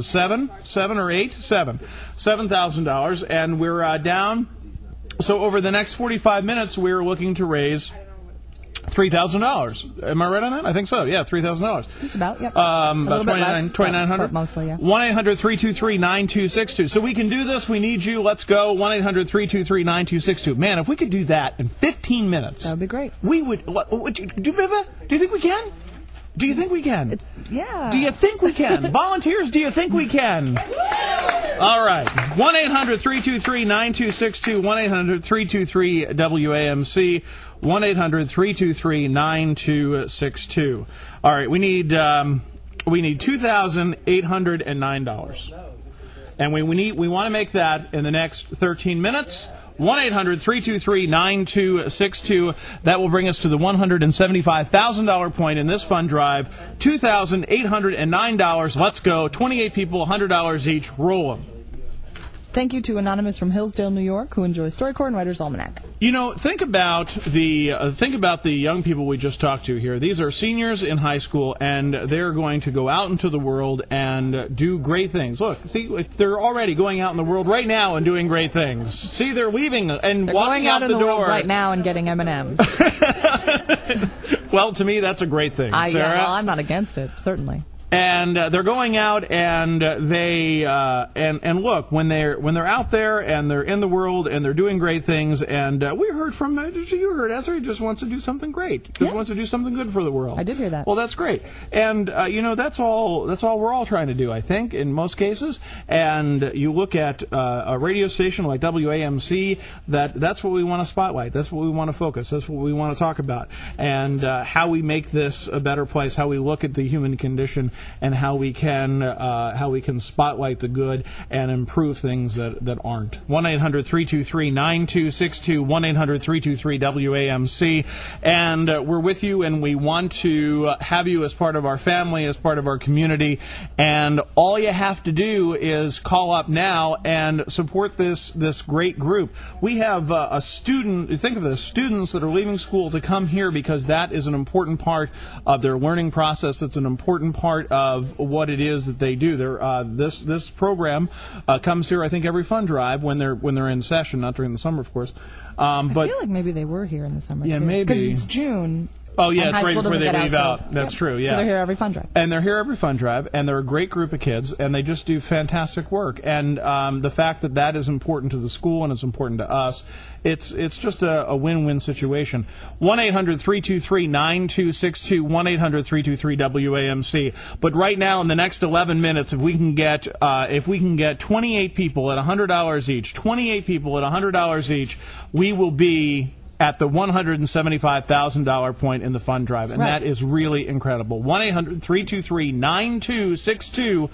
S3: $7,000, and we're down. So over the next 45 minutes, we're looking to raise $3,000. Am I right on that? I think so. Yeah, $3,000.
S6: Just about, yep.
S3: About
S6: $2,900. But mostly, yeah.
S3: 1-800-323-9262. So we can do this. We need you. Let's go. 1-800-323-9262. Man, if we could do that in 15 minutes.
S6: That would be great.
S3: We would. Do you think we can? Do you think we can?
S6: Yeah.
S3: Do you think we can? Volunteers, do you think we can? All right. 1-800-323-9262, 1-800-323-WAMC, 1-800-323-9262. All right, we need $2,809. And we want to make that in the next 13 minutes. 1-800-323-9262. That will bring us to the $175,000 point in this fund drive. $2,809. Let's go. 28 people, $100 each. Roll them.
S6: Thank you to Anonymous from Hillsdale, New York, who enjoys StoryCorps and Writer's Almanac.
S3: You know, think about the young people we just talked to here. These are seniors in high school, and they're going to go out into the world and do great things. Look, see, they're already going out in the world right now and doing great things. See, they're leaving and
S6: they're
S3: walking
S6: going out
S3: out
S6: in
S3: the
S6: world
S3: door
S6: right now and getting M&Ms.
S3: Well, to me, that's a great thing, Sarah.
S6: Yeah, well, I'm not against it, certainly.
S3: And they're going out, and they and look, when they're out there and they're in the world and they're doing great things. And we heard from you heard Ezra. He just wants to do something great. Just wants to do something good for the world.
S6: I did hear that.
S3: Well, that's great. And that's all we're all trying to do, I think, in most cases. And you look at a radio station like WAMC. That's what we want to spotlight. That's what we want to focus. That's what we want to talk about. And how we make this a better place. How we look at the human condition. And how we can spotlight the good and improve things that aren't. 1-800-323-9262, 1-800-323-WAMC. And we're with you, and we want to have you as part of our family, as part of our community. And all you have to do is call up now and support this great group. We have a student, think of this, students that are leaving school to come here because that is an important part of their learning process. It's an important part of what it is that they do. This program comes here, I think, every fund drive when they're in session, not during the summer, of course.
S6: I feel like maybe they were here in the summer.
S3: Yeah,
S6: too.
S3: maybe
S6: because it's June.
S3: Oh, yeah, it's
S6: high
S3: right
S6: school
S3: before they
S6: doesn't
S3: leave
S6: get
S3: out. That's true, yeah.
S6: So they're here every fund drive.
S3: And they're here every fund drive, and they're a great group of kids, and they just do fantastic work. And the fact that is important to the school and it's important to us, it's just a win-win situation. 1-800-323-9262, 1-800-323-WAMC. But right now, in the next 11 minutes, if we can get 28 people at $100 each, 28 people at $100 each, we will be at the $175,000 point in the fund drive, and that is really incredible. 1-800-323-9262,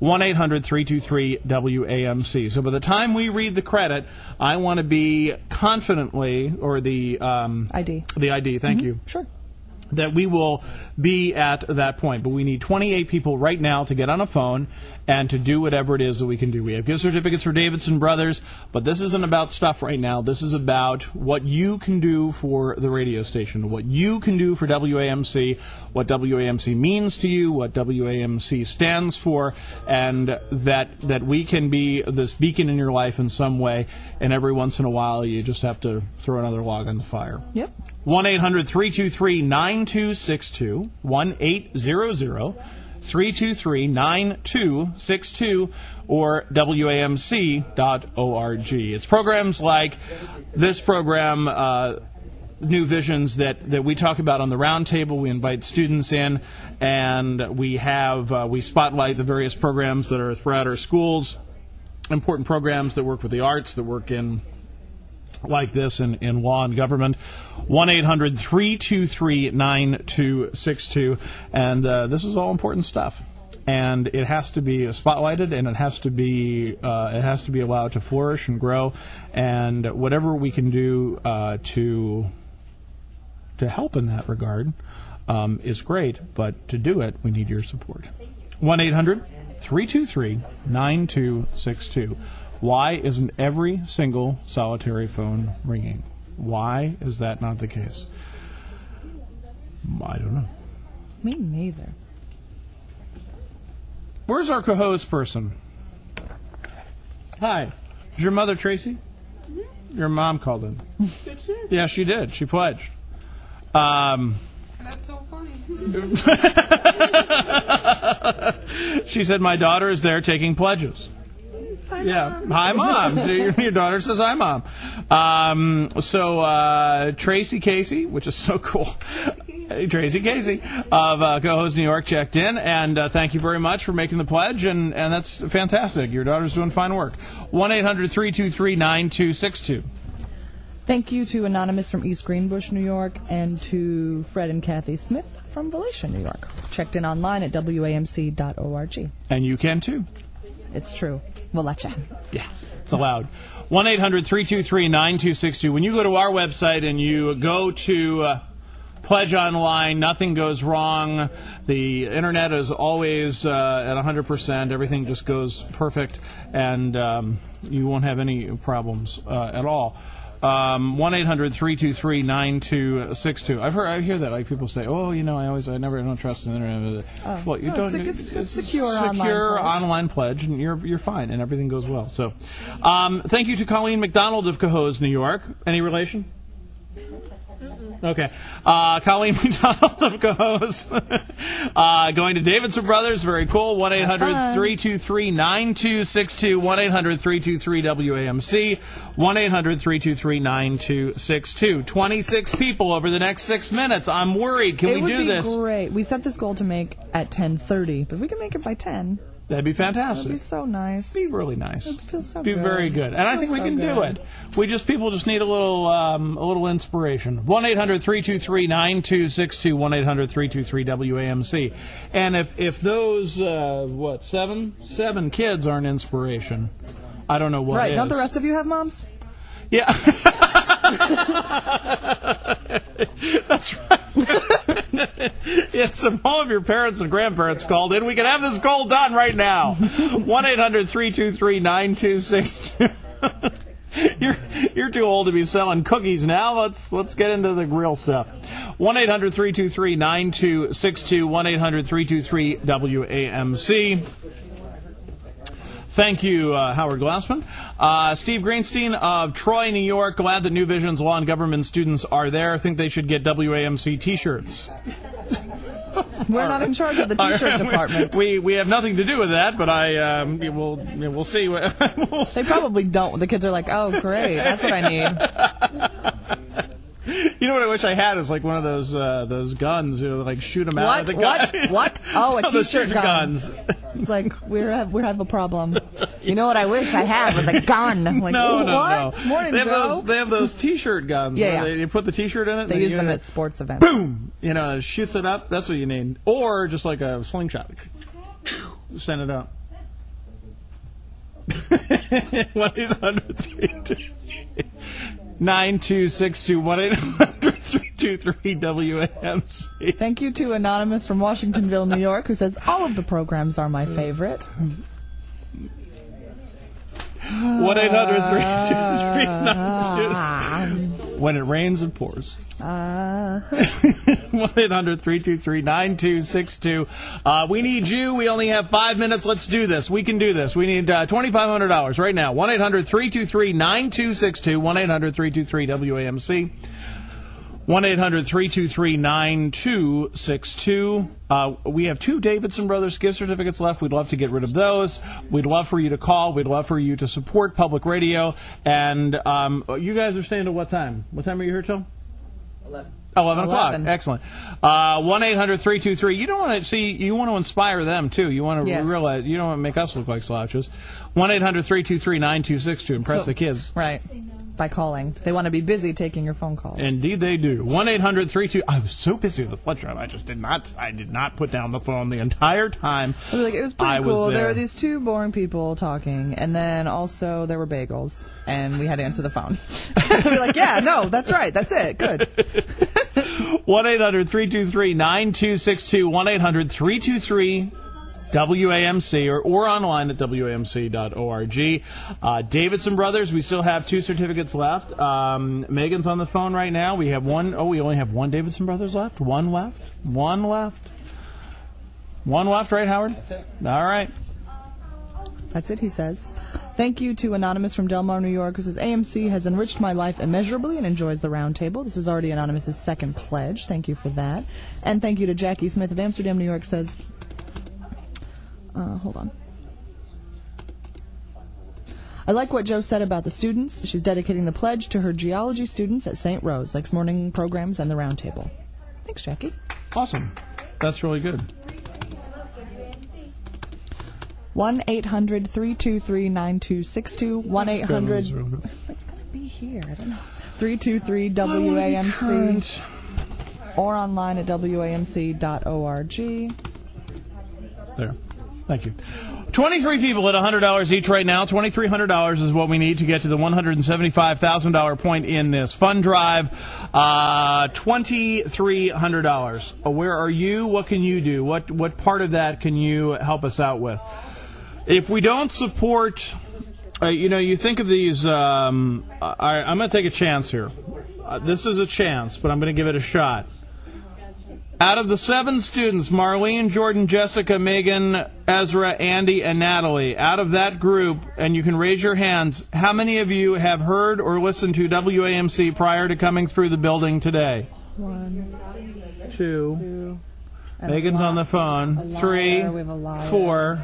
S3: 1-800-323-WAMC. So by the time we read the credit, I want to be confidently, or the
S6: ID.
S3: The ID, thank you.
S6: Sure.
S3: That we will be at that point. But we need 28 people right now to get on a phone and to do whatever it is that we can do. We have gift certificates for Davidson Brothers, but this isn't about stuff right now. This is about what you can do for the radio station, what you can do for WAMC, what WAMC means to you, what WAMC stands for, and that we can be this beacon in your life in some way, and every once in a while you just have to throw another log on the fire.
S6: Yep.
S3: 1-800-323-9262, 1-800-323-9262, or WAMC.org. It's programs like this program, New Visions, that we talk about on the roundtable. We invite students in, and we spotlight the various programs that are throughout our schools, important programs that work with the arts, that work in like this in law and government. 1-800-323-9262. And this is all important stuff. And it has to be spotlighted, and it has to be allowed to flourish and grow. And whatever we can do to help in that regard is great. But to do it, we need your support. 1-800-323-9262. Why isn't every single solitary phone ringing? Why is that not the case? I don't know.
S6: Me neither.
S3: Where's our co-host person? Hi. Is your mother Tracy? Mm-hmm. Your mom called in.
S7: Did she?
S3: Yeah, she did. She pledged.
S7: That's so funny.
S3: She said, my daughter is there taking pledges. Hi, Mom. So your daughter says, hi, Mom. So Tracy Casey, which is so cool. Tracy Casey of Co-Host New York checked in, and thank you very much for making the pledge, and that's fantastic. Your daughter's doing fine work. 1-800-323-9262.
S6: Thank you to Anonymous from East Greenbush, New York, and to Fred and Kathy Smith from Volusia, New York. Checked in online at WAMC.org.
S3: And you can, too.
S6: It's true. We'll let you.
S3: Yeah, it's allowed. 1-800-323-9262. When you go to our website and you go to Pledge Online, nothing goes wrong. The Internet is always at 100%. Everything just goes perfect. And You won't have any problems at all. 1-800-323-9262. I hear that, like people say, oh, I don't trust the internet. Well, you don't.
S6: It's secure
S3: online pledge, and you're fine, and everything goes well. So, thank you to Colleen McDonald of Cohoes, New York. Any relation? Okay. Colleen McDonald of Cohoes. Going to Davidson Brothers. Very cool. 1-800-323-9262. 1-800-323-WAMC. 1-800-323-9262. 26 people over the next 6 minutes. I'm worried. Can we do this?
S6: It would be great. We set this goal to make at 10:30, but if we can make it by 10.
S3: That'd be fantastic.
S6: That'd be so nice.
S3: Be really nice.
S6: It'd feel so
S3: be
S6: good.
S3: Very good. And I think we can do it. People just need a little inspiration. 1-800-323-9262. 1-800-323-WAMC. And if those 7 kids aren't inspiration, I don't know what
S6: Right.
S3: is.
S6: Don't the rest of you have moms?
S3: Yeah. That's right. Yes, if all of your parents and grandparents called in, we can have this goal done right now. 1-800-323-9262. You're too old to be selling cookies now. Let's get into the real stuff. 1-800-323-9262. 1-800-323-WAMC. Thank you, Howard Glassman. Steve Greenstein of Troy, New York. Glad that New Vision's Law and Government students are there. Think they should get WAMC T-shirts.
S6: We're not in charge of the T-shirt department.
S3: We have nothing to do with that, but we'll see.
S6: They probably don't. The kids are like, oh, great, that's what I need.
S3: You know what I wish I had is like one of those guns, like shoot them out of the gun.
S6: What? Oh, a T-shirt
S3: gun. Guns.
S6: It's like we have a problem. You know what I wish I had was a gun. I'm like,
S3: no.
S6: Morning, Joe.
S3: They have those T-shirt guns.
S6: Yeah.
S3: You put the T-shirt in it.
S6: They use them at sports events.
S3: Boom! It shoots it up. That's what you need. Or just like a slingshot. Send it up. 1-800-323-9262. 1-800-323-WAMC.
S6: Thank you to Anonymous from Washingtonville, New York, who says all of the programs are my favorite.
S3: 1-800-323-9262. When it rains, it pours. 1-800-323-9262. We need you. We only have 5 minutes. Let's do this. We can do this. We need $2,500 right now. 1-800-323-9262. 1-800-323-WAMC. 1-800-323-9262. We have 2 Davidson Brothers gift certificates left. We'd love to get rid of those. We'd love for you to call. We'd love for you to support public radio. And you guys are staying till what time? What time are you here till? 11 o'clock. Excellent. 1-800-323. You don't want to see. You want to inspire them too. You want to realize. You don't want to make us look like slouches. 1-800-323-9262. Impress the kids.
S6: Right. By calling. They want to be busy taking your phone calls.
S3: Indeed they do. 1-800-32... I was so busy with the pledge drive, I did not put down the phone the entire time.
S6: It was pretty cool. There were these 2 boring people talking, and then also there were bagels, and we had to answer the phone. We were like, yeah, no, that's right, that's it, good.
S3: 1-800-323-9262. 1-800-323... WAMC or online at WAMC.org. Davidson Brothers, we still have 2 certificates left. Megan's on the phone right now. We have one. Oh, we only have 1 Davidson Brothers left? One left? One left, right, Howard?
S6: That's it.
S3: All right.
S6: That's it, he says. Thank you to Anonymous from Del Mar, New York, who says, AMC has enriched my life immeasurably and enjoys the round table. This is already Anonymous' 2nd pledge. Thank you for that. And thank you to Jackie Smith of Amsterdam, New York, says... hold on. I like what Joe said about the students. She's dedicating the pledge to her geology students at St. Rose, likes morning programs and the round table. Thanks, Jackie.
S3: Awesome. That's really good.
S6: 1-800-323-9262. 1-800... It's going to be here. I don't know. 323-WAMC. Or online at WAMC.org.
S3: There. Thank you. 23 people at $100 each right now. $2,300 is what we need to get to the $175,000 point in this fund drive. $2,300. Where are you? What can you do? What part of that can you help us out with? If we don't support You think of these. I'm going to take a chance here. This is a chance, but I'm going to give it a shot. Out of the 7 students, Marlene, Jordan, Jessica, Megan, Ezra, Andy, and Natalie, out of that group, and you can raise your hands, how many of you have heard or listened to WAMC prior to coming through the building today?
S6: 1,
S3: 2. Megan's on the phone. 3, 4.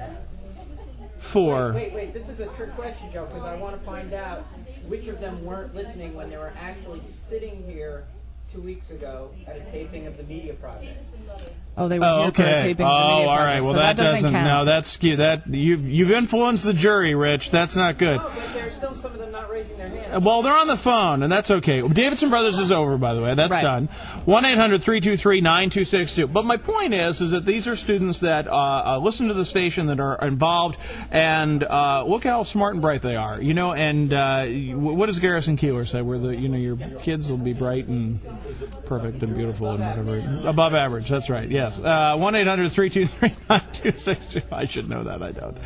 S3: 4.
S12: Wait. This is a trick question, Joe, because I want to find out which of them weren't listening when they were actually sitting here 2 weeks ago at a taping of the media project.
S6: Oh, they were here for a taping of the media project.
S3: All right. Well,
S6: so that doesn't count.
S3: No, that's skewed. That you've influenced the jury, Rich. That's not good.
S12: No, but there's still some of them not raising their hands.
S3: Well, they're on the phone, and that's okay. Davidson Brothers is over, by the way. That's done. 1-800-323-9262. But my point is that these are students that listen to the station, that are involved, and look how smart and bright they are. And what does Garrison Keillor say? Where your kids will be bright and perfect and beautiful and whatever. Above average. That's right. Yes. 1-800-323-9262. I should know that. I don't.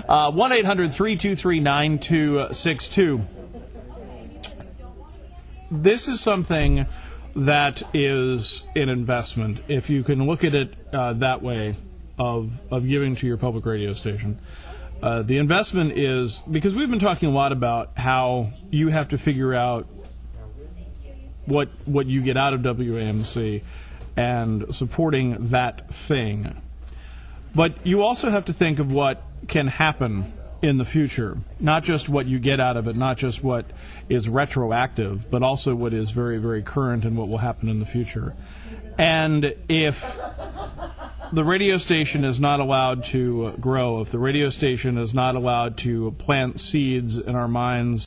S3: 1-800-323-9262. This is something that is an investment, if you can look at it that way, of giving to your public radio station. The investment is, because we've been talking a lot about how you have to figure out what you get out of WAMC and supporting that thing. But you also have to think of what can happen in the future, not just what you get out of it, not just what is retroactive, but also what is very, very current and what will happen in the future. And if the radio station is not allowed to grow, if the radio station is not allowed to plant seeds in our minds